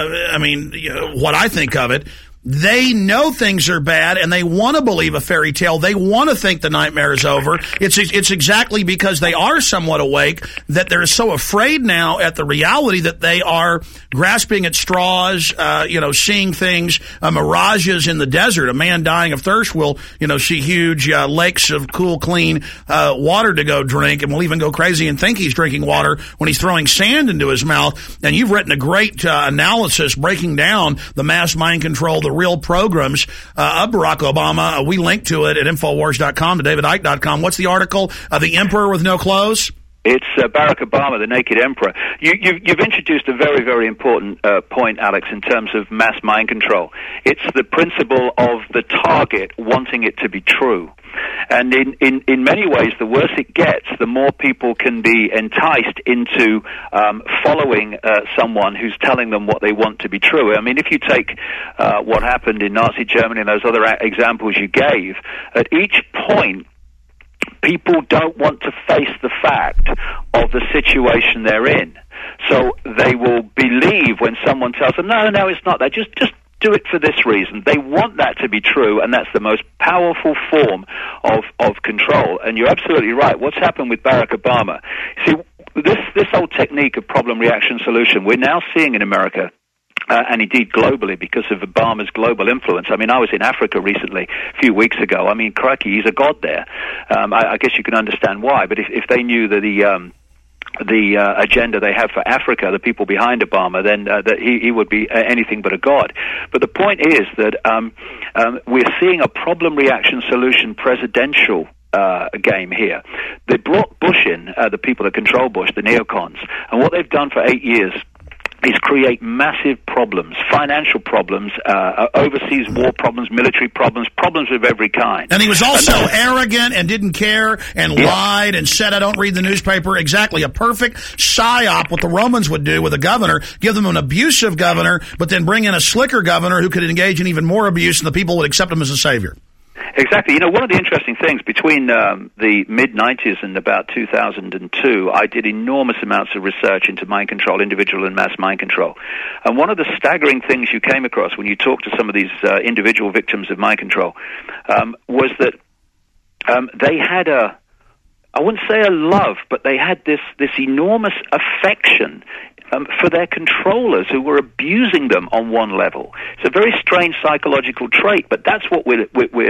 B: what I think of it, they know things are bad and they want to believe a fairy tale. They want to think the nightmare is over. It's exactly because they are somewhat awake that they're so afraid now at the reality that they are grasping at straws, seeing things, mirages in the desert. A man dying of thirst will, see huge lakes of cool, clean water to go drink, and will even go crazy and think he's drinking water when he's throwing sand into his mouth. And you've written a great analysis breaking down the mass mind control, the real programs of Barack Obama. We link to it at Infowars.com, to DavidIcke.com. What's the article? The Emperor with No Clothes?
J: It's Barack Obama, the Naked Emperor. You've introduced a very, very important point, Alex, in terms of mass mind control. It's the principle of the target wanting it to be true. And in many ways, the worse it gets, the more people can be enticed into following someone who's telling them what they want to be true. I mean, if you take what happened in Nazi Germany and those other examples you gave, at each point, people don't want to face the fact of the situation they're in. So they will believe when someone tells them, no, it's not that, just do it for this reason. They want that to be true, and that's the most powerful form of control. And you're absolutely right. What's happened with Barack Obama? See, this whole technique of problem, reaction, solution, we're now seeing in America, and indeed globally, because of Obama's global influence. I mean, I was in Africa recently, a few weeks ago. I mean, crikey, he's a god there. I guess you can understand why, but if they knew that the agenda they have for Africa, the people behind Obama, then that he would be anything but a god. But the point is that we're seeing a problem, reaction, solution presidential game here. They brought Bush in, the people that control Bush, the neocons, and what they've done for 8 years is create massive problems, financial problems, overseas war problems, military problems of every kind.
B: And he was also arrogant and didn't care and lied and said, I don't read the newspaper. Exactly. A perfect psyop, what the Romans would do with a governor, give them an abusive governor, but then bring in a slicker governor who could engage in even more abuse, and the people would accept him as a savior.
J: Exactly. One of the interesting things between the mid-90s and about 2002, I did enormous amounts of research into mind control, individual and mass mind control. And one of the staggering things you came across when you talked to some of these individual victims of mind control was that they had I wouldn't say a love, but they had this enormous affection for their controllers who were abusing them on one level. It's a very strange psychological trait, but that's what we're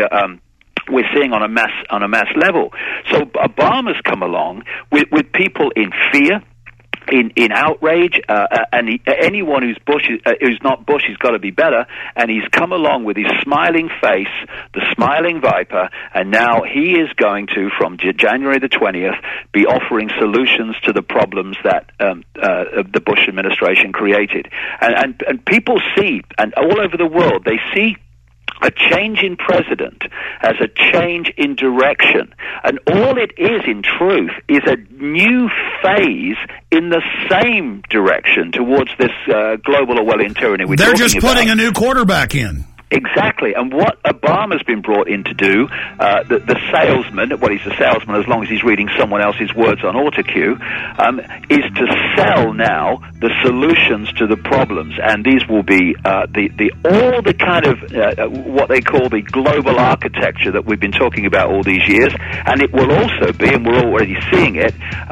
J: seeing on a mass level. So Obama's come along with people in fear, in outrage, and anyone who's not Bush, he's got to be better. And he's come along with his smiling face, the smiling viper, and now he is going to, from January the 20th, be offering solutions to the problems that the Bush administration created. And people see, and all over the world, they see a change in president as a change in direction. And all it is, in truth, is a new phase in the same direction towards this global Orwellian tyranny we're talking about.
B: They're just putting a new quarterback in.
J: Exactly, and what Obama's been brought in to do, the salesman, well, he's a salesman as long as he's reading someone else's words on autocue, is to sell now the solutions to the problems, and these will be all the kind of what they call the global architecture that we've been talking about all these years, and it will also be, and we're already seeing it,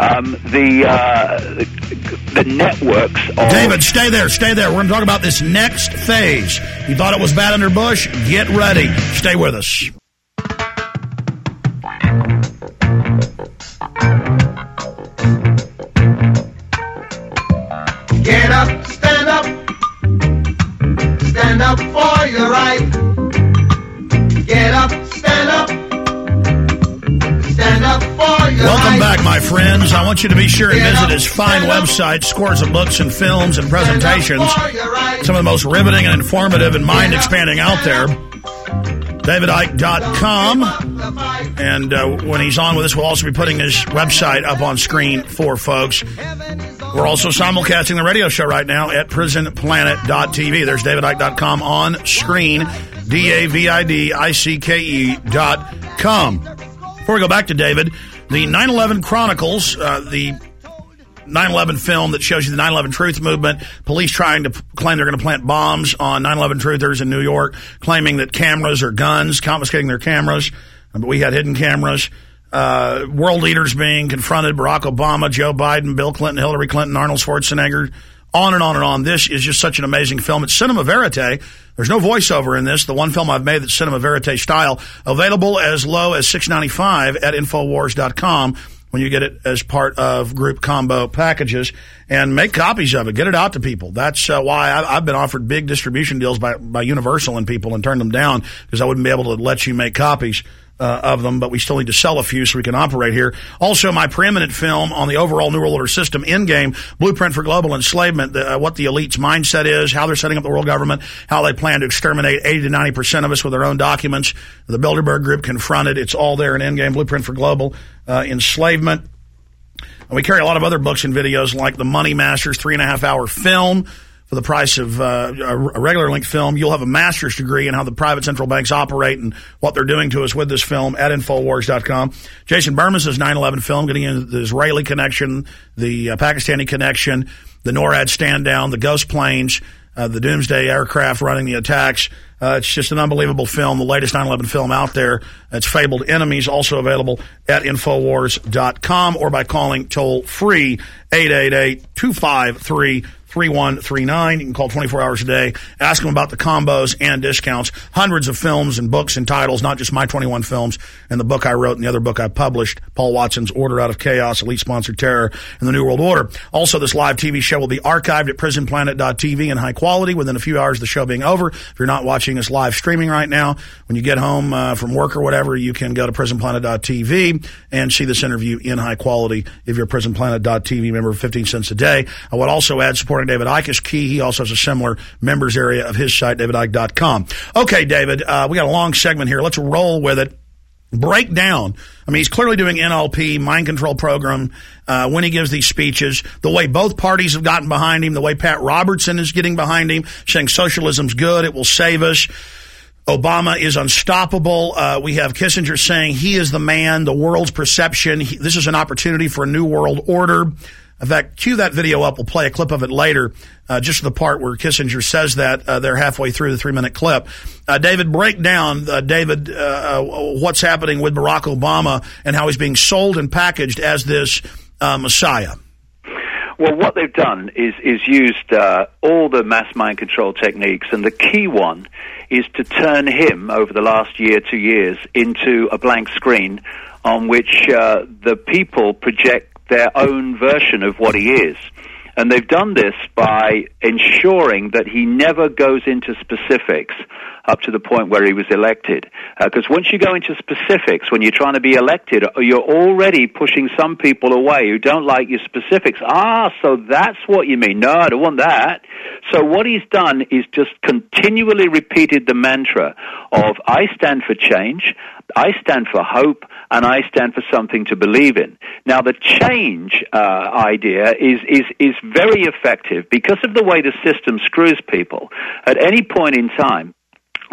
J: the networks of...
B: David, stay there. We're going to talk about this next phase. You thought it was bad under Bush? Get ready. Stay with us.
H: Get up, stand up. Stand up for your right. Get up, stand up. Stand up for your right.
B: Welcome back, my friends. I want you to be sure and visit his fine website, scores of books and films and presentations. Some of the most riveting and informative and mind-expanding out there. DavidIke.com. And when he's on with us, we'll also be putting his website up on screen for folks. We're also simulcasting the radio show right now at prisonplanet.tv. There's DavidIke.com on screen, DavidIcke.com. Before we go back to David, the 9/11 Chronicles, the 9/11 film that shows you the 9/11 Truth Movement, police trying to claim they're going to plant bombs on 9/11 truthers in New York, claiming that cameras are guns, confiscating their cameras, but we had hidden cameras. World leaders being confronted, Barack Obama, Joe Biden, Bill Clinton, Hillary Clinton, Arnold Schwarzenegger, on and on and on. This is just such an amazing film. It's cinema verite. There's no voiceover in this. The one film I've made that's cinema verite style, available as low as $6.95 at Infowars.com when you get it as part of group combo packages, and make copies of it. Get it out to people. That's why I've been offered big distribution deals by Universal and people and turned them down because I wouldn't be able to let you make copies of them, but we still need to sell a few so we can operate here. Also, my preeminent film on the overall New World Order system, Endgame, Blueprint for Global Enslavement, what the elite's mindset is, how they're setting up the world government, how they plan to exterminate 80 to 90% of us with their own documents. The Bilderberg Group confronted. It's all there in Endgame, Blueprint for Global Enslavement. And we carry a lot of other books and videos like the Money Masters 3.5-hour film. For the price of a regular length film, you'll have a master's degree in how the private central banks operate and what they're doing to us with this film at Infowars.com. Jason Burmas' 9/11 film, getting into the Israeli connection, the Pakistani connection, the NORAD stand down, the ghost planes, the doomsday aircraft running the attacks. It's just an unbelievable film, the latest 9/11 film out there. It's Fabled Enemies, also available at Infowars.com or by calling toll-free 888-253-3139. You can call 24 hours a day. Ask them about the combos and discounts. Hundreds of films and books and titles, not just my 21 films and the book I wrote and the other book I published, Paul Watson's Order Out of Chaos, Elite Sponsored Terror, and the New World Order. Also, this live TV show will be archived at prisonplanet.tv in high quality within a few hours of the show being over. If you're not watching us live streaming right now, when you get home from work or whatever, you can go to prisonplanet.tv and see this interview in high quality if you're a prisonplanet.tv member for 15 cents a day. I would also add supporting David Icke is key. He also has a similar members area of his site, davidicke.com. Okay, David, we got a long segment here. Let's roll with it. Break down. I mean, he's clearly doing NLP, mind control program, when he gives these speeches, the way both parties have gotten behind him, the way Pat Robertson is getting behind him, saying socialism's good, it will save us. Obama is unstoppable. We have Kissinger saying he is the man, the world's perception. This is an opportunity for a new world order. In fact, cue that video up. We'll play a clip of it later, just the part where Kissinger says that. They're halfway through the 3-minute clip. David, break down, what's happening with Barack Obama and how he's being sold and packaged as this messiah.
J: Well, what they've done is used all the mass mind control techniques, and the key one is to turn him, over the last year, 2 years, into a blank screen on which the people project their own version of what he is. And they've done this by ensuring that he never goes into specifics up to the point where he was elected. Because once you go into specifics, when you're trying to be elected, you're already pushing some people away who don't like your specifics. So that's what you mean. No, I don't want that. So what he's done is just continually repeated the mantra of, I stand for change, I stand for hope, and I stand for something to believe in. Now, the change idea is very effective because of the way the system screws people. At any point in time,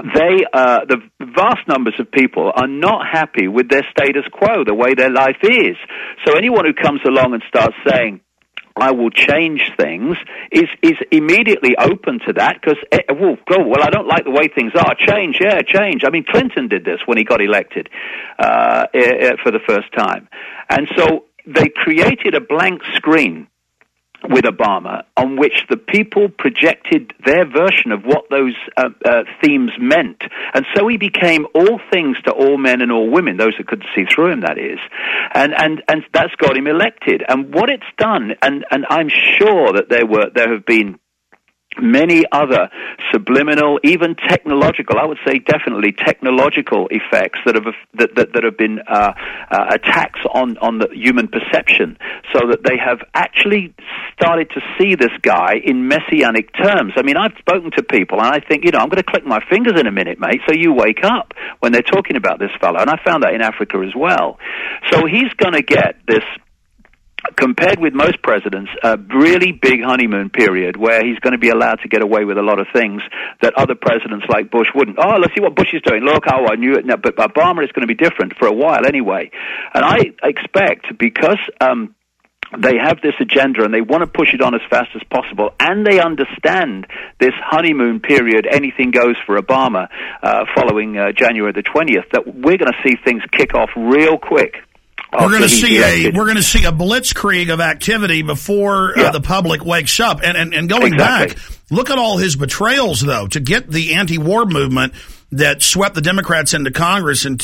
J: the vast numbers of people are not happy with their status quo, the way their life is. So anyone who comes along and starts saying, I will change things, is immediately open to that because, I don't like the way things are. Change. I mean, Clinton did this when he got elected for the first time. And so they created a blank screen with Obama on which the people projected their version of what those themes meant. And so he became all things to all men and all women, those that could see through him, that is. And that's got him elected. And what it's done, and I'm sure that there have been many other subliminal, even technological, I would say definitely technological effects that have been attacks on the human perception, so that they have actually started to see this guy in messianic terms. I mean, I've spoken to people, and I think, I'm going to click my fingers in a minute, mate, so you wake up when they're talking about this fellow. And I found that in Africa as well. So he's going to get this, compared with most presidents, a really big honeymoon period where he's going to be allowed to get away with a lot of things that other presidents like Bush wouldn't. Oh, let's see what Bush is doing. Look, I knew it. No, but Obama is going to be different for a while anyway. And I expect, because they have this agenda and they want to push it on as fast as possible, and they understand this honeymoon period, anything goes for Obama, following January the 20th, that we're going to see things kick off real quick.
B: We're going to see a blitzkrieg of activity before the public wakes up. And going back, look at all his betrayals, though, to get the anti-war movement that swept the Democrats into Congress in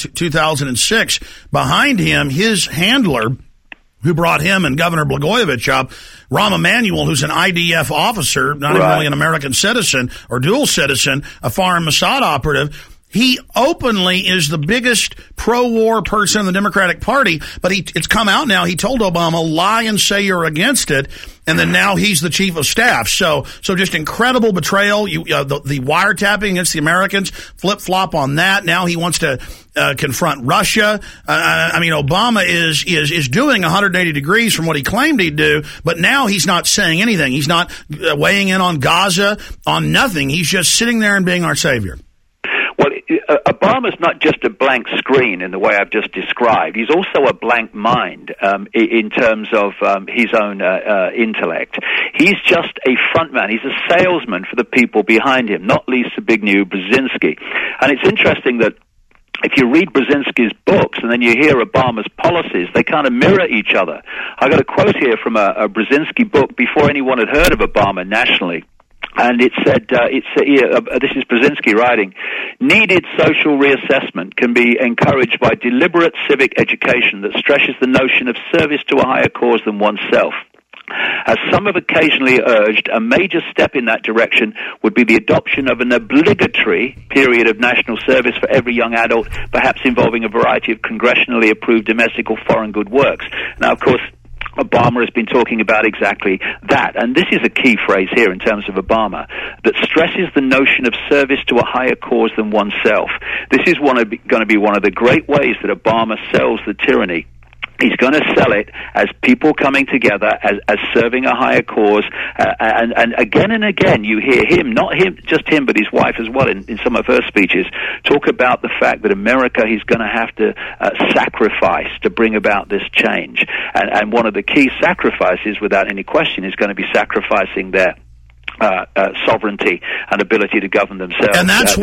B: 2006. Behind him, his handler, who brought him and Governor Blagojevich up, Rahm Emanuel, who's an IDF officer, not even really an American citizen or dual citizen, a foreign Mossad operative. He openly is the biggest pro-war person in the Democratic Party, but it's come out now. He told Obama, lie and say you're against it, and then now he's the chief of staff. So just incredible betrayal. The wiretapping against the Americans, flip-flop on that. Now he wants to confront Russia. I mean, Obama is doing 180 degrees from what he claimed he'd do, but now he's not saying anything. He's not weighing in on Gaza, on nothing. He's just sitting there and being our savior.
J: Well, Obama's not just a blank screen in the way I've just described. He's also a blank mind in terms of his own intellect. He's just a front man. He's a salesman for the people behind him, not least Zbigniew Brzezinski. And it's interesting that if you read Brzezinski's books and then you hear Obama's policies, they kind of mirror each other. I got a quote here from a Brzezinski book before anyone had heard of Obama nationally. And it said, this is Brzezinski writing, needed social reassessment can be encouraged by deliberate civic education that stresses the notion of service to a higher cause than oneself. As some have occasionally urged, a major step in that direction would be the adoption of an obligatory period of national service for every young adult, perhaps involving a variety of congressionally approved domestic or foreign good works. Now, of course, Obama has been talking about exactly that. And this is a key phrase here in terms of Obama, that stresses the notion of service to a higher cause than oneself. This is going to be one of the great ways that Obama sells the tyranny. He's going to sell it as people coming together, as serving a higher cause, and again you hear him, not him, just him, but his wife as well in some of her speeches, talk about the fact that America, he's going to have to sacrifice to bring about this change. And one of the key sacrifices, without any question, is going to be sacrificing their sovereignty and ability to govern themselves.
B: And that's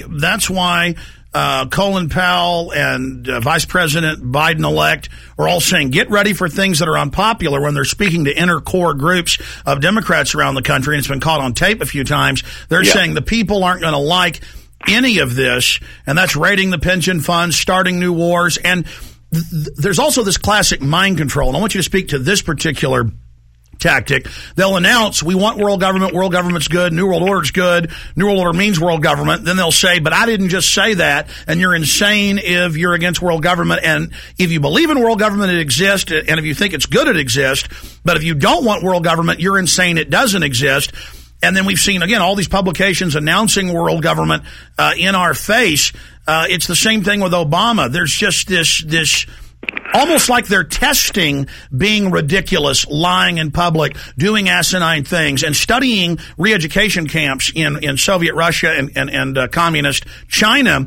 B: why Colin Powell and Vice President Biden-elect are all saying, get ready for things that are unpopular when they're speaking to inner core groups of Democrats around the country, and it's been caught on tape a few times. They're saying the people aren't going to like any of this, and that's raiding the pension funds, starting new wars, and there's also this classic mind control, and I want you to speak to this particular tactic. They'll announce, we want world government's good, New World Order's good, New World Order means world government. Then they'll say, but I didn't just say that, and you're insane if you're against world government, and if you believe in world government, it exists, and if you think it's good, it exists, but if you don't want world government, you're insane, it doesn't exist. And then we've seen, again, all these publications announcing world government in our face. It's the same thing with Obama. There's just this Almost like they're testing being ridiculous, lying in public, doing asinine things, and studying re-education camps in Soviet Russia and communist China.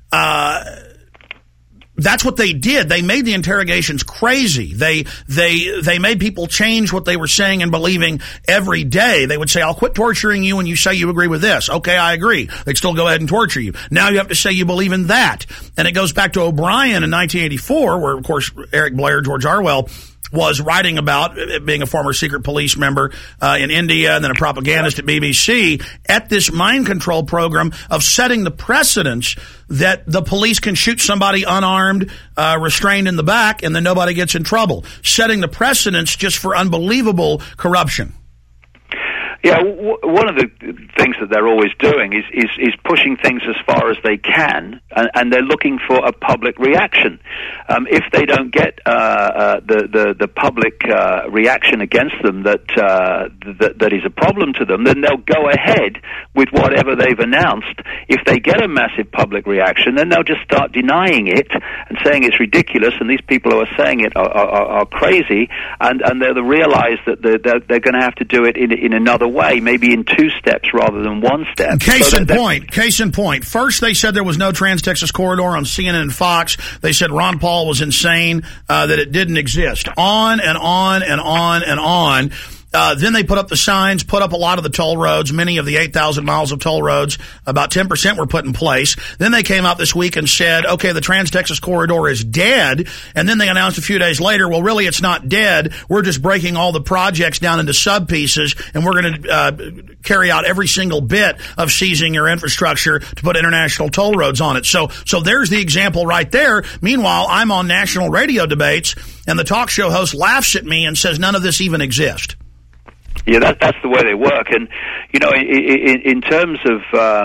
B: That's what they did. They made the interrogations crazy. They made people change what they were saying and believing every day. They would say, I'll quit torturing you when you say you agree with this. Okay, I agree. They'd still go ahead and torture you. Now you have to say you believe in that. And it goes back to O'Brien in 1984, where, of course, Eric Blair, George Orwell was writing about being a former secret police member in India and then a propagandist at BBC, at this mind control program of setting the precedence that the police can shoot somebody unarmed, restrained in the back, and then nobody gets in trouble. Setting the precedence just for unbelievable corruption.
J: Yeah, one of the things that they're always doing is pushing things as far as they can, and they're looking for a public reaction. If they don't get the public reaction against them that is a problem to them, then they'll go ahead with whatever they've announced. If they get a massive public reaction, then they'll just start denying it and saying it's ridiculous, and these people who are saying it are crazy, and they'll realize that they're going to have to do it in another way, maybe in two steps rather than one step.
B: Case in point. First, they said there was no Trans-Texas Corridor on CNN and Fox. They said Ron Paul was insane, that it didn't exist. On and on and on and on. Then they put up the signs, put up a lot of the toll roads, many of the 8,000 miles of toll roads, about 10% were put in place. Then they came out this week and said, okay, the Trans-Texas Corridor is dead. And then they announced a few days later, well, really, it's not dead. We're just breaking all the projects down into sub-pieces, and we're going to carry out every single bit of seizing your infrastructure to put international toll roads on it. So there's the example right there. Meanwhile, I'm on national radio debates, and the talk show host laughs at me and says none of this even exists.
J: Yeah, that's the way they work, and you know, in terms of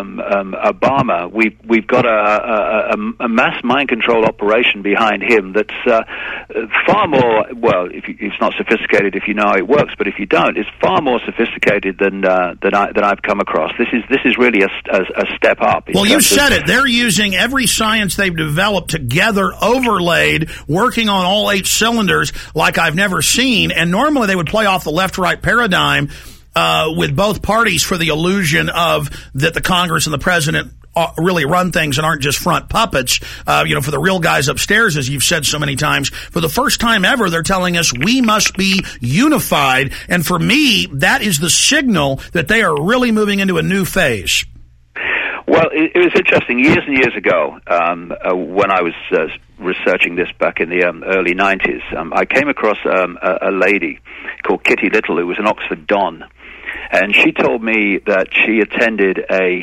J: Obama, we've got a mass mind control operation behind him that's far more, well, it's not sophisticated if you know how it works, but if you don't, it's far more sophisticated than I've come across. This is really a step up.
B: Well, you said it. They're using every science they've developed together, overlaid, working on all 8 cylinders like I've never seen. And normally they would play off the left-right paradigm with both parties for the illusion of that the Congress and the president really run things and aren't just front puppets, for the real guys upstairs, as you've said so many times. For the first time ever, they're telling us we must be unified. And for me, that is the signal that they are really moving into a new phase.
J: Well, it was interesting. Years and years ago, when I was researching this back in the early 90s, I came across a lady called Kitty Little, who was an Oxford Don, and she told me that she attended a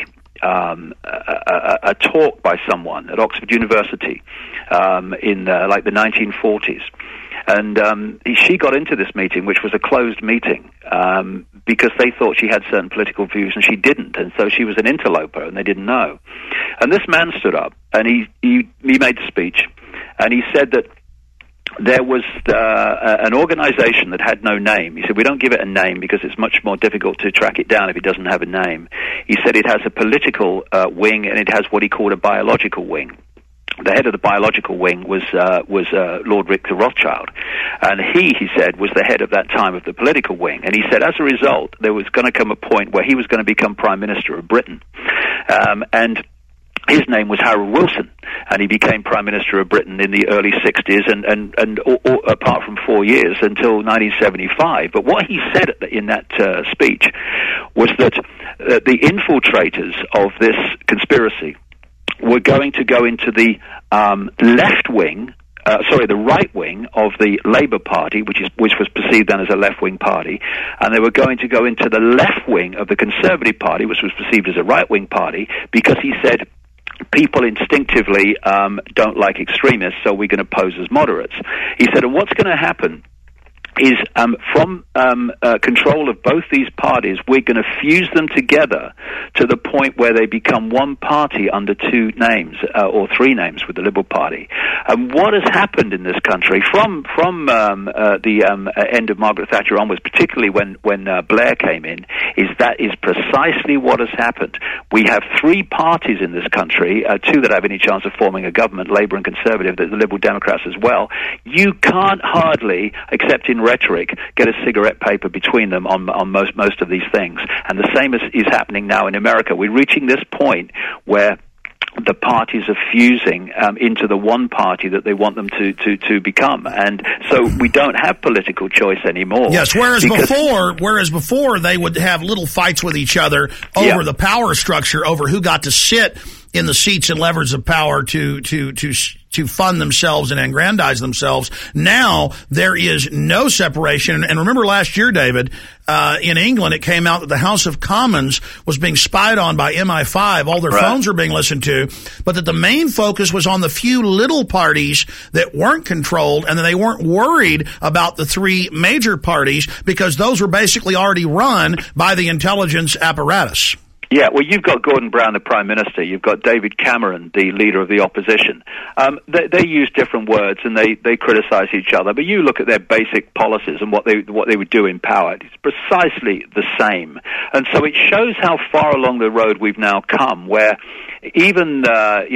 J: talk by someone at Oxford University in like the 1940s. And she got into this meeting, which was a closed meeting, because they thought she had certain political views and she didn't, and so she was an interloper and they didn't know. And this man stood up and he made the speech, and he said that there was an organization that had no name. He said, we don't give it a name because it's much more difficult to track it down if it doesn't have a name. He said it has a political wing and it has what he called a biological wing. The head of the biological wing was Lord Victor Rothschild, and he said, was the head of that time of the political wing. And he said, as a result, there was going to come a point where he was going to become Prime Minister of Britain, and his name was Harold Wilson, and he became Prime Minister of Britain in the early 60s, and apart from 4 years until 1975. But what he said in that speech was that the infiltrators of this conspiracy were going to go into the left wing, the right wing of the Labour Party, which was perceived then as a left-wing party, and they were going to go into the left wing of the Conservative Party, which was perceived as a right-wing party, because he said people instinctively don't like extremists, so we're going to pose as moderates. He said, and what's going to happen is from control of both these parties, we're going to fuse them together to the point where they become one party under 2 names, or 3 names with the Liberal Party. And what has happened in this country from the end of Margaret Thatcher onwards, particularly when Blair came in, is that is precisely what has happened. We have three parties in this country, two that have any chance of forming a government, Labour and Conservative, the Liberal Democrats as well. You can't hardly, except in rhetoric, get a cigarette paper between them on most of these things. And the same is happening now in America. We're reaching this point where the parties are fusing into the one party that they want them to become, and so we don't have political choice anymore.
B: Yes, whereas before they would have little fights with each other over the power structure, over who got to sit in the seats and levers of power to fund themselves and aggrandize themselves. Now there is no separation. And remember last year, David, in England, it came out that the House of Commons was being spied on by MI5. All their phones were being listened to, but that the main focus was on the few little parties that weren't controlled, and that they weren't worried about the three major parties because those were basically already run by the intelligence apparatus.
J: Yeah, well, you've got Gordon Brown, the Prime Minister. You've got David Cameron, the leader of the opposition. They use different words and they criticize each other. But you look at their basic policies and what they would do in power. It's precisely the same. And so it shows how far along the road we've now come, where even the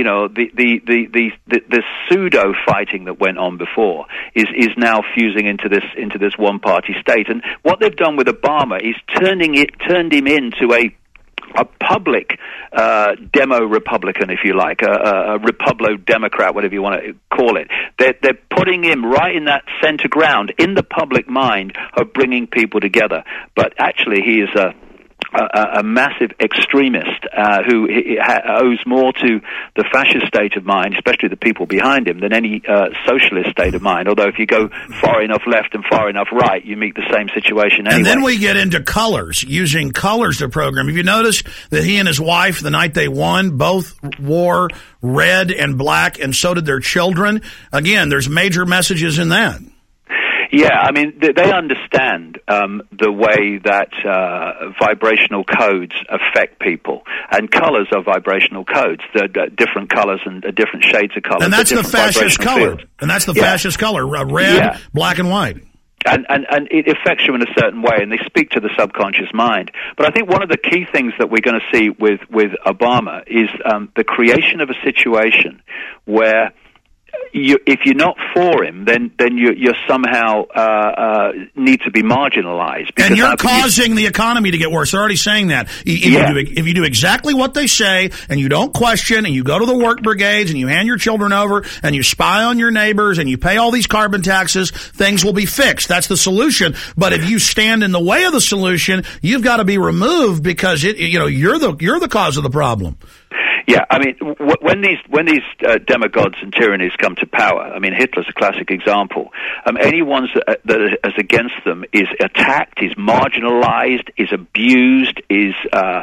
J: pseudo fighting that went on before is now fusing into this one party state. And what they've done with Obama is turned him into a public demo-Republican, if you like, a Republic-Democrat, whatever you want to call it. They're putting him right in that center ground, in the public mind of bringing people together. But actually, he is a massive extremist who owes more to the fascist state of mind, especially the people behind him, than any socialist state of mind. Although if you go far enough left and far enough right, you meet the same situation anyway.
B: And then we get into colors, using colors to program. Have you noticed that he and his wife, the night they won, both wore red and black, and so did their children? Again, there's major messages in that.
J: Yeah, I mean, they understand the way that vibrational codes affect people, and colors are vibrational codes. They're different colors and different shades of color.
B: And that's the fascist color. And that's the fascist color: red, black, and white.
J: And it affects you in a certain way, and they speak to the subconscious mind. But I think one of the key things that we're going to see with Obama is the creation of a situation where if you're not for him, then you're somehow need to be marginalized.
B: And you're causing the economy to get worse. They're already saying that. If you do exactly what they say, and you don't question, and you go to the work brigades, and you hand your children over, and you spy on your neighbors, and you pay all these carbon taxes, things will be fixed. That's the solution. But if you stand in the way of the solution, you've got to be removed because you're the cause of the problem.
J: Yeah, I mean, when these demagogues and tyrannies come to power, I mean, Hitler's a classic example. Anyone that is against them is attacked, is marginalized, is abused, is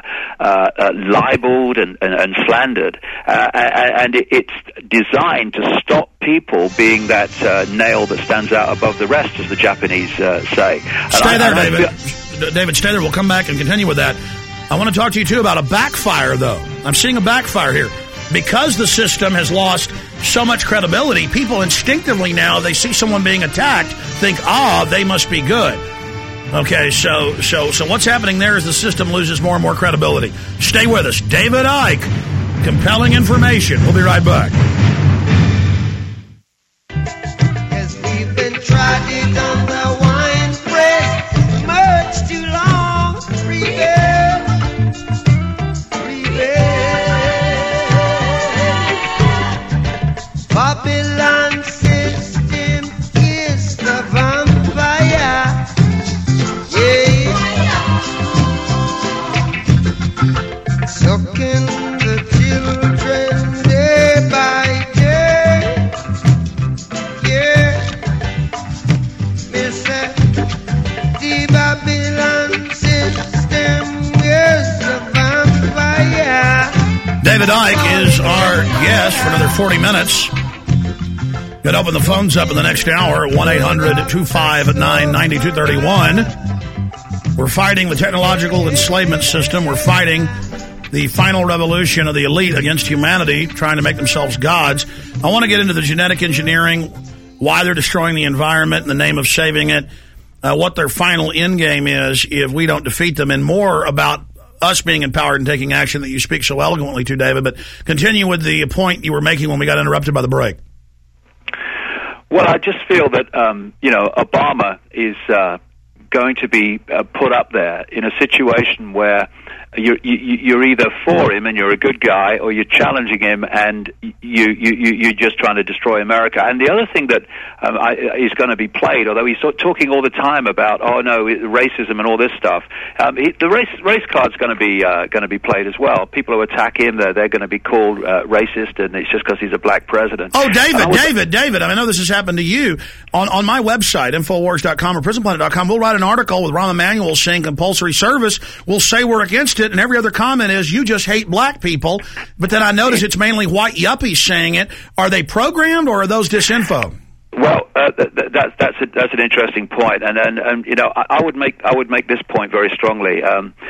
J: libeled and slandered, and it's designed to stop people being that nail that stands out above the rest, as the Japanese say.
B: Stay there, David. David, stay there. We'll come back and continue with that. I want to talk to you, too, about a backfire, though. I'm seeing a backfire here. Because the system has lost so much credibility, people instinctively now, they see someone being attacked, think, they must be good. Okay, so what's happening there is the system loses more and more credibility. Stay with us. David Icke, compelling information. We'll be right back.
H: As we've been trotted on the wine press much too long, Babylon system is the vampire. Sucking the children day by day. Mister, the Babylon system is the vampire.
B: David Icke is our guest for another 40 minutes. Get open the phones up in the next hour, 1-800-259-9231. We're fighting the technological enslavement system. We're fighting the final revolution of the elite against humanity, trying to make themselves gods. I want to get into the genetic engineering, why they're destroying the environment in the name of saving it, what their final end game is if we don't defeat them, and more about us being empowered and taking action that you speak so eloquently to, David. But continue with the point you were making when we got interrupted by the break.
J: Well, I just feel that, Obama is going to be put up there in a situation where you're either for him and you're a good guy, or you're challenging him and you're just trying to destroy America. And the other thing that is going to be played, although he's talking all the time about racism and all this stuff, the race card's going to be played as well. People who attack him, they're going to be called racist, and it's just because he's a black president.
B: Oh, David, I know this has happened to you. On my website, Infowars.com or PrisonPlanet.com, we'll write an article with Rahm Emanuel saying compulsory service. We'll say we're against it, and every other comment is, you just hate black people. But then I notice it's mainly white yuppies saying it. Are they programmed, or are those disinfo?
J: Well, that's an interesting point, and I would make this point very strongly.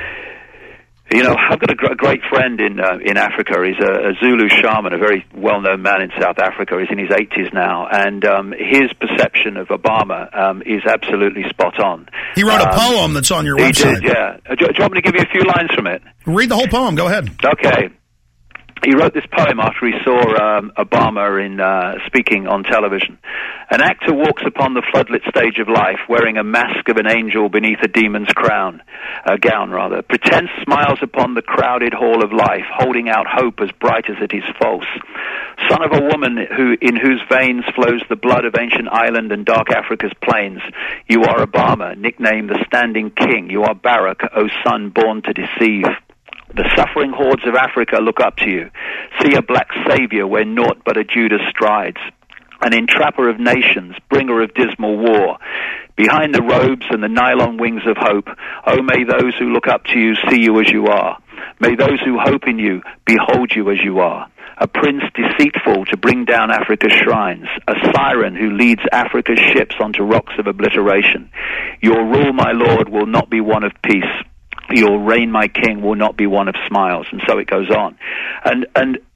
J: I've got a great friend in Africa. He's a Zulu shaman, a very well-known man in South Africa. He's in his 80s now, and his perception of Obama is absolutely spot on.
B: He wrote a poem that's on your website.
J: He did, yeah. Do you want me to give you a few lines from it?
B: Read the whole poem. Go ahead.
J: Okay. He wrote this poem after he saw Obama speaking on television. An actor walks upon the floodlit stage of life, wearing a mask of an angel beneath a demon's gown, Pretense smiles upon the crowded hall of life, holding out hope as bright as it is false. Son of a woman in whose veins flows the blood of ancient Ireland and dark Africa's plains, you are Obama, nicknamed the Standing King. You are Barack, O son born to deceive. The suffering hordes of Africa look up to you. See a black savior where naught but a Judas strides. An entrapper of nations, bringer of dismal war. Behind the robes and the nylon wings of hope, oh, may those who look up to you see you as you are. May those who hope in you behold you as you are. A prince deceitful to bring down Africa's shrines. A siren who leads Africa's ships onto rocks of obliteration. Your rule, my lord, will not be one of peace. Your reign, my king, will not be one of smiles, and so it goes on. And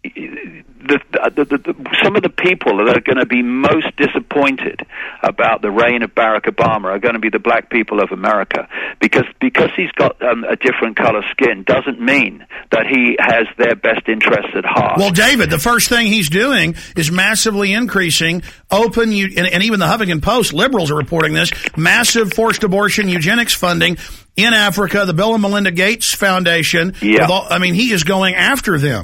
J: some of the people that are going to be most disappointed about the reign of Barack Obama are going to be the black people of America, because he's got a different color skin doesn't mean that he has their best interests at heart.
B: Well, David, the first thing he's doing is massively increasing and even the Huffington Post, liberals are reporting this, massive forced abortion eugenics funding in Africa, the Bill and Melinda Gates Foundation.
J: Yeah.
B: He is going after them.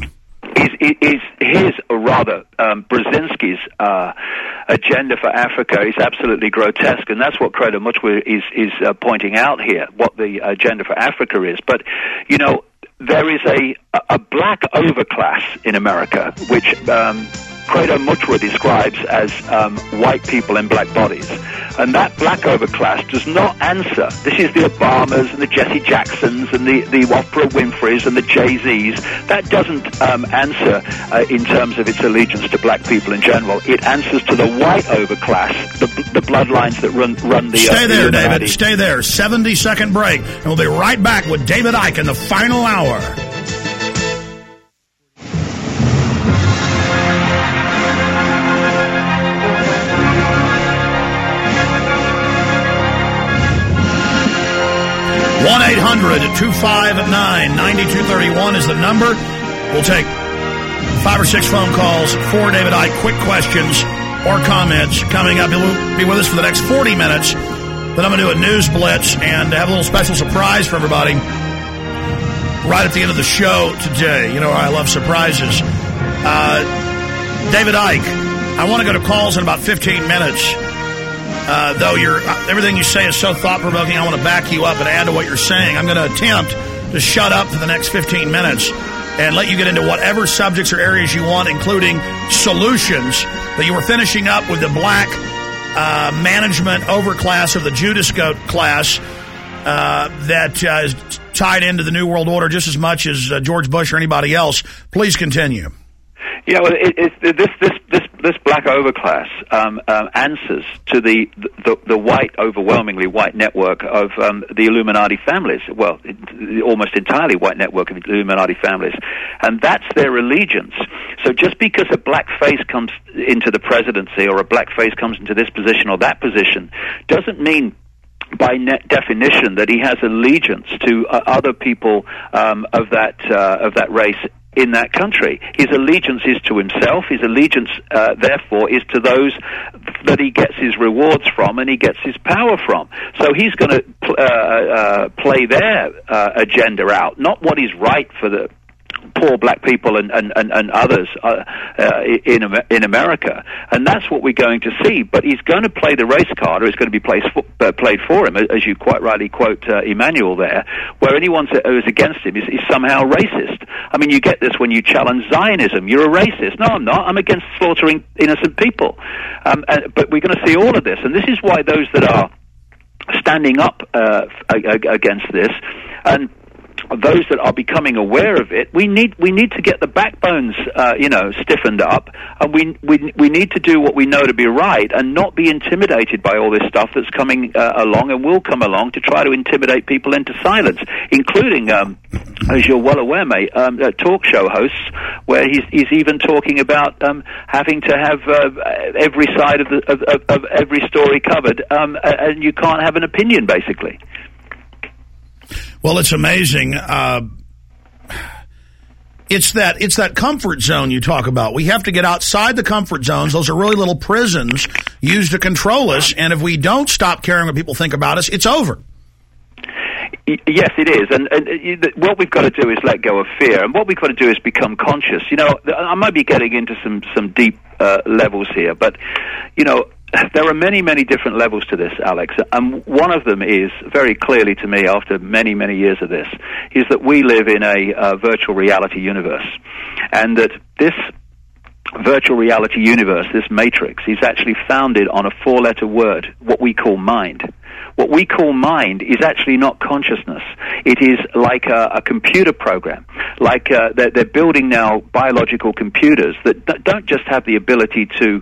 J: Brzezinski's agenda for Africa is absolutely grotesque, and that's what Credo Mutwa is pointing out here, what the agenda for Africa is. But, there is a black overclass in America, which Credo Mutwa describes as white people in black bodies. And that black overclass does not answer. This is the Obamas and the Jesse Jacksons and the Oprah Winfreys and the Jay-Z's. That doesn't answer in terms of its allegiance to black people in general. It answers to the white overclass, the bloodlines that run the...
B: Stay there, David. Stay there. 70-second break. And we'll be right back with David Icke in the final hour. One 1-800-259-9231 is the number. We'll take 5 or 6 phone calls for David Icke. Quick questions or comments coming up. He'll be with us for the next 40 minutes. Then I'm going to do a news blitz and have a little special surprise for everybody right at the end of the show today. You know, I love surprises. David Icke, I want to go to calls in about 15 minutes. Though everything you say is so thought-provoking, I want to back you up and add to what you're saying. I'm going to attempt to shut up for the next 15 minutes and let you get into whatever subjects or areas you want, including solutions. That you were finishing up with the black management overclass of the Judas Goat class that is tied into the New World Order just as much as George Bush or anybody else. Please continue.
J: Yeah, well, this black overclass answers to the white, overwhelmingly white network of the Illuminati families. Well, almost entirely white network of Illuminati families, and that's their allegiance. So just because a black face comes into the presidency or a black face comes into this position or that position doesn't mean by definition, that he has allegiance to other people of that race in that country. His allegiance is to himself. His allegiance, therefore, is to those that he gets his rewards from and he gets his power from. So he's going to play their agenda out, not what is right for the poor black people and others in America, and that's what we're going to see. But he's going to play the race card, or it's going to be played for him, as you quite rightly quote Emmanuel there, where anyone who is against him is somehow racist. I mean, you get this when you challenge Zionism. You're a racist. No, I'm not. I'm against slaughtering innocent people. But we're going to see all of this, and this is why those that are standing up against this, and those that are becoming aware of it, we need to get the backbones, stiffened up, and we need to do what we know to be right, and not be intimidated by all this stuff that's coming along and will come along to try to intimidate people into silence, including, as you're well aware, mate, talk show hosts, where he's even talking about having to have every side of every story covered, and you can't have an opinion, basically.
B: Well, it's amazing. It's that comfort zone you talk about. We have to get outside the comfort zones. Those are really little prisons used to control us. And if we don't stop caring what people think about us, it's over.
J: Yes, it is. And what we've got to do is let go of fear. And what we've got to do is become conscious. You know, I might be getting into some deep levels here, but, you know, there are many, many different levels to this, Alex, and one of them is, very clearly to me after many, many years of this, is that we live in a virtual reality universe, and that this virtual reality universe, this matrix, is actually founded on a four-letter word, what we call mind. What we call mind is actually not consciousness. It is like a computer program. Like they're building now biological computers that don't just have the ability to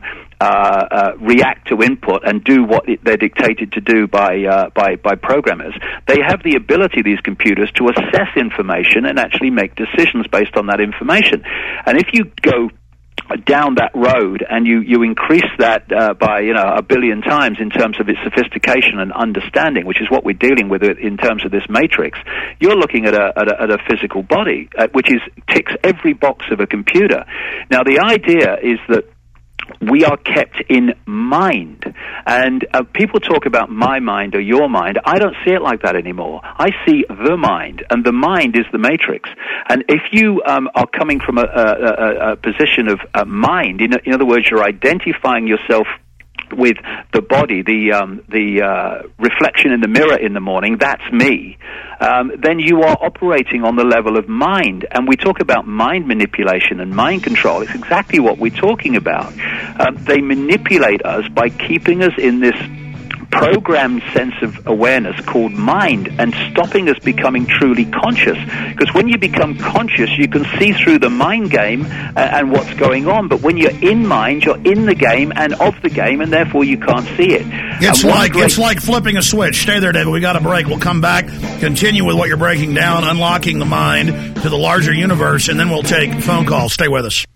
J: react to input and do what they're dictated to do by programmers. They have the ability, these computers, to assess information and actually make decisions based on that information. And if you go down that road and you increase that by 1 billion times in terms of its sophistication and understanding, which is what we're dealing with in terms of this matrix, you're looking at a physical body which ticks every box of a computer. Now the idea is that we are kept in mind, and people talk about my mind or your mind. I don't see it like that anymore. I see the mind, and the mind is the matrix. And if you are coming from a position of mind, in other words, you're identifying yourself with the body, the reflection in the mirror in the morning, that's me, then you are operating on the level of mind. And we talk about mind manipulation and mind control. It's exactly what we're talking about. They manipulate us by keeping us in this programmed sense of awareness called mind and stopping us becoming truly conscious. Because when you become conscious, you can see through the mind game and what's going on. But when you're in mind, you're in the game and of the game, and therefore you can't see it.
B: It's like flipping a switch. Stay there, David. We got a break. We'll come back, continue with what you're breaking down, unlocking the mind to the larger universe, and then we'll take phone calls. Stay with us.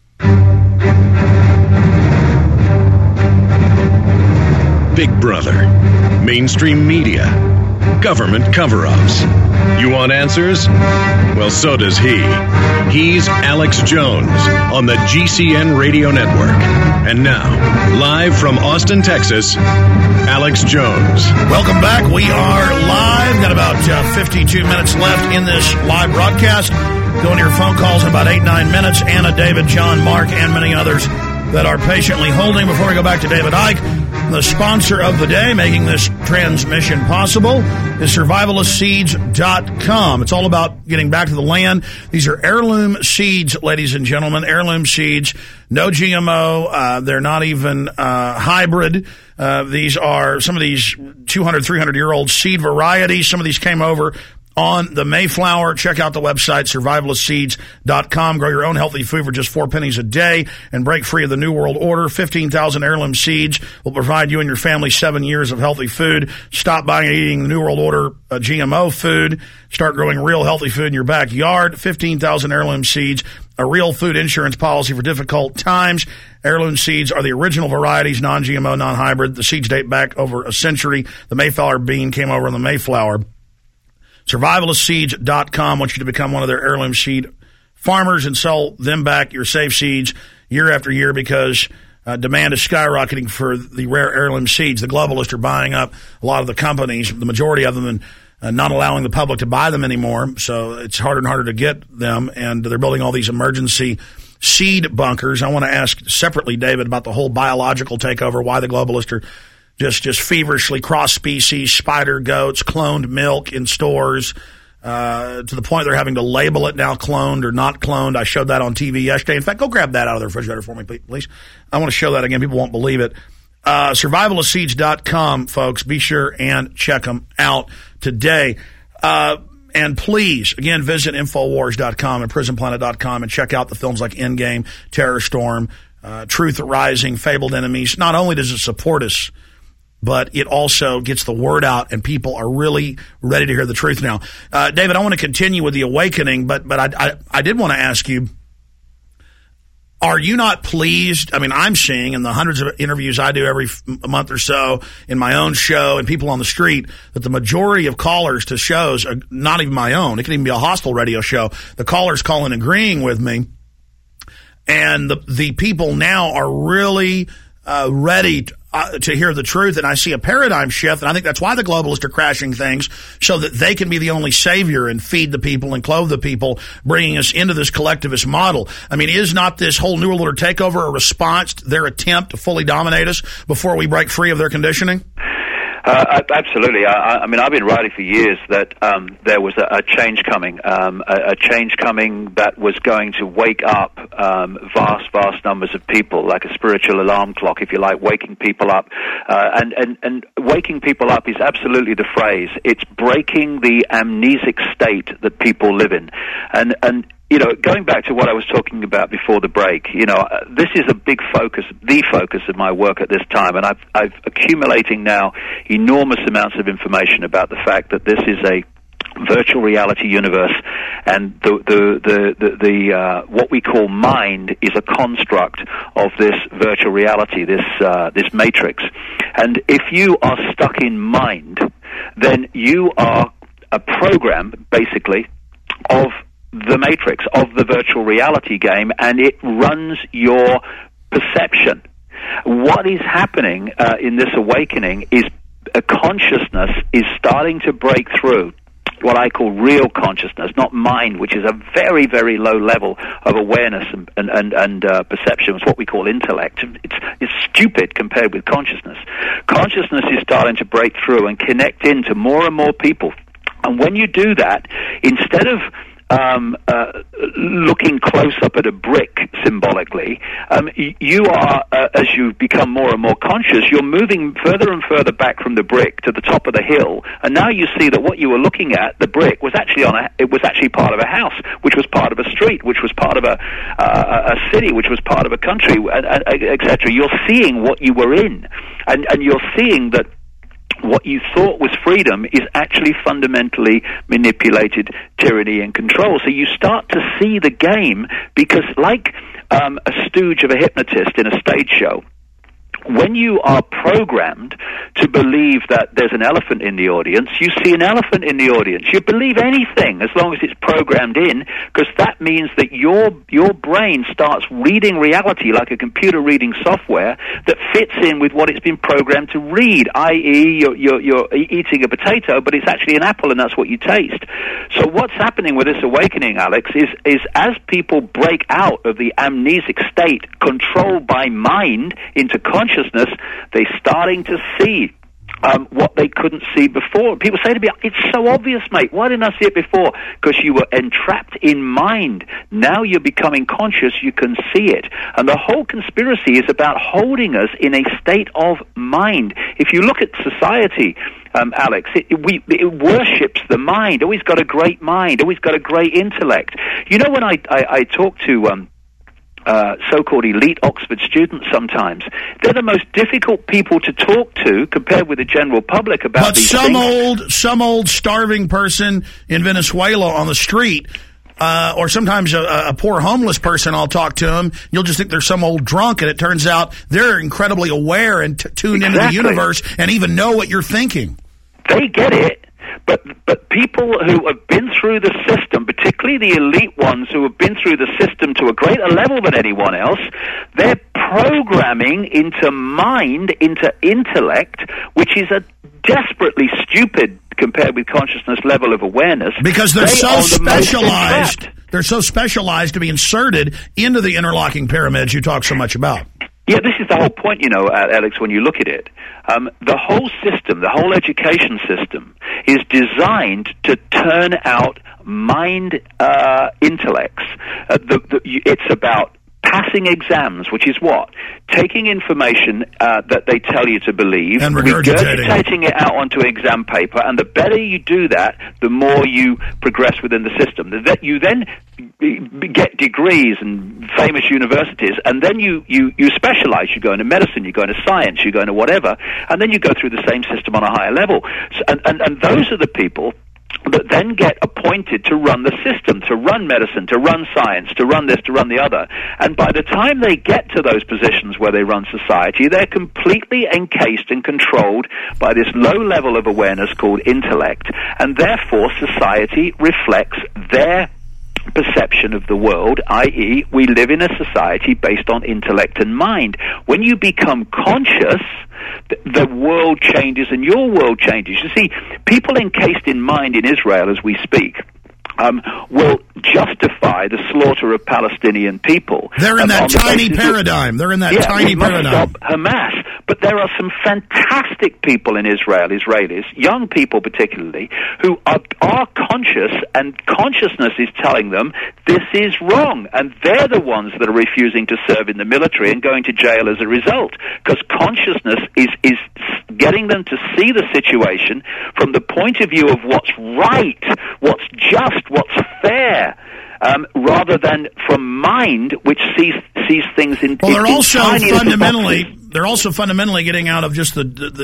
A: Big Brother, mainstream media, government cover-ups. You want answers? Well, so does he. He's Alex Jones on the GCN Radio Network. And now, live from Austin, Texas, Alex Jones.
B: Welcome back. We are live. Got about 52 minutes left in this live broadcast. Going to your phone calls in about 8-9 minutes. Anna, David, John, Mark, and many others that are patiently holding. Before we go back to David Icke, the sponsor of the day making this transmission possible is survivalistseeds.com. It's all about getting back to the land. These are heirloom seeds, ladies and gentlemen, heirloom seeds. No GMO. They're not even hybrid. These are some of these 200, 300-year-old seed varieties. Some of these came over on the Mayflower. Check out the website, survivalistseeds.com. Grow your own healthy food for just 4 pennies a day and break free of the New World Order. 15,000 heirloom seeds will provide you and your family 7 years of healthy food. Stop buying and eating the New World Order GMO food. Start growing real healthy food in your backyard. 15,000 heirloom seeds, a real food insurance policy for difficult times. Heirloom seeds are the original varieties, non-GMO, non-hybrid. The seeds date back over a century. The Mayflower bean came over in the Mayflower. Survivalistseeds.com wants you to become one of their heirloom seed farmers and sell them back your safe seeds year after year because demand is skyrocketing for the rare heirloom seeds. The globalists are buying up a lot of the companies, the majority of them, and not allowing the public to buy them anymore. So it's harder and harder to get them, and they're building all these emergency seed bunkers. I want to ask separately, David, about the whole biological takeover, why the globalists are just feverishly cross-species, spider goats, cloned milk in stores, to the point they're having to label it now cloned or not cloned. I showed that on TV yesterday. In fact, go grab that out of the refrigerator for me, please. I want to show that again. People won't believe it. Survivalistseeds.com, folks. Be sure and check them out today. And please, again, visit Infowars.com and PrisonPlanet.com and check out the films like Endgame, Terror Storm, Truth Rising, Fabled Enemies. Not only does it support us, but it also gets the word out, and people are really ready to hear the truth now. David, I want to continue with the awakening, but I did want to ask you, are you not pleased? I mean, I'm seeing in the hundreds of interviews I do every month or so in my own show and people on the street that the majority of callers to shows are not even my own. It can even be a hostile radio show. The callers call in agreeing with me, and the people now are really ready to hear the truth, and I see a paradigm shift, and I think that's why the globalists are crashing things, so that they can be the only savior and feed the people and clothe the people, bringing us into this collectivist model. I mean, is not this whole New World Order takeover a response to their attempt to fully dominate us before we break free of their conditioning?
J: Absolutely. I mean, I've been writing for years that there was a change coming, a change coming that was going to wake up vast numbers of people, like a spiritual alarm clock, if you like, waking people up. And waking people up is absolutely the phrase. It's breaking the amnesic state that people live in. And you know, going back to what I was talking about before the break, you know, this is a big focus, the focus of my work at this time, and I've accumulating now enormous amounts of information about the fact that this is a virtual reality universe, and the what we call mind is a construct of this virtual reality, this matrix. And if you are stuck in mind, then you are a program, basically, of the matrix, of the virtual reality game, and it runs your perception. What is happening in this awakening is a consciousness is starting to break through what I call real consciousness, not mind, which is a very, very low level of awareness and perception. It's what we call intellect. It's stupid compared with consciousness. Consciousness is starting to break through and connect into more and more people. And when you do that, instead of looking close up at a brick symbolically, you are, as you become more and more conscious, you're moving further and further back from the brick to the top of the hill, and now you see that what you were looking at, the brick, was actually part of a house, which was part of a street, which was part of a city, which was part of a country, etc. You're seeing what you were in, and you're seeing that what you thought was freedom is actually fundamentally manipulated tyranny and control. So you start to see the game, because like a stooge of a hypnotist in a stage show, when you are programmed to believe that there's an elephant in the audience, you see an elephant in the audience. You believe anything as long as it's programmed in, because that means that your brain starts reading reality like a computer reading software that fits in with what it's been programmed to read, i.e. you're eating a potato, but it's actually an apple, and that's what you taste. So what's happening with this awakening, Alex, is as people break out of the amnesic state controlled by mind into consciousness, they're starting to see what they couldn't see before. People say to me, it's so obvious, mate. Why didn't I see it before? Because you were entrapped in mind. Now you're becoming conscious, you can see it. And the whole conspiracy is about holding us in a state of mind. If you look at society, Alex, it worships the mind. Always got a great mind, always got a great intellect. You know, when I talk to so-called elite Oxford students sometimes, they're the most difficult people to talk to compared with the general public about these things.
B: Some old starving person in Venezuela on the street, or sometimes a poor homeless person, I'll talk to them. You'll just think they're some old drunk, and it turns out they're incredibly aware and tuned into the universe and even know what you're thinking.
J: They get it. But people who have been through the system, particularly the elite ones who have been through the system to a greater level than anyone else, they're programming into mind, into intellect, which is a desperately stupid, compared with consciousness, level of awareness.
B: Because they're so specialized. They're so specialized to be inserted into the interlocking pyramids you talk so much about.
J: Yeah, this is the whole point, you know, Alex, when you look at it. The whole system, the whole education system, is designed to turn out mind intellects. It's about passing exams, which is what? Taking information that they tell you to believe,
B: and
J: regurgitating it out onto exam paper, and the better you do that, the more you progress within the system. That you then get degrees and famous universities, and then you specialize. You go into medicine, you go into science, you go into whatever, and then you go through the same system on a higher level. So, and those are the people that then get appointed to run the system, to run medicine, to run science, to run this, to run the other. And by the time they get to those positions where they run society, they're completely encased and controlled by this low level of awareness called intellect, and therefore society reflects their perception of the world, i.e., we live in a society based on intellect and mind. When you become conscious, the world changes and your world changes. You see, people encased in mind in Israel as we speak will justify the slaughter of Palestinian people.
B: They're in that tiny paradigm. They're in that tiny paradigm.
J: Stop Hamas. But there are some fantastic people in Israel, Israelis, young people particularly, who are conscious, and consciousness is telling them this is wrong. And they're the ones that are refusing to serve in the military and going to jail as a result. Because consciousness is getting them to see the situation from the point of view of what's right, what's just, what's fair, rather than from mind, which sees things in.
B: Well, they're also fundamentally getting out of just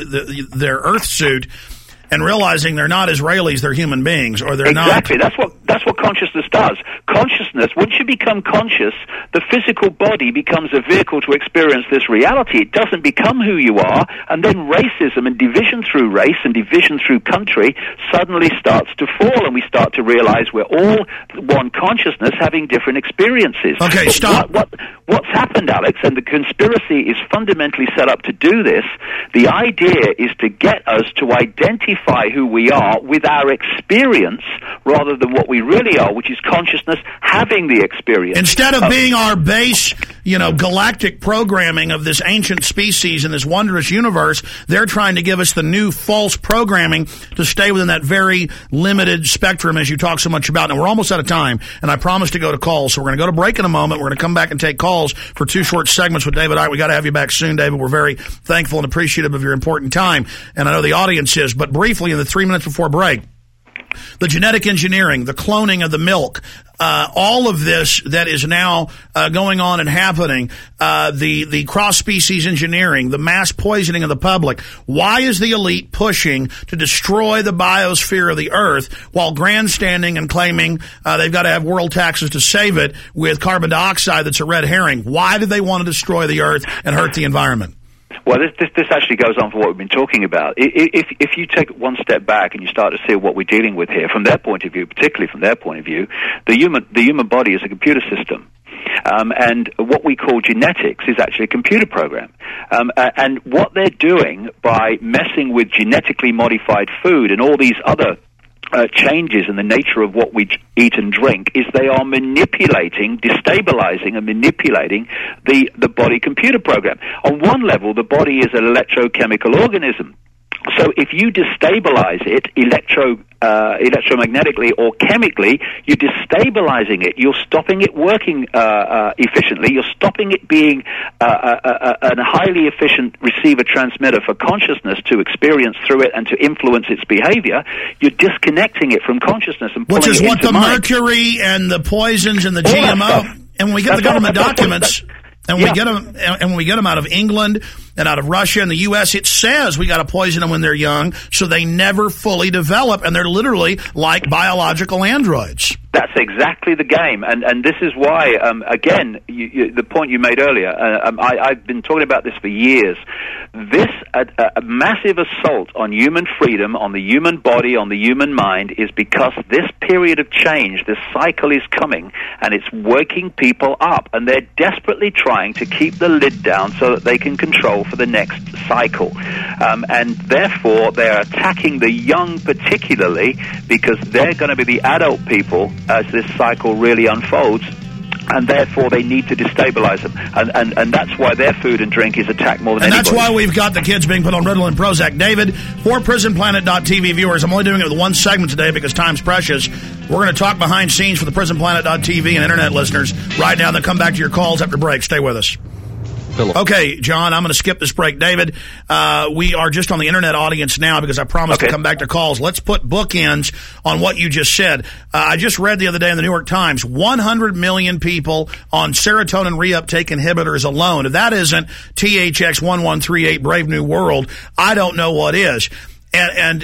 B: their Earth suit and realizing they're not Israelis, they're human beings, or they're not.
J: Exactly. That's what consciousness does. Consciousness, once you become conscious, the physical body becomes a vehicle to experience this reality. It doesn't become who you are, and then racism and division through race and division through country suddenly starts to fall, and we start to realize we're all one consciousness having different experiences.
B: Okay, stop.
J: What's happened, Alex, and the conspiracy is fundamentally set up to do this, the idea is to get us to identify who we are with our experience rather than what we really are, which is consciousness having the experience.
B: Instead of being our base, galactic programming of this ancient species in this wondrous universe, they're trying to give us the new false programming to stay within that very limited spectrum as you talk so much about. And we're almost out of time, and I promised to go to calls, so we're going to go to break in a moment. We're going to come back and take calls for 2 short segments with David Icke. We got to have you back soon, David. We're very thankful and appreciative of your important time, and I know the audience is. But briefly, in the 3 minutes before break, the genetic engineering, the cloning of the milk, all of this that is now going on and happening, the cross-species engineering, the mass poisoning of the public. Why is the elite pushing to destroy the biosphere of the earth while grandstanding and claiming they've got to have world taxes to save it with carbon dioxide that's a red herring? Why do they want to destroy the earth and hurt the environment?
J: Well, this actually goes on for what we've been talking about. If you take one step back and you start to see what we're dealing with here, from their point of view, particularly from their point of view, the human body is a computer system. And what we call genetics is actually a computer program. And what they're doing by messing with genetically modified food and all these other changes in the nature of what we eat and drink is they are manipulating, destabilizing and manipulating the body computer program. On one level, the body is an electrochemical organism. So if you destabilize it electromagnetically or chemically, you're destabilizing it. You're stopping it working efficiently. You're stopping it being a highly efficient receiver-transmitter for consciousness to experience through it and to influence its behavior. You're disconnecting it from consciousness and pulling
B: which is
J: it
B: what
J: into
B: the
J: mind.
B: mercury and the poisons and the
J: All that
B: GMO.
J: stuff.
B: And when we get the government documents, and we get them, and when we get them out of England and out of Russia and the U.S., it says we got to poison them when they're young, so they never fully develop, and they're literally like biological androids.
J: That's exactly the game, and this is why, again, the point you made earlier, I've been talking about this for years. This a massive assault on human freedom, on the human body, on the human mind, is because this period of change, this cycle is coming, and it's waking people up, and they're desperately trying to keep the lid down so that they can control for the next cycle. And therefore, they're attacking the young particularly because they're going to be the adult people as this cycle really unfolds, and therefore they need to destabilize them. And that's why their food and drink is attacked more than
B: anybody. And that's
J: anybody.
B: why we've got the kids being put on Ritalin and Prozac. David, for PrisonPlanet.tv viewers, I'm only doing it with one segment today because time's precious. We're going to talk behind scenes for the PrisonPlanet.tv and internet listeners right now, then come back to your calls after break. Stay with us. Okay, John, I'm going to skip this break. David, we are just on the internet audience now because I promised to come back to calls. Let's put bookends on what you just said. I just read the other day in the New York Times, 100 million people on serotonin reuptake inhibitors alone. If that isn't THX 1138 Brave New World, I don't know what is. And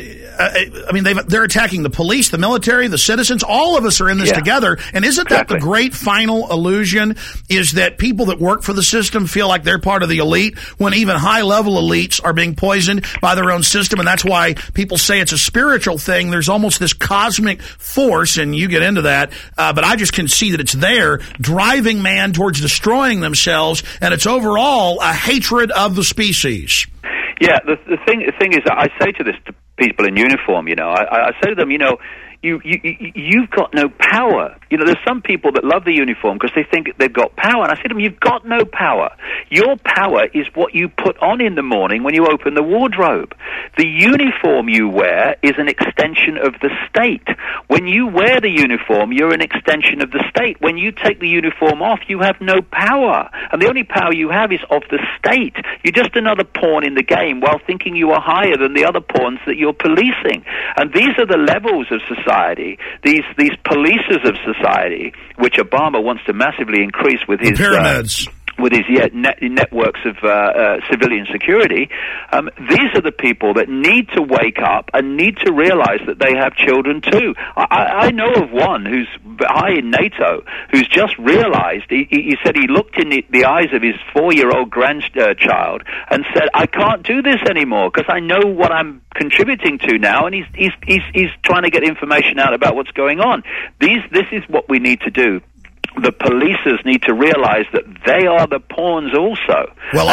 B: I mean, they're attacking the police, the military, the citizens. All of us are in this together. And isn't that the great final illusion, is that people that work for the system feel like they're part of the elite when even high-level elites are being poisoned by their own system? And that's why people say it's a spiritual thing. There's almost this cosmic force, and you get into that. But I just can see that it's there, driving man towards destroying themselves. And it's overall a hatred of the species.
J: Yeah, the thing is, I say to this to people in uniform, I say to them, you've got no power. There's some people that love the uniform because they think they've got power. And I say to them, you've got no power. Your power is what you put on in the morning when you open the wardrobe. The uniform you wear is an extension of the state. When you wear the uniform, you're an extension of the state. When you take the uniform off, you have no power. And the only power you have is of the state. You're just another pawn in the game while thinking you are higher than the other pawns that you're policing. And these are the levels of society, these policers of society, which Obama wants to massively increase with his
B: pyramids.
J: With his networks of civilian security. These are the people that need to wake up and need to realize that they have children too. I know of one who's high in NATO who's just realized, he said he looked in the eyes of his 4-year-old grandchild and said, I can't do this anymore because I know what I'm contributing to now, and he's trying to get information out about what's going on. This is what we need to do. The policers need to realize that they are the pawns also.
B: Well,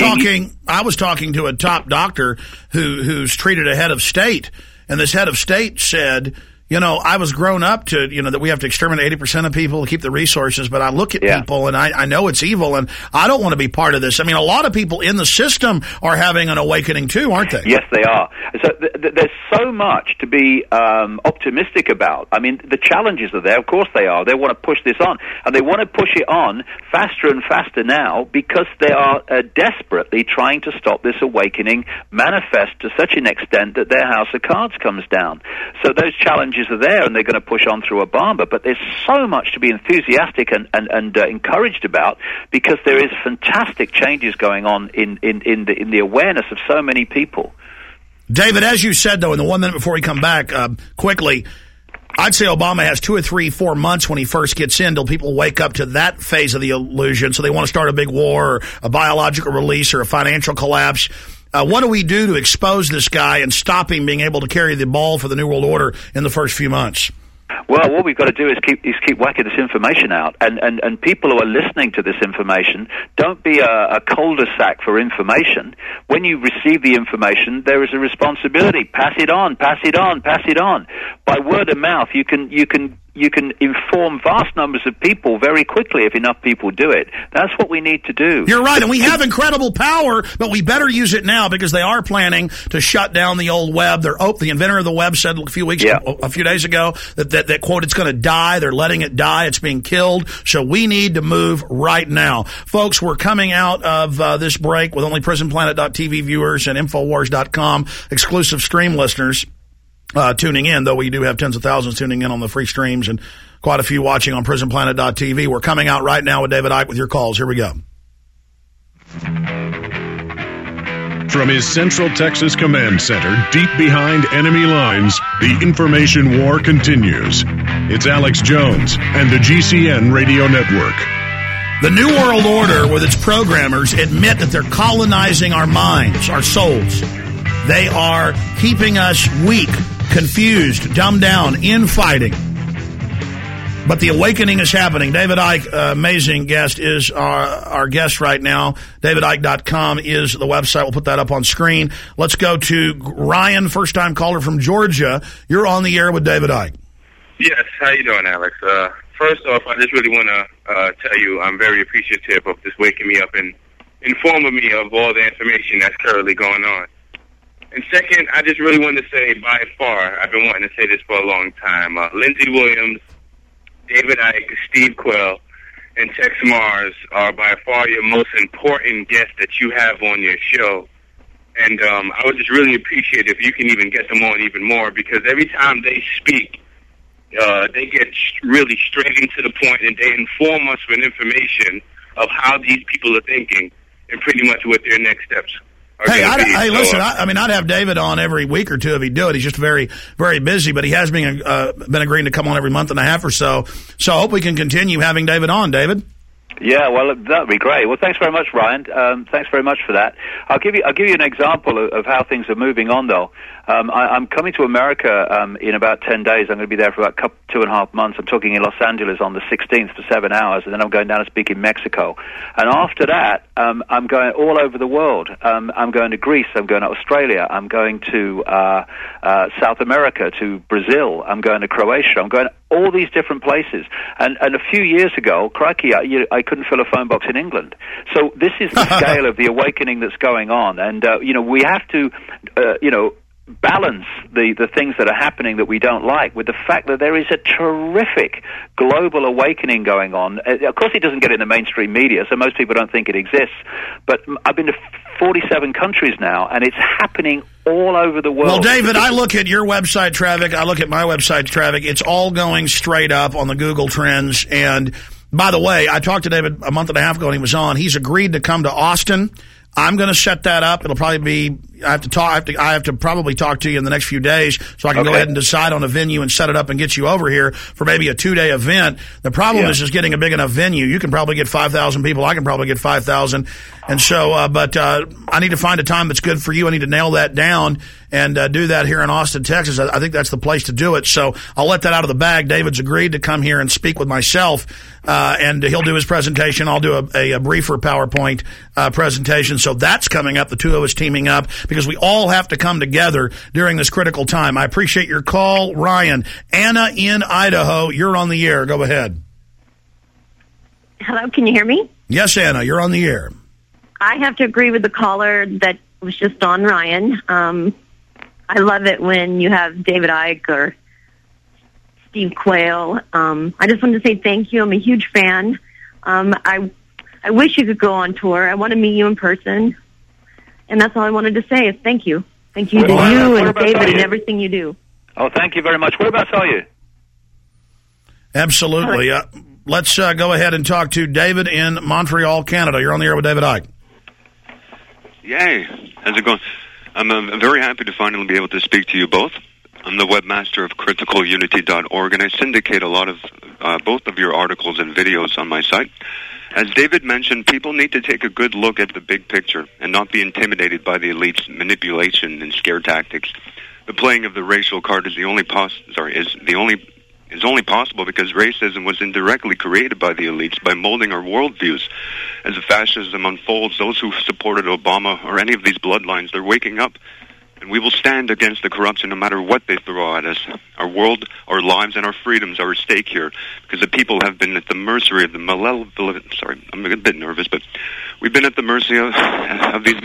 B: I was talking to a top doctor who's treated a head of state, and this head of state said, I was grown up to, that we have to exterminate 80% of people to keep the resources, but I look at people and I know it's evil, and I don't want to be part of this. I mean, a lot of people in the system are having an awakening too, aren't they?
J: Yes, they are. So there's so much to be optimistic about. I mean, the challenges are there. Of course they are. They want to push this on, and they want to push it on faster and faster now because they are desperately trying to stop this awakening manifest to such an extent that their house of cards comes down. So those challenges are there, and they're going to push on through Obama. But there's so much to be enthusiastic and encouraged about because there is fantastic changes going on in the awareness of so many people.
B: David, as you said, though, in the 1 minute before we come back, quickly, I'd say Obama has 2 or 3, 4 months when he first gets in till people wake up to that phase of the illusion. So they want to start a big war or a biological release or a financial collapse. What do we do to expose this guy and stop him being able to carry the ball for the New World Order in the first few months?
J: Well, what we've got to do is keep whacking this information out, and people who are listening to this information, don't be a cul-de-sac for information. When you receive the information, there is a responsibility. Pass it on, pass it on, pass it on. By word of mouth, you can you can inform vast numbers of people very quickly if enough people do it. That's what we need to do.
B: You're right, and we have incredible power, but we better use it now because they are planning to shut down the old web. The inventor of the web said a few days ago that quote, it's going to die. They're letting it die. It's being killed. So we need to move right now. Folks, we're coming out of this break with only PrisonPlanet.tv viewers and Infowars.com exclusive stream listeners tuning in, though we do have tens of thousands tuning in on the free streams and quite a few watching on PrisonPlanet.tv. We're coming out right now with David Icke with your calls. Here we go.
A: From his Central Texas Command Center, deep behind enemy lines, the information war continues. It's Alex Jones and the GCN Radio Network.
B: The New World Order, with its programmers, admit that they're colonizing our minds, our souls. They are keeping us weak, confused, dumbed down, infighting. But the awakening is happening. David Icke, amazing guest, is our guest right now. DavidIcke.com is the website. We'll put that up on screen. Let's go to Ryan, first-time caller from Georgia. You're on the air with David Icke.
K: Yes, how you doing, Alex? First off, I just really want to tell you I'm very appreciative of just waking me up and informing me of all the information that's currently going on. And second, I just really want to say, by far, I've been wanting to say this for a long time, Lindsey Williams, David Icke, Steve Quayle, and Tex Mars are by far your most important guests that you have on your show. And I would just really appreciate if you can even get them on even more, because every time they speak, they get really straight into the point, and they inform us with information of how these people are thinking and pretty much what their next steps are.
B: Hey, listen, I'd have David on every week or two if he'd do it. He's just very, very busy, but he has been agreeing to come on every month and a half or so. So I hope we can continue having David on. David?
J: Yeah, well, that'd be great. Well, thanks very much, Ryan. Thanks very much for that. I'll give you an example of how things are moving on, though. I'm coming to America in about 10 days. I'm going to be there for about 2.5 months. I'm talking in Los Angeles on the 16th for 7 hours, and then I'm going down to speak in Mexico. And after that, I'm going all over the world. I'm going to Greece. I'm going to Australia. I'm going to South America, to Brazil. I'm going to Croatia. I'm going to all these different places. And a few years ago, crikey, I couldn't fill a phone box in England. So this is the scale of the awakening that's going on. And, we have to, balance the things that are happening that we don't like with the fact that there is a terrific global awakening going on. Of course, it doesn't get in the mainstream media, so most people don't think it exists. But I've been to 47 countries now, and it's happening all over the world.
B: Well, David, I look at your website traffic. I look at my website traffic. It's all going straight up on the Google Trends. And by the way, I talked to David a month and a half ago when he was on. He's agreed to come to Austin. I'm going to set that up. It'll probably be, I have to probably talk to you in the next few days so I can go ahead and decide on a venue and set it up and get you over here for maybe a 2-day event. The problem is getting a big enough venue. You can probably get 5,000 people. I can probably get 5,000. And so, but I need to find a time that's good for you. I need to nail that down and do that here in Austin, Texas. I think that's the place to do it. So I'll let that out of the bag. David's agreed to come here and speak with myself, and he'll do his presentation. I'll do a briefer PowerPoint presentation. So that's coming up, the two of us teaming up, because we all have to come together during this critical time. I appreciate your call, Ryan. Anna in Idaho, you're on the air. Go ahead.
L: Hello, can you hear me?
B: Yes, Anna, you're on the air.
L: I have to agree with the caller that was just on, Ryan. I love it when you have David Icke or Steve Quayle. I just wanted to say thank you. I'm a huge fan. I wish you could go on tour. I want to meet you in person. And that's all I wanted to say is thank you. Thank you to you and David and everything you do.
J: Oh, thank you very much. Whereabouts are you?
B: Absolutely. Let's go ahead and talk to David in Montreal, Canada. You're on the air with David Icke.
M: Yay. How's it going? I'm very happy to finally be able to speak to you both. I'm the webmaster of criticalunity.org, and I syndicate a lot of both of your articles and videos on my site. As David mentioned, people need to take a good look at the big picture and not be intimidated by the elite's manipulation and scare tactics. The playing of the racial card is only possible because racism was indirectly created by the elites by molding our worldviews. As the fascism unfolds, those who supported Obama or any of these bloodlines, they're waking up. And we will stand against the corruption no matter what they throw at us. Our world, our lives, and our freedoms are at stake here because the people have been at the mercy of the malevolent... Sorry, I'm a bit nervous, but we've been at the mercy of these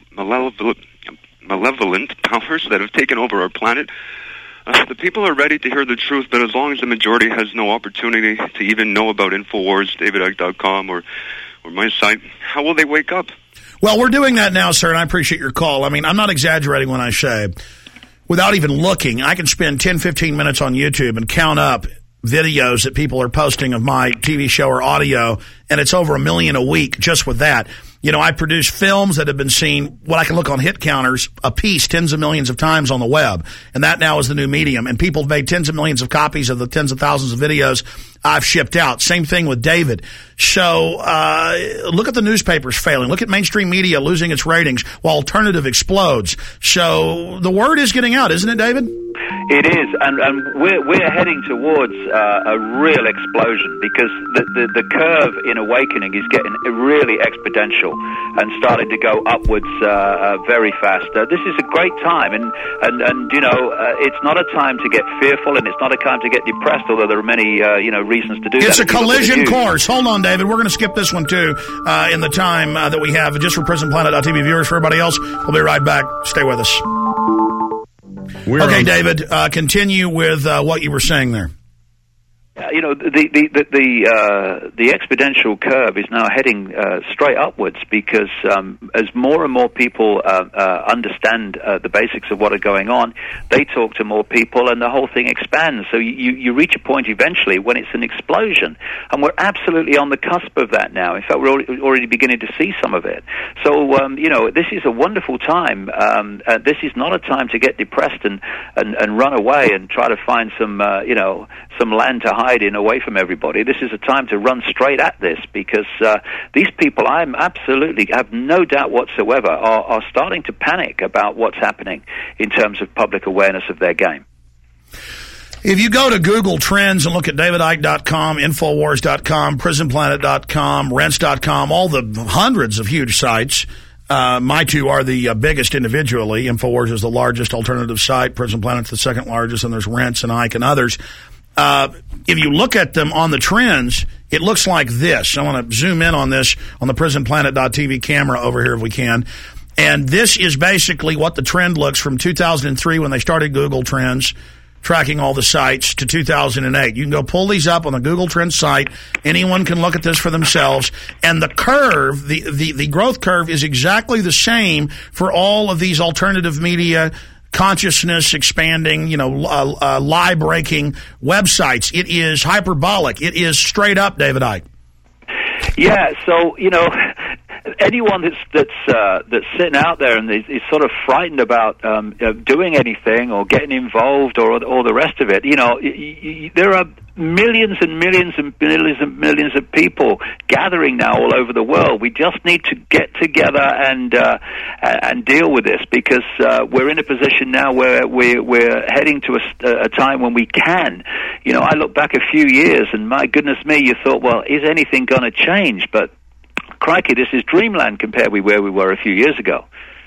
M: malevolent powers that have taken over our planet. The people are ready to hear the truth, but as long as the majority has no opportunity to even know about InfoWars, DavidIcke.com, or my site, how will they wake up?
B: Well, we're doing that now, sir, and I appreciate your call. I mean, I'm not exaggerating when I say, without even looking, I can spend 10, 15 minutes on YouTube and count up videos that people are posting of my TV show or audio, and it's over 1 million a week just with that. You know, I produce films that have been seen, what I can look on hit counters, a piece tens of millions of times on the web. And that now is the new medium. And people have made tens of millions of copies of the tens of thousands of videos I've shipped out. Same thing with David. So look at the newspapers failing. Look at mainstream media losing its ratings while alternative explodes. So the word is getting out, isn't it, David?
J: It is, and we're heading towards a real explosion because the curve in awakening is getting really exponential and starting to go upwards very fast. This is a great time, and you know, it's not a time to get fearful, and it's not a time to get depressed, although there are many reasons to do that.
B: It's a collision course. Hold on, David. We're going to skip this one, too, in the time that we have just for PrisonPlanet.tv viewers. For everybody else, we'll be right back. Stay with us. Okay, David, continue with what you were saying there.
J: You know, the exponential curve is now heading straight upwards because as more and more people understand the basics of what are going on, they talk to more people and the whole thing expands. So you reach a point eventually when it's an explosion. And we're absolutely on the cusp of that now. In fact, we're already beginning to see some of it. So, you know, this is a wonderful time. This is not a time to get depressed and run away and try to find some, you know, some land to hide in away from everybody. This is a time to run straight at this because these people, I absolutely have no doubt whatsoever, are starting to panic about what's happening in terms of public awareness of their game.
B: If you go to Google Trends and look at DavidIcke.com, Infowars.com, PrisonPlanet.com, Rents.com, all the hundreds of huge sites, my two are the biggest individually. Infowars is the largest alternative site. Prison Planet's the second largest, and there's Rents and Ike and others. If you look at them on the trends, it looks like this. I want to zoom in on this on the PrisonPlanet.tv camera over here if we can. And this is basically what the trend looks from 2003 when they started Google Trends, tracking all the sites, to 2008. You can go pull these up on the Google Trends site. Anyone can look at this for themselves. And the curve, the growth curve is exactly the same for all of these alternative media, consciousness expanding, you know, lie-breaking websites. It is hyperbolic. It is straight up, David Icke.
J: Yeah, so, you know, anyone that's sitting out there and is sort of frightened about doing anything or getting involved or the rest of it, you know, there are millions and millions and millions of people gathering now all over the world. We just need to get together and deal with this because we're in a position now where we're heading to a time when we can. You know, I look back a few years and my goodness me, you thought, well, is anything going to change? But crikey, this is dreamland compared with where we were a few years ago.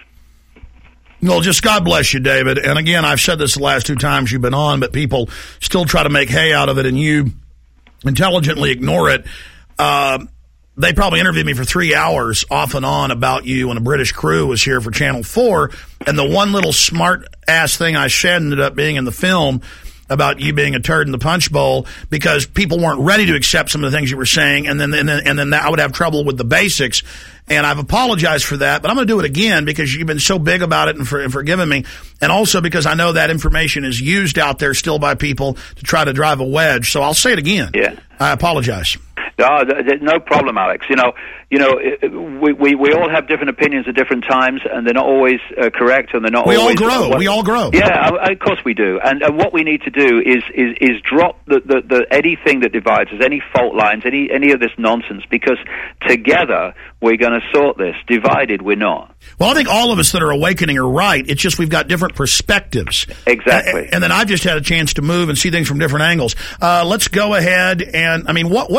B: Well, just God bless you, David. And again, I've said this the last 2 times you've been on, but people still try to make hay out of it, and you intelligently ignore it. They probably interviewed me for 3 hours off and on about you when a British crew was here for Channel 4, and the one little smart-ass thing I said ended up being in the film about you being a turd in the punch bowl because people weren't ready to accept some of the things you were saying, and then I would have trouble with the basics. And I've apologized for that, but I'm going to do it again because you've been so big about it and forgiving me, and also because I know that information is used out there still by people to try to drive a wedge. So I'll say it again.
J: Yeah,
B: I apologize.
J: No problem, Alex. You know, we all have different opinions at different times, and they're not always correct, and they're not.
B: We all grow.
J: Yeah, of course we do. And what we need to do is drop the anything that divides us, any fault lines, any of this nonsense, because together we're going to sort this. Divided, we're not.
B: Well, I think all of us that are awakening are right. It's just we've got different perspectives.
J: Exactly.
B: And then I've just had a chance to move and see things from different angles. Let's go ahead and, I mean, what's different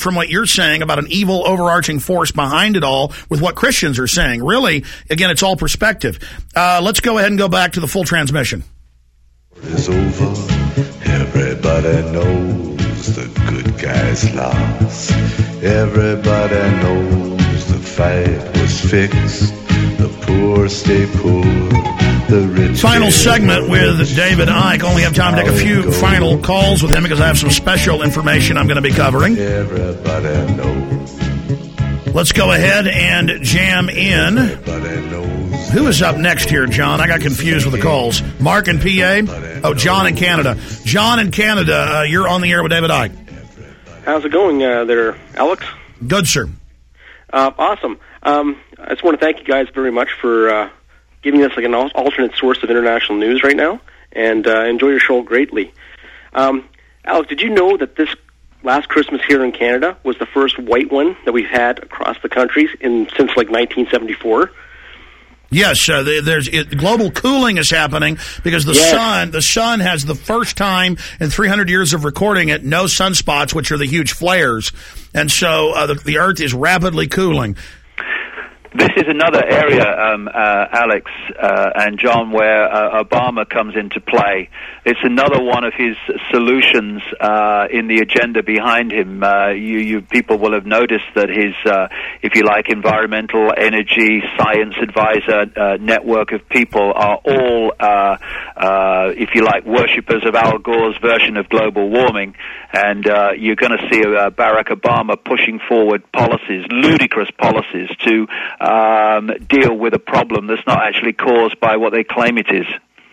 B: from what you're saying about an evil overarching force behind it all with what Christians are saying. Really, again, it's all perspective. Let's go ahead and go back to the full transmission.
N: It's over. Everybody knows the good guys lost. Everybody knows the fight was fixed. The poor stay poor. The rich.
B: Final segment with David Icke. Only have time to take a few final calls with him because I have some special information I'm going to be covering.
N: Everybody knows.
B: Let's go ahead and jam in. Who is up next here, John? I got confused with the calls. Mark in PA? Oh, John in Canada. John in Canada, you're on the air with David Icke.
O: How's it going there, Alex?
B: Good, sir.
O: Awesome. I just want to thank you guys very much for giving us like an alternate source of international news right now, and enjoy your show greatly. Alex, did you know that this last Christmas here in Canada was the first white one that we've had across the country since like 1974?
B: Yes, global cooling is happening because the sun has the first time in 300 years of recording it, no sunspots, which are the huge flares. And so the Earth is rapidly cooling.
J: This is another area, Alex and John, where Obama comes into play. It's another one of his solutions in the agenda behind him. You people will have noticed that his, if you like, environmental, energy, science advisor network of people are all, if you like, worshippers of Al Gore's version of global warming. And you're going to see Barack Obama pushing forward policies, ludicrous policies, to deal with a problem that's not actually caused by what they claim it is.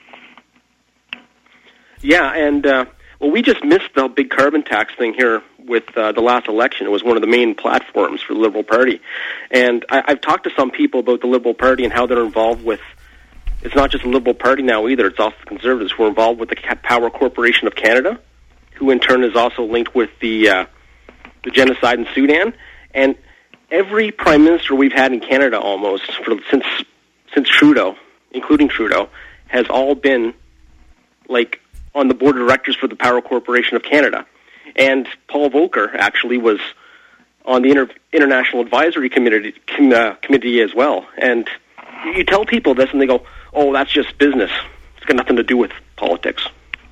O: Yeah, and well, we just missed the big carbon tax thing here with the last election. It was one of the main platforms for the Liberal Party. And I've talked to some people about the Liberal Party and how they're involved with, it's not just the Liberal Party now either, it's also the Conservatives who are involved with the Power Corporation of Canada, who in turn is also linked with the genocide in Sudan. And every prime minister we've had in Canada almost since Trudeau, including Trudeau, has all been like on the board of directors for the Power Corporation of Canada. And Paul Volcker actually was on the International Advisory Committee as well. And you tell people this and they go, oh, that's just business. It's got nothing to do with politics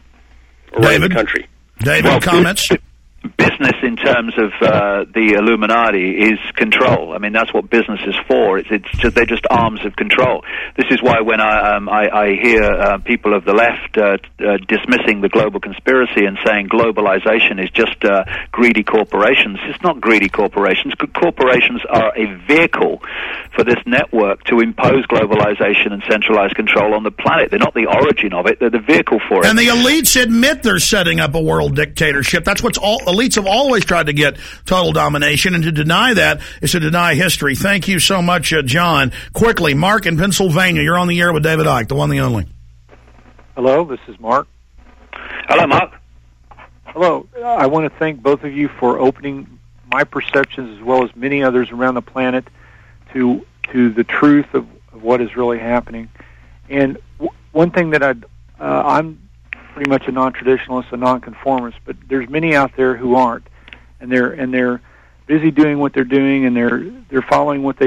O: or running the country.
B: David, comments?
J: Business in terms of the Illuminati is control. I mean, that's what business is for. They're just arms of control. This is why when I hear people of the left dismissing the global conspiracy and saying globalization is just greedy corporations, it's not greedy corporations. Corporations are a vehicle for this network to impose globalization and centralized control on the planet. They're not the origin of it. They're the vehicle for it.
B: And the elites admit they're setting up a world dictatorship. That's what's all elites have always tried to get total domination, and to deny that is to deny history. Thank you so much, John. Quickly, Mark in Pennsylvania, you're on the air with David Icke, the one, the only.
P: Hello, this is Mark.
J: Hello, Mark.
P: Hello. I want to thank both of you for opening my perceptions as well as many others around the planet to the truth of what is really happening. And one thing that I'm pretty much a non-traditionalist, a non-conformist, but there's many out there who aren't, and they're busy doing what they're doing, and they're following what they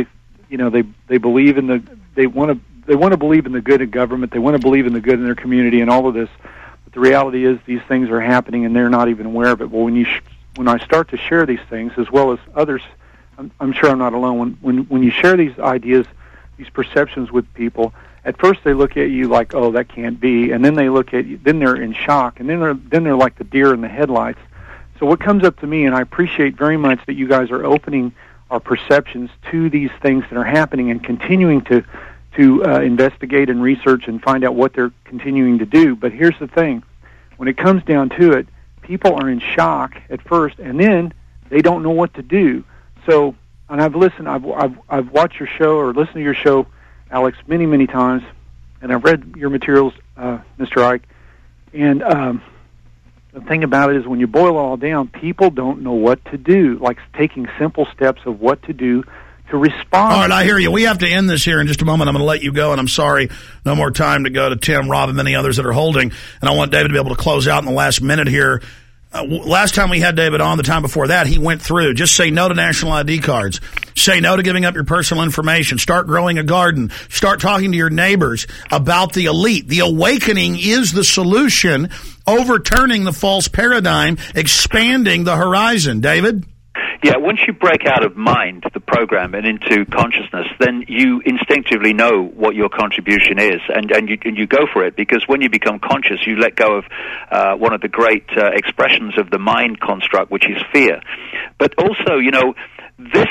P: believe in they want to believe in the good of government, they want to believe in the good in their community, and all of this. But the reality is these things are happening, and they're not even aware of it. Well, when I start to share these things, as well as others, I'm sure I'm not alone. When you share these ideas, these perceptions with people, at first they look at you like, oh, that can't be, and then they look at you, then they're in shock, and then they're like the deer in the headlights. So what comes up to me, and I appreciate very much that you guys are opening our perceptions to these things that are happening and continuing to investigate and research and find out what they're continuing to do. But here's the thing. When it comes down to it, people are in shock at first, and then they don't know what to do. So, and I've watched your show or listened to your show, Alex, many, many times, and I've read your materials, Mr. Icke, and the thing about it is when you boil it all down, people don't know what to do, like taking simple steps of what to do to respond.
B: All right, I hear you. We have to end this here in just a moment. I'm going to let you go, and I'm sorry, no more time to go to Tim, Rob, and many others that are holding, and I want David to be able to close out in the last minute here. Last time we had David on, the time before that, he went through, just say no to national ID cards. Say no to giving up your personal information. Start growing a garden. Start talking to your neighbors about the elite. The awakening is the solution, overturning the false paradigm, expanding the horizon. David?
J: Yeah, once you break out of mind, the program, and into consciousness, then you instinctively know what your contribution is, and you go for it, because when you become conscious, you let go of one of the great expressions of the mind construct, which is fear. But also, this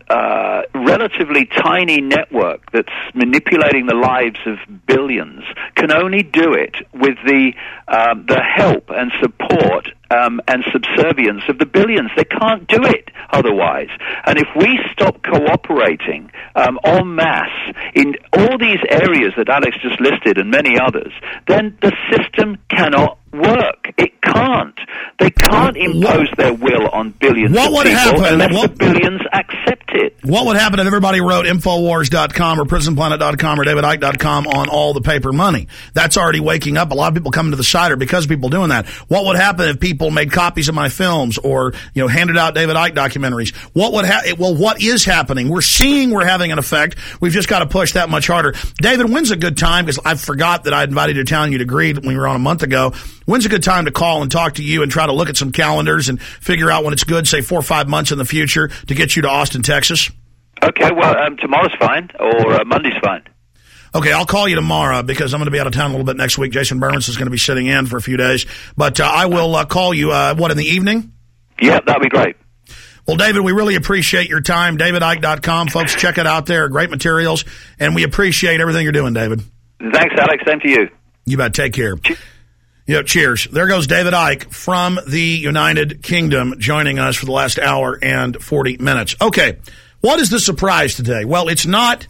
J: relatively tiny network that's manipulating the lives of billions can only do it with the help and support and subservience of the billions. They can't do it otherwise. And if we stop cooperating en masse in all these areas that Alex just listed and many others, then the system cannot work. It can't. They can't impose their will on billions of people unless the billions accept it.
B: What would happen if everybody wrote Infowars.com or PrisonPlanet.com or DavidIcke.com on all the paper money? That's already waking up. A lot of people coming to the site are because of people doing that. What would happen if people made copies of my films or, handed out David Icke documentaries? What would what is happening? We're seeing we're having an effect. We've just got to push that much harder. David, when's a good time? Because I forgot that I invited you to town. You'd agreed when we were on a month ago. When's a good time to call and talk to you and try to look at some calendars and figure out when it's good, say 4 or 5 months in the future, to get you to Austin, Texas?
J: Okay, well, tomorrow's fine, or Monday's fine.
B: Okay, I'll call you tomorrow because I'm going to be out of town a little bit next week. Jason Bermans is going to be sitting in for a few days. But I will call you, in the evening?
J: Yeah, that'd be great.
B: Well, David, we really appreciate your time. DavidIcke.com. Folks, check it out there. Great materials. And we appreciate everything you're doing, David.
J: Thanks, Alex. Same to you.
B: You bet. Take care. Cheers. There goes David Icke from the United Kingdom joining us for the last hour and 40 minutes. Okay, what is the surprise today? Well, it's not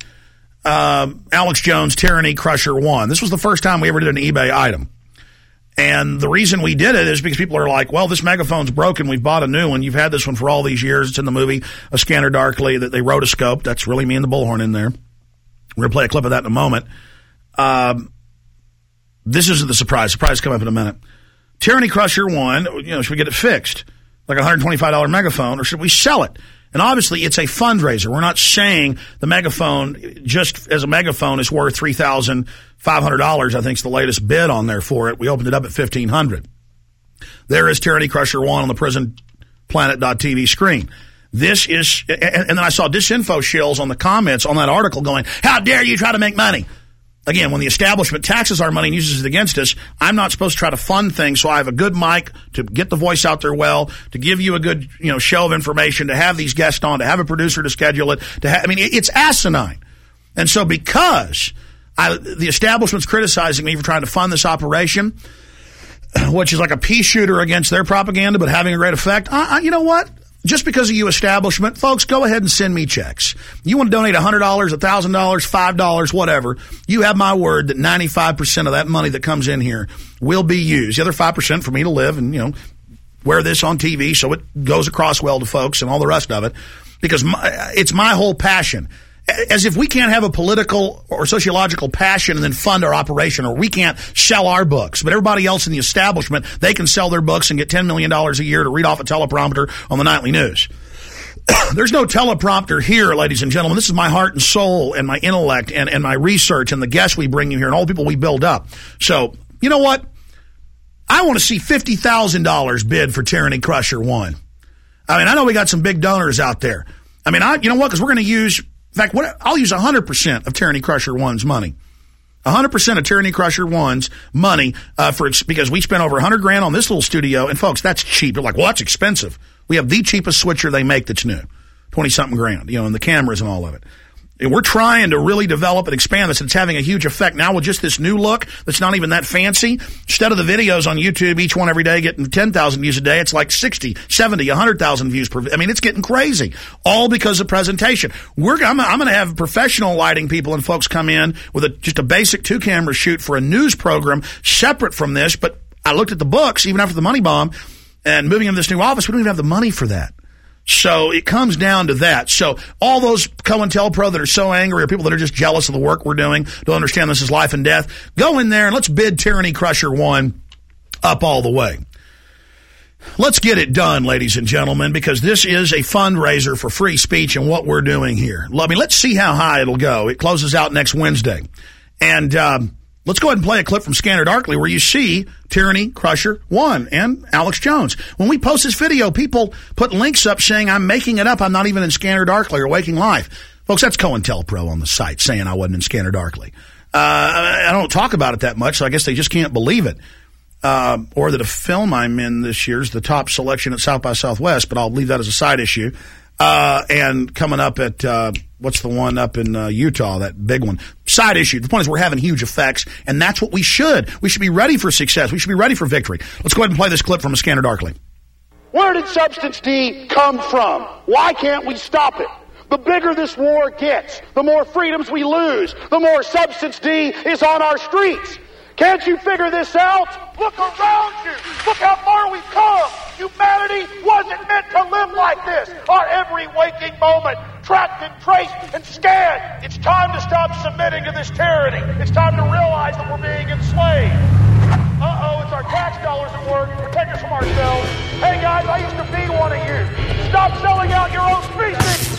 B: Alex Jones Tyranny Crusher 1. This was the first time we ever did an eBay item. And the reason we did it is because people are like, well, this megaphone's broken. We've bought a new one. You've had this one for all these years. It's in the movie A Scanner Darkly that they rotoscoped. That's really me and the bullhorn in there. We're going to play a clip of that in a moment. This isn't the surprise. Surprise come up in a minute. Tyranny Crusher 1, should we get it fixed? Like a $125 megaphone, or should we sell it? And obviously, it's a fundraiser. We're not saying the megaphone, just as a megaphone, is worth $3,500. I think is the latest bid on there for it. We opened it up at $1,500. There is Tyranny Crusher 1 on the PrisonPlanet.tv screen. This is, and then I saw Disinfo shills on the comments on that article going, how dare you try to make money? Again, when the establishment taxes our money and uses it against us, I'm not supposed to try to fund things, so I have a good mic to get the voice out there well, to give you a good show of information, to have these guests on, to have a producer to schedule it. It's asinine. And so because the establishment's criticizing me for trying to fund this operation, which is like a pea shooter against their propaganda but having a great effect, you know what? Just because of you establishment, folks, go ahead and send me checks. You want to donate $100, $1,000, $5, whatever. You have my word that 95% of that money that comes in here will be used. The other 5% for me to live and, wear this on TV so it goes across well to folks and all the rest of it. Because it's my whole passion. As if we can't have a political or sociological passion and then fund our operation, or we can't sell our books. But everybody else in the establishment, they can sell their books and get $10 million a year to read off a teleprompter on the nightly news. There's no teleprompter here, ladies and gentlemen. This is my heart and soul and my intellect and my research and the guests we bring you here and all the people we build up. So, you know what? I want to see $50,000 bid for Tyranny Crusher 1. I know we got some big donors out there. You know what? Because we're going to use... In fact, I'll use 100% of Tyranny Crusher 1's money. 100% of Tyranny Crusher 1's money because we spent over $100,000 on this little studio. And folks, that's cheap. They're like, well, that's expensive. We have the cheapest switcher they make that's new, 20-something grand, and the cameras and all of it. And we're trying to really develop and expand this, and it's having a huge effect. Now with just this new look that's not even that fancy, instead of the videos on YouTube, each one every day getting 10,000 views a day, it's like 60, 70, 100,000 views per video. It's getting crazy, all because of presentation. I'm going to have professional lighting people and folks come in with just a basic 2-camera shoot for a news program separate from this, but I looked at the books, even after the money bomb, and moving into this new office, we don't even have the money for that. So it comes down to that. So all those COINTELPRO that are so angry, or people that are just jealous of the work we're doing, don't understand this is life and death, go in there and let's bid Tyranny Crusher 1 up all the way. Let's get it done, ladies and gentlemen, because this is a fundraiser for free speech and what we're doing here. Let's see how high it'll go. It closes out next Wednesday. And let's go ahead and play a clip from Scanner Darkly where you see Tyranny Crusher 1 and Alex Jones. When we post this video, people put links up saying I'm making it up. I'm not even in Scanner Darkly or Waking Life. Folks, that's COINTELPRO on the site saying I wasn't in Scanner Darkly. I don't talk about it that much, so I guess they just can't believe it. Or that a film I'm in this year is the top selection at South by Southwest, but I'll leave that as a side issue. And coming up at, what's the one up in Utah, that big one? Side issue. The point is we're having huge effects, and that's what we should. We should be ready for success. We should be ready for victory. Let's go ahead and play this clip from a Scanner Darkly.
Q: Where did Substance D come from? Why can't we stop it? The bigger this war gets, the more freedoms we lose, the more Substance D is on our streets. Can't you figure this out? Look around you. Look how far we've come. Humanity wasn't meant to live like this. Our every waking moment, tracked and traced and scanned. It's time to stop submitting to this tyranny. It's time to realize that we're being enslaved. Uh-oh, it's our tax dollars at work to protect us from ourselves. Hey guys, I used to be one of you. Stop selling out your own species.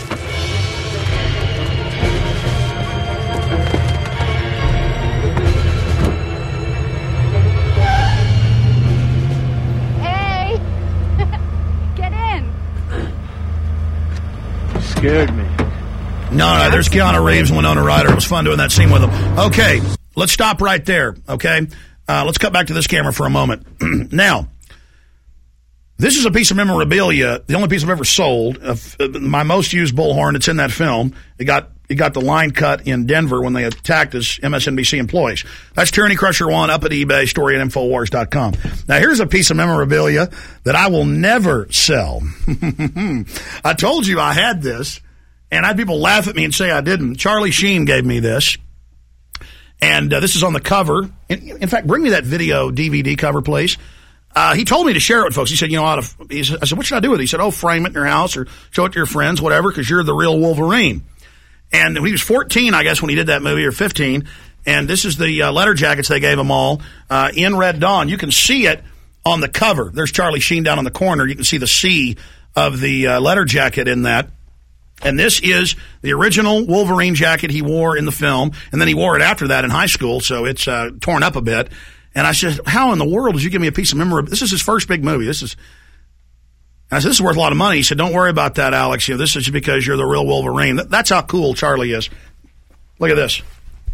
P: Scared me.
B: No, there's Keanu Reeves and Winona Ryder. It was fun doing that scene with them. Okay, let's stop right there, okay? Let's cut back to this camera for a moment. Now, this is a piece of memorabilia, the only piece I've ever sold, my most used bullhorn. It's in that film. It got the line cut in Denver when they attacked us MSNBC employees. That's Tyranny Crusher 1 up at eBay, story at Infowars.com. Now, here's a piece of memorabilia that I will never sell. I told you I had this, and I had people laugh at me and say I didn't. Charlie Sheen gave me this, and this is on the cover. In fact, bring me that video DVD cover, please. He told me to share it with folks. He said, I said, what should I do with it? He said, frame it in your house or show it to your friends, whatever, because you're the real Wolverine. And when he was 14, I guess, when he did that movie, or 15, and this is the letter jackets they gave them all in Red Dawn. You can see it on the cover. There's Charlie Sheen down in the corner. You can see the C of the letter jacket in that. And this is the original Wolverine jacket he wore in the film, and then he wore it after that in high school, so it's torn up a bit. And I said, how in the world did you give me a piece of memorabilia? This is his first big movie. I said, this is worth a lot of money. He said, don't worry about that, Alex. This is because you're the real Wolverine. That's how cool Charlie is. Look at this.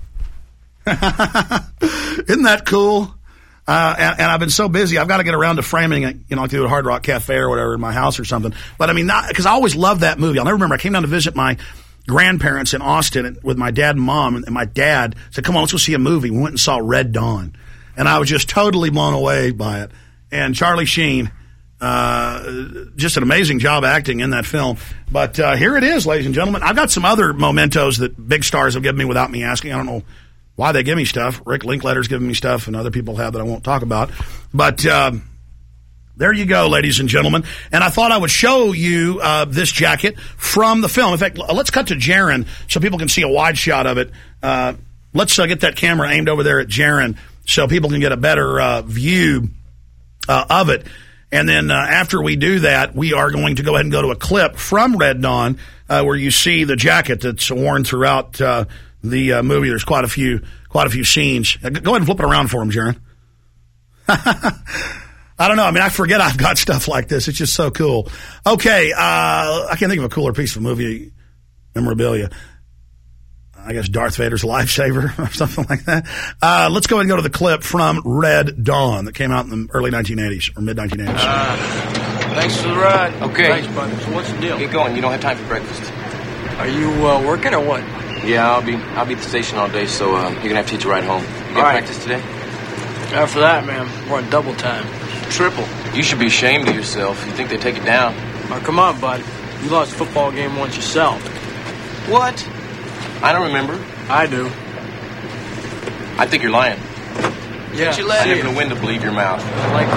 B: Isn't that cool? And I've been so busy, I've got to get around to framing it, like through a Hard Rock Cafe or whatever in my house or something. But I mean, because I always loved that movie. I'll never remember. I came down to visit my grandparents in Austin with my dad and mom, and my dad said, come on, let's go see a movie. We went and saw Red Dawn. And I was just totally blown away by it. And Charlie Sheen, just an amazing job acting in that film. But here it is, ladies and gentlemen. I've got some other mementos that big stars have given me without me asking. I don't know why they give me stuff. Rick Linklater's given me stuff, and other people have that I won't talk about. But there you go, ladies and gentlemen. And I thought I would show you this jacket from the film. In fact, let's cut to Jaron so people can see a wide shot of it. Let's get that camera aimed over there at Jaron so people can get a better view of it. And then after we do that, we are going to go ahead and go to a clip from Red Dawn where you see the jacket that's worn throughout the movie. There's quite a few scenes. Go ahead and flip it around for him, Jaron. I don't know. I mean, I forget I've got stuff like this. It's just so cool. Okay, I can't think of a cooler piece of movie memorabilia. I guess Darth Vader's lifesaver or something like that. Let's go ahead and go to the clip from Red Dawn that came out in the early 1980s or mid-1980s.
R: Thanks for the ride.
E: Okay.
R: Thanks, buddy. So what's the deal?
E: Get going. You don't have time for breakfast.
R: Are you working or what?
E: Yeah, I'll be at the station all day, so you're going to have to hitch a ride home. You got practice today?
R: After that, man, we're on double time.
E: Triple. You should be ashamed of yourself. You think they take it down.
R: Oh, come on, bud. You lost a football game once yourself.
E: What? I don't remember.
R: I do.
E: I think you're lying.
R: Yeah.
E: I never know when to believe your mouth.
R: I like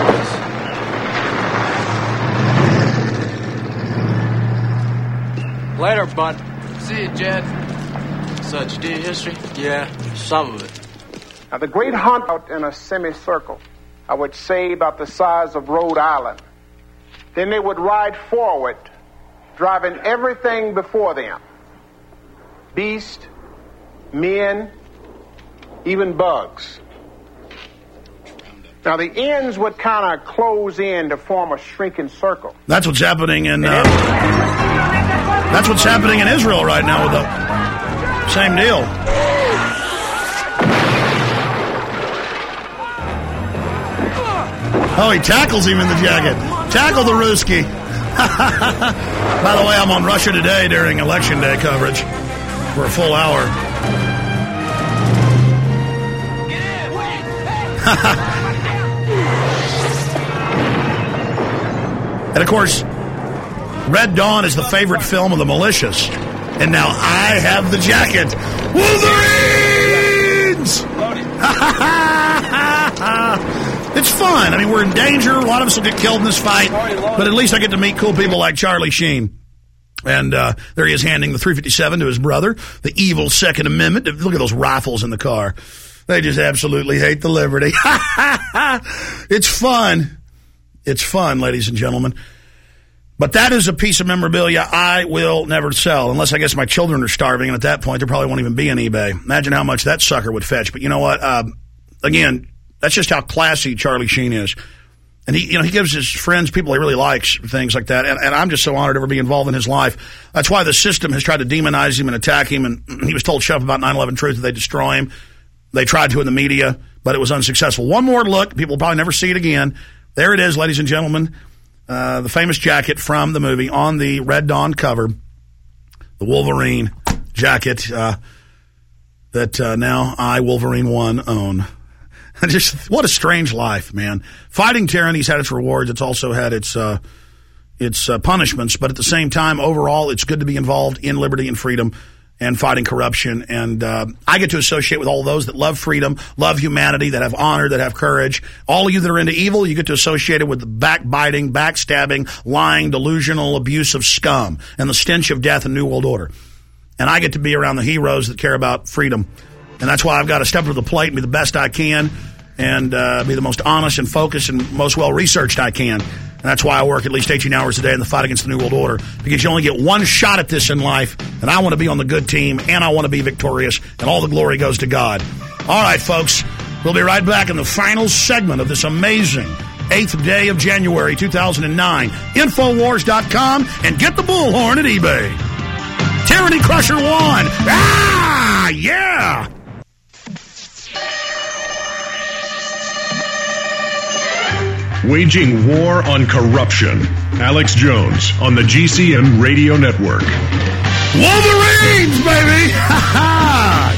R: this. Later, bud.
E: See you, Jed.
R: Such do your history? Yeah, some of it.
Q: Now, the great hunt out in a semicircle, I would say about the size of Rhode Island, then they would ride forward, driving everything before them. Beast, men, even bugs. Now the ends would kind of close in to form a shrinking circle.
B: That's what's happening in. That's what's happening in Israel right now with the same deal. Oh, he tackles him in the jacket. Tackle the Ruski. By the way, I'm on Russia Today during Election Day coverage for a full hour. And of course, Red Dawn is the favorite film of the malicious. And now I have the jacket. Wolverines! It's fun. I mean, we're in danger. A lot of us will get killed in this fight. But at least I get to meet cool people like Charlie Sheen. And there he is handing the .357 to his brother, the evil Second Amendment. Look at those rifles in the car. They just absolutely hate the liberty. It's fun. It's fun, ladies and gentlemen. But that is a piece of memorabilia I will never sell, unless I guess my children are starving, and at that point there probably won't even be an eBay. Imagine how much that sucker would fetch. But you know what? Again, that's just how classy Charlie Sheen is. And he gives his friends, people he really likes, things like that. And I'm just so honored to ever be involved in his life. That's why the system has tried to demonize him and attack him. And he was told, shut up about 9/11 Truth, that they destroy him. They tried to in the media, but it was unsuccessful. One more look. People will probably never see it again. There it is, ladies and gentlemen. The famous jacket from the movie on the Red Dawn cover. The Wolverine jacket that now I, Wolverine 1, own. Just what a strange life, man. Fighting tyranny's had its rewards. It's also had its punishments. But at the same time, overall, it's good to be involved in liberty and freedom and fighting corruption. And I get to associate with all those that love freedom, love humanity, that have honor, that have courage. All of you that are into evil, you get to associate it with the backbiting, backstabbing, lying, delusional, abusive scum and the stench of death and New World Order. And I get to be around the heroes that care about freedom. And that's why I've got to step up to the plate and be the best I can and be the most honest and focused and most well-researched I can. And that's why I work at least 18 hours a day in the fight against the New World Order, because you only get one shot at this in life, and I want to be on the good team, and I want to be victorious, and all the glory goes to God. All right, folks, we'll be right back in the final segment of this amazing 8th day of January 2009. Infowars.com, and get the bullhorn at eBay. Tyranny Crusher 1. Ah, yeah!
A: Waging war on corruption. Alex Jones on the GCN Radio Network.
B: Wolverines, baby! Ha ha!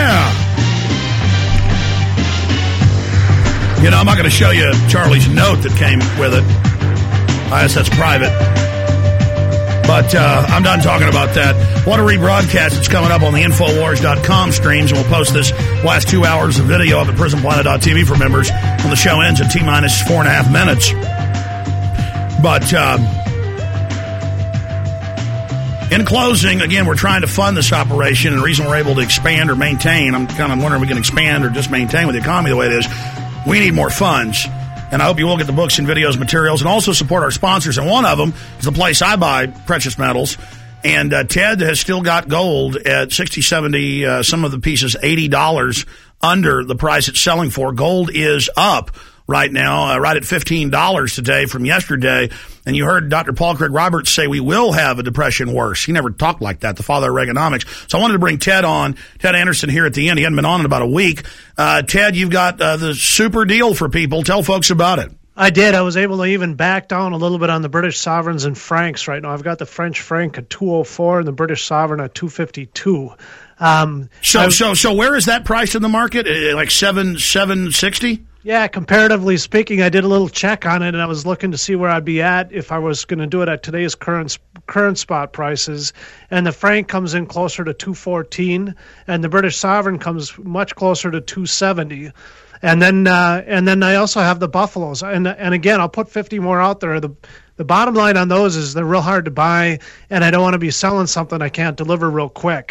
B: Yeah! You know, I'm not going to show you Charlie's note that came with it. I guess that's private. But I'm done talking about that. Want to rebroadcast? It's coming up on the Infowars.com streams, and we'll post this last 2 hours of video up at PrisonPlanet.tv for members when the show ends at T-minus 4.5 minutes. But in closing, again, we're trying to fund this operation, and the reason we're able to expand or maintain, I'm kind of wondering if we can expand or just maintain with the economy the way it is, we need more funds. And I hope you will get the books and videos, materials, and also support our sponsors. And one of them is the place I buy precious metals. And Ted has still got gold at $60, $70, some of the pieces $80 under the price it's selling for. Gold is up right now, right at $15 today from yesterday. And you heard Dr. Paul Craig Roberts say we will have a depression worse. He never talked like that, the father of Reaganomics. So I wanted to bring Ted on, Ted Anderson here at the end. He hadn't been on in about a week. Ted, you've got the super deal for people. Tell folks about it.
S: I did. I was able to even back down a little bit on the British sovereigns and francs right now. I've got the French franc at 204 and the British sovereign at 252.
B: So where is that priced in the market? Like $760?
S: Yeah, comparatively speaking, I did a little check on it, and I was looking to see where I'd be at if I was going to do it at today's current spot prices. And the franc comes in closer to 214, and the British sovereign comes much closer to 270. And then I also have the buffaloes, and again, I'll put 50 more out there. The bottom line on those is they're real hard to buy, and I don't want to be selling something I can't deliver real quick.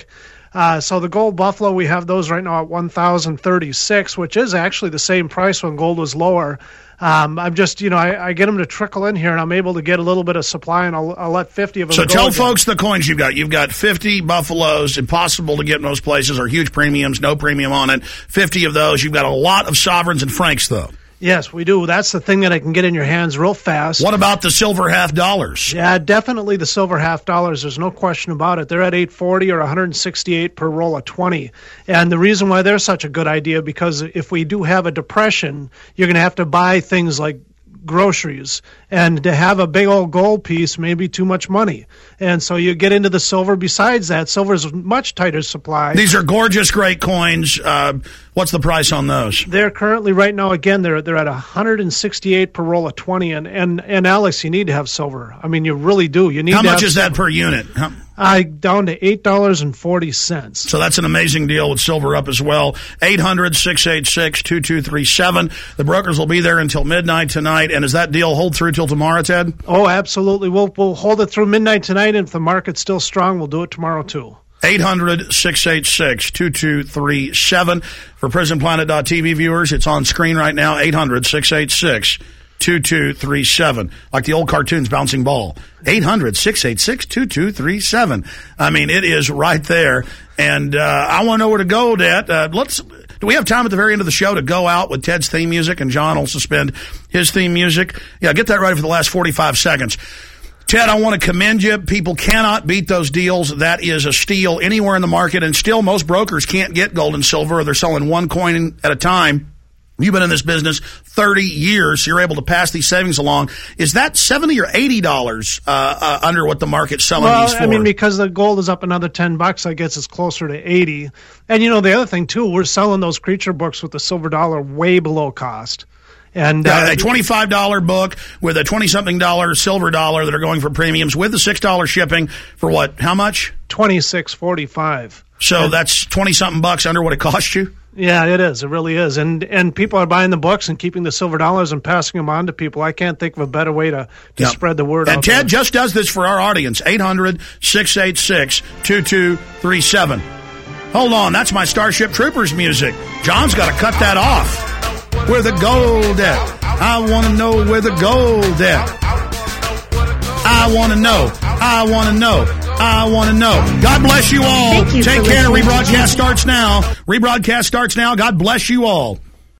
S: So the gold buffalo, we have those right now at $1,036, which is actually the same price when gold was lower. I'm just, I get them to trickle in here, and I'm able to get a little bit of supply, and I'll let 50 of them
B: So
S: go
B: tell
S: again.
B: folks the coins you've got. You've got 50 buffaloes, impossible to get in most places, or huge premiums, no premium on it. 50 of those. You've got a lot of sovereigns and francs, though.
S: Yes, we do. That's the thing that I can get in your hands real fast.
B: What about the silver half dollars?
S: Yeah, definitely the silver half dollars. There's no question about it. They're at $8.40 or $168 per roll of 20. And the reason why they're such a good idea, because if we do have a depression, you're going to have to buy things like groceries, and to have a big old gold piece may be too much money. And so you get into the silver. Besides that, silver's a much tighter supply.
B: These are gorgeous, great coins. What's the price on those?
S: They're currently, right now, again, they're at $168 per roll of 20. And Alex, you need to have silver. I mean, you really do. You need.
B: How
S: to
B: much
S: have
B: is that per unit?
S: Down to $8.40.
B: So that's an amazing deal with silver up as well. 800-686-2237. The brokers will be there until midnight tonight. And does that deal hold through till tomorrow, Ted?
S: Oh, absolutely. We'll hold it through midnight tonight, and if the market's still strong, we'll do it tomorrow too.
B: 800-686-2237. For PrisonPlanet.tv viewers, it's on screen right now. 800-686-2237. Like the old cartoons, bouncing ball. 800-686-2237. I mean, it is right there. And I want to know where to go, Dad. Do we have time at the very end of the show to go out with Ted's theme music, and John will suspend his theme music? Yeah, get that ready for the last 45 seconds. Ted, I want to commend you. People cannot beat those deals. That is a steal anywhere in the market, and still most brokers can't get gold and silver, or they're selling one coin at a time. You've been in this business 30 years, so you're able to pass these savings along. Is that $70 or $80 under what the market's selling these for?
S: I mean, because the gold is up another $10, I guess it's closer to $80. And the other thing too, we're selling those creature books with the silver dollar way below cost. And
B: a $25 book with a $20-something silver dollar that are going for premiums with the $6 shipping for what? How much?
S: $26.45.
B: So that's $20-something under what it cost you?
S: Yeah, it is. It really is. And people are buying the books and keeping the silver dollars and passing them on to people. I can't think of a better way to spread the word out.
B: And Ted just does this for our audience. 800-686-2237. Hold on. That's my Starship Troopers music. John's got to cut that off. Where the gold at? I want to know where the gold at. I want to know. I want to know. I want to know. God bless you all. Take care. Rebroadcast starts now. God bless you all.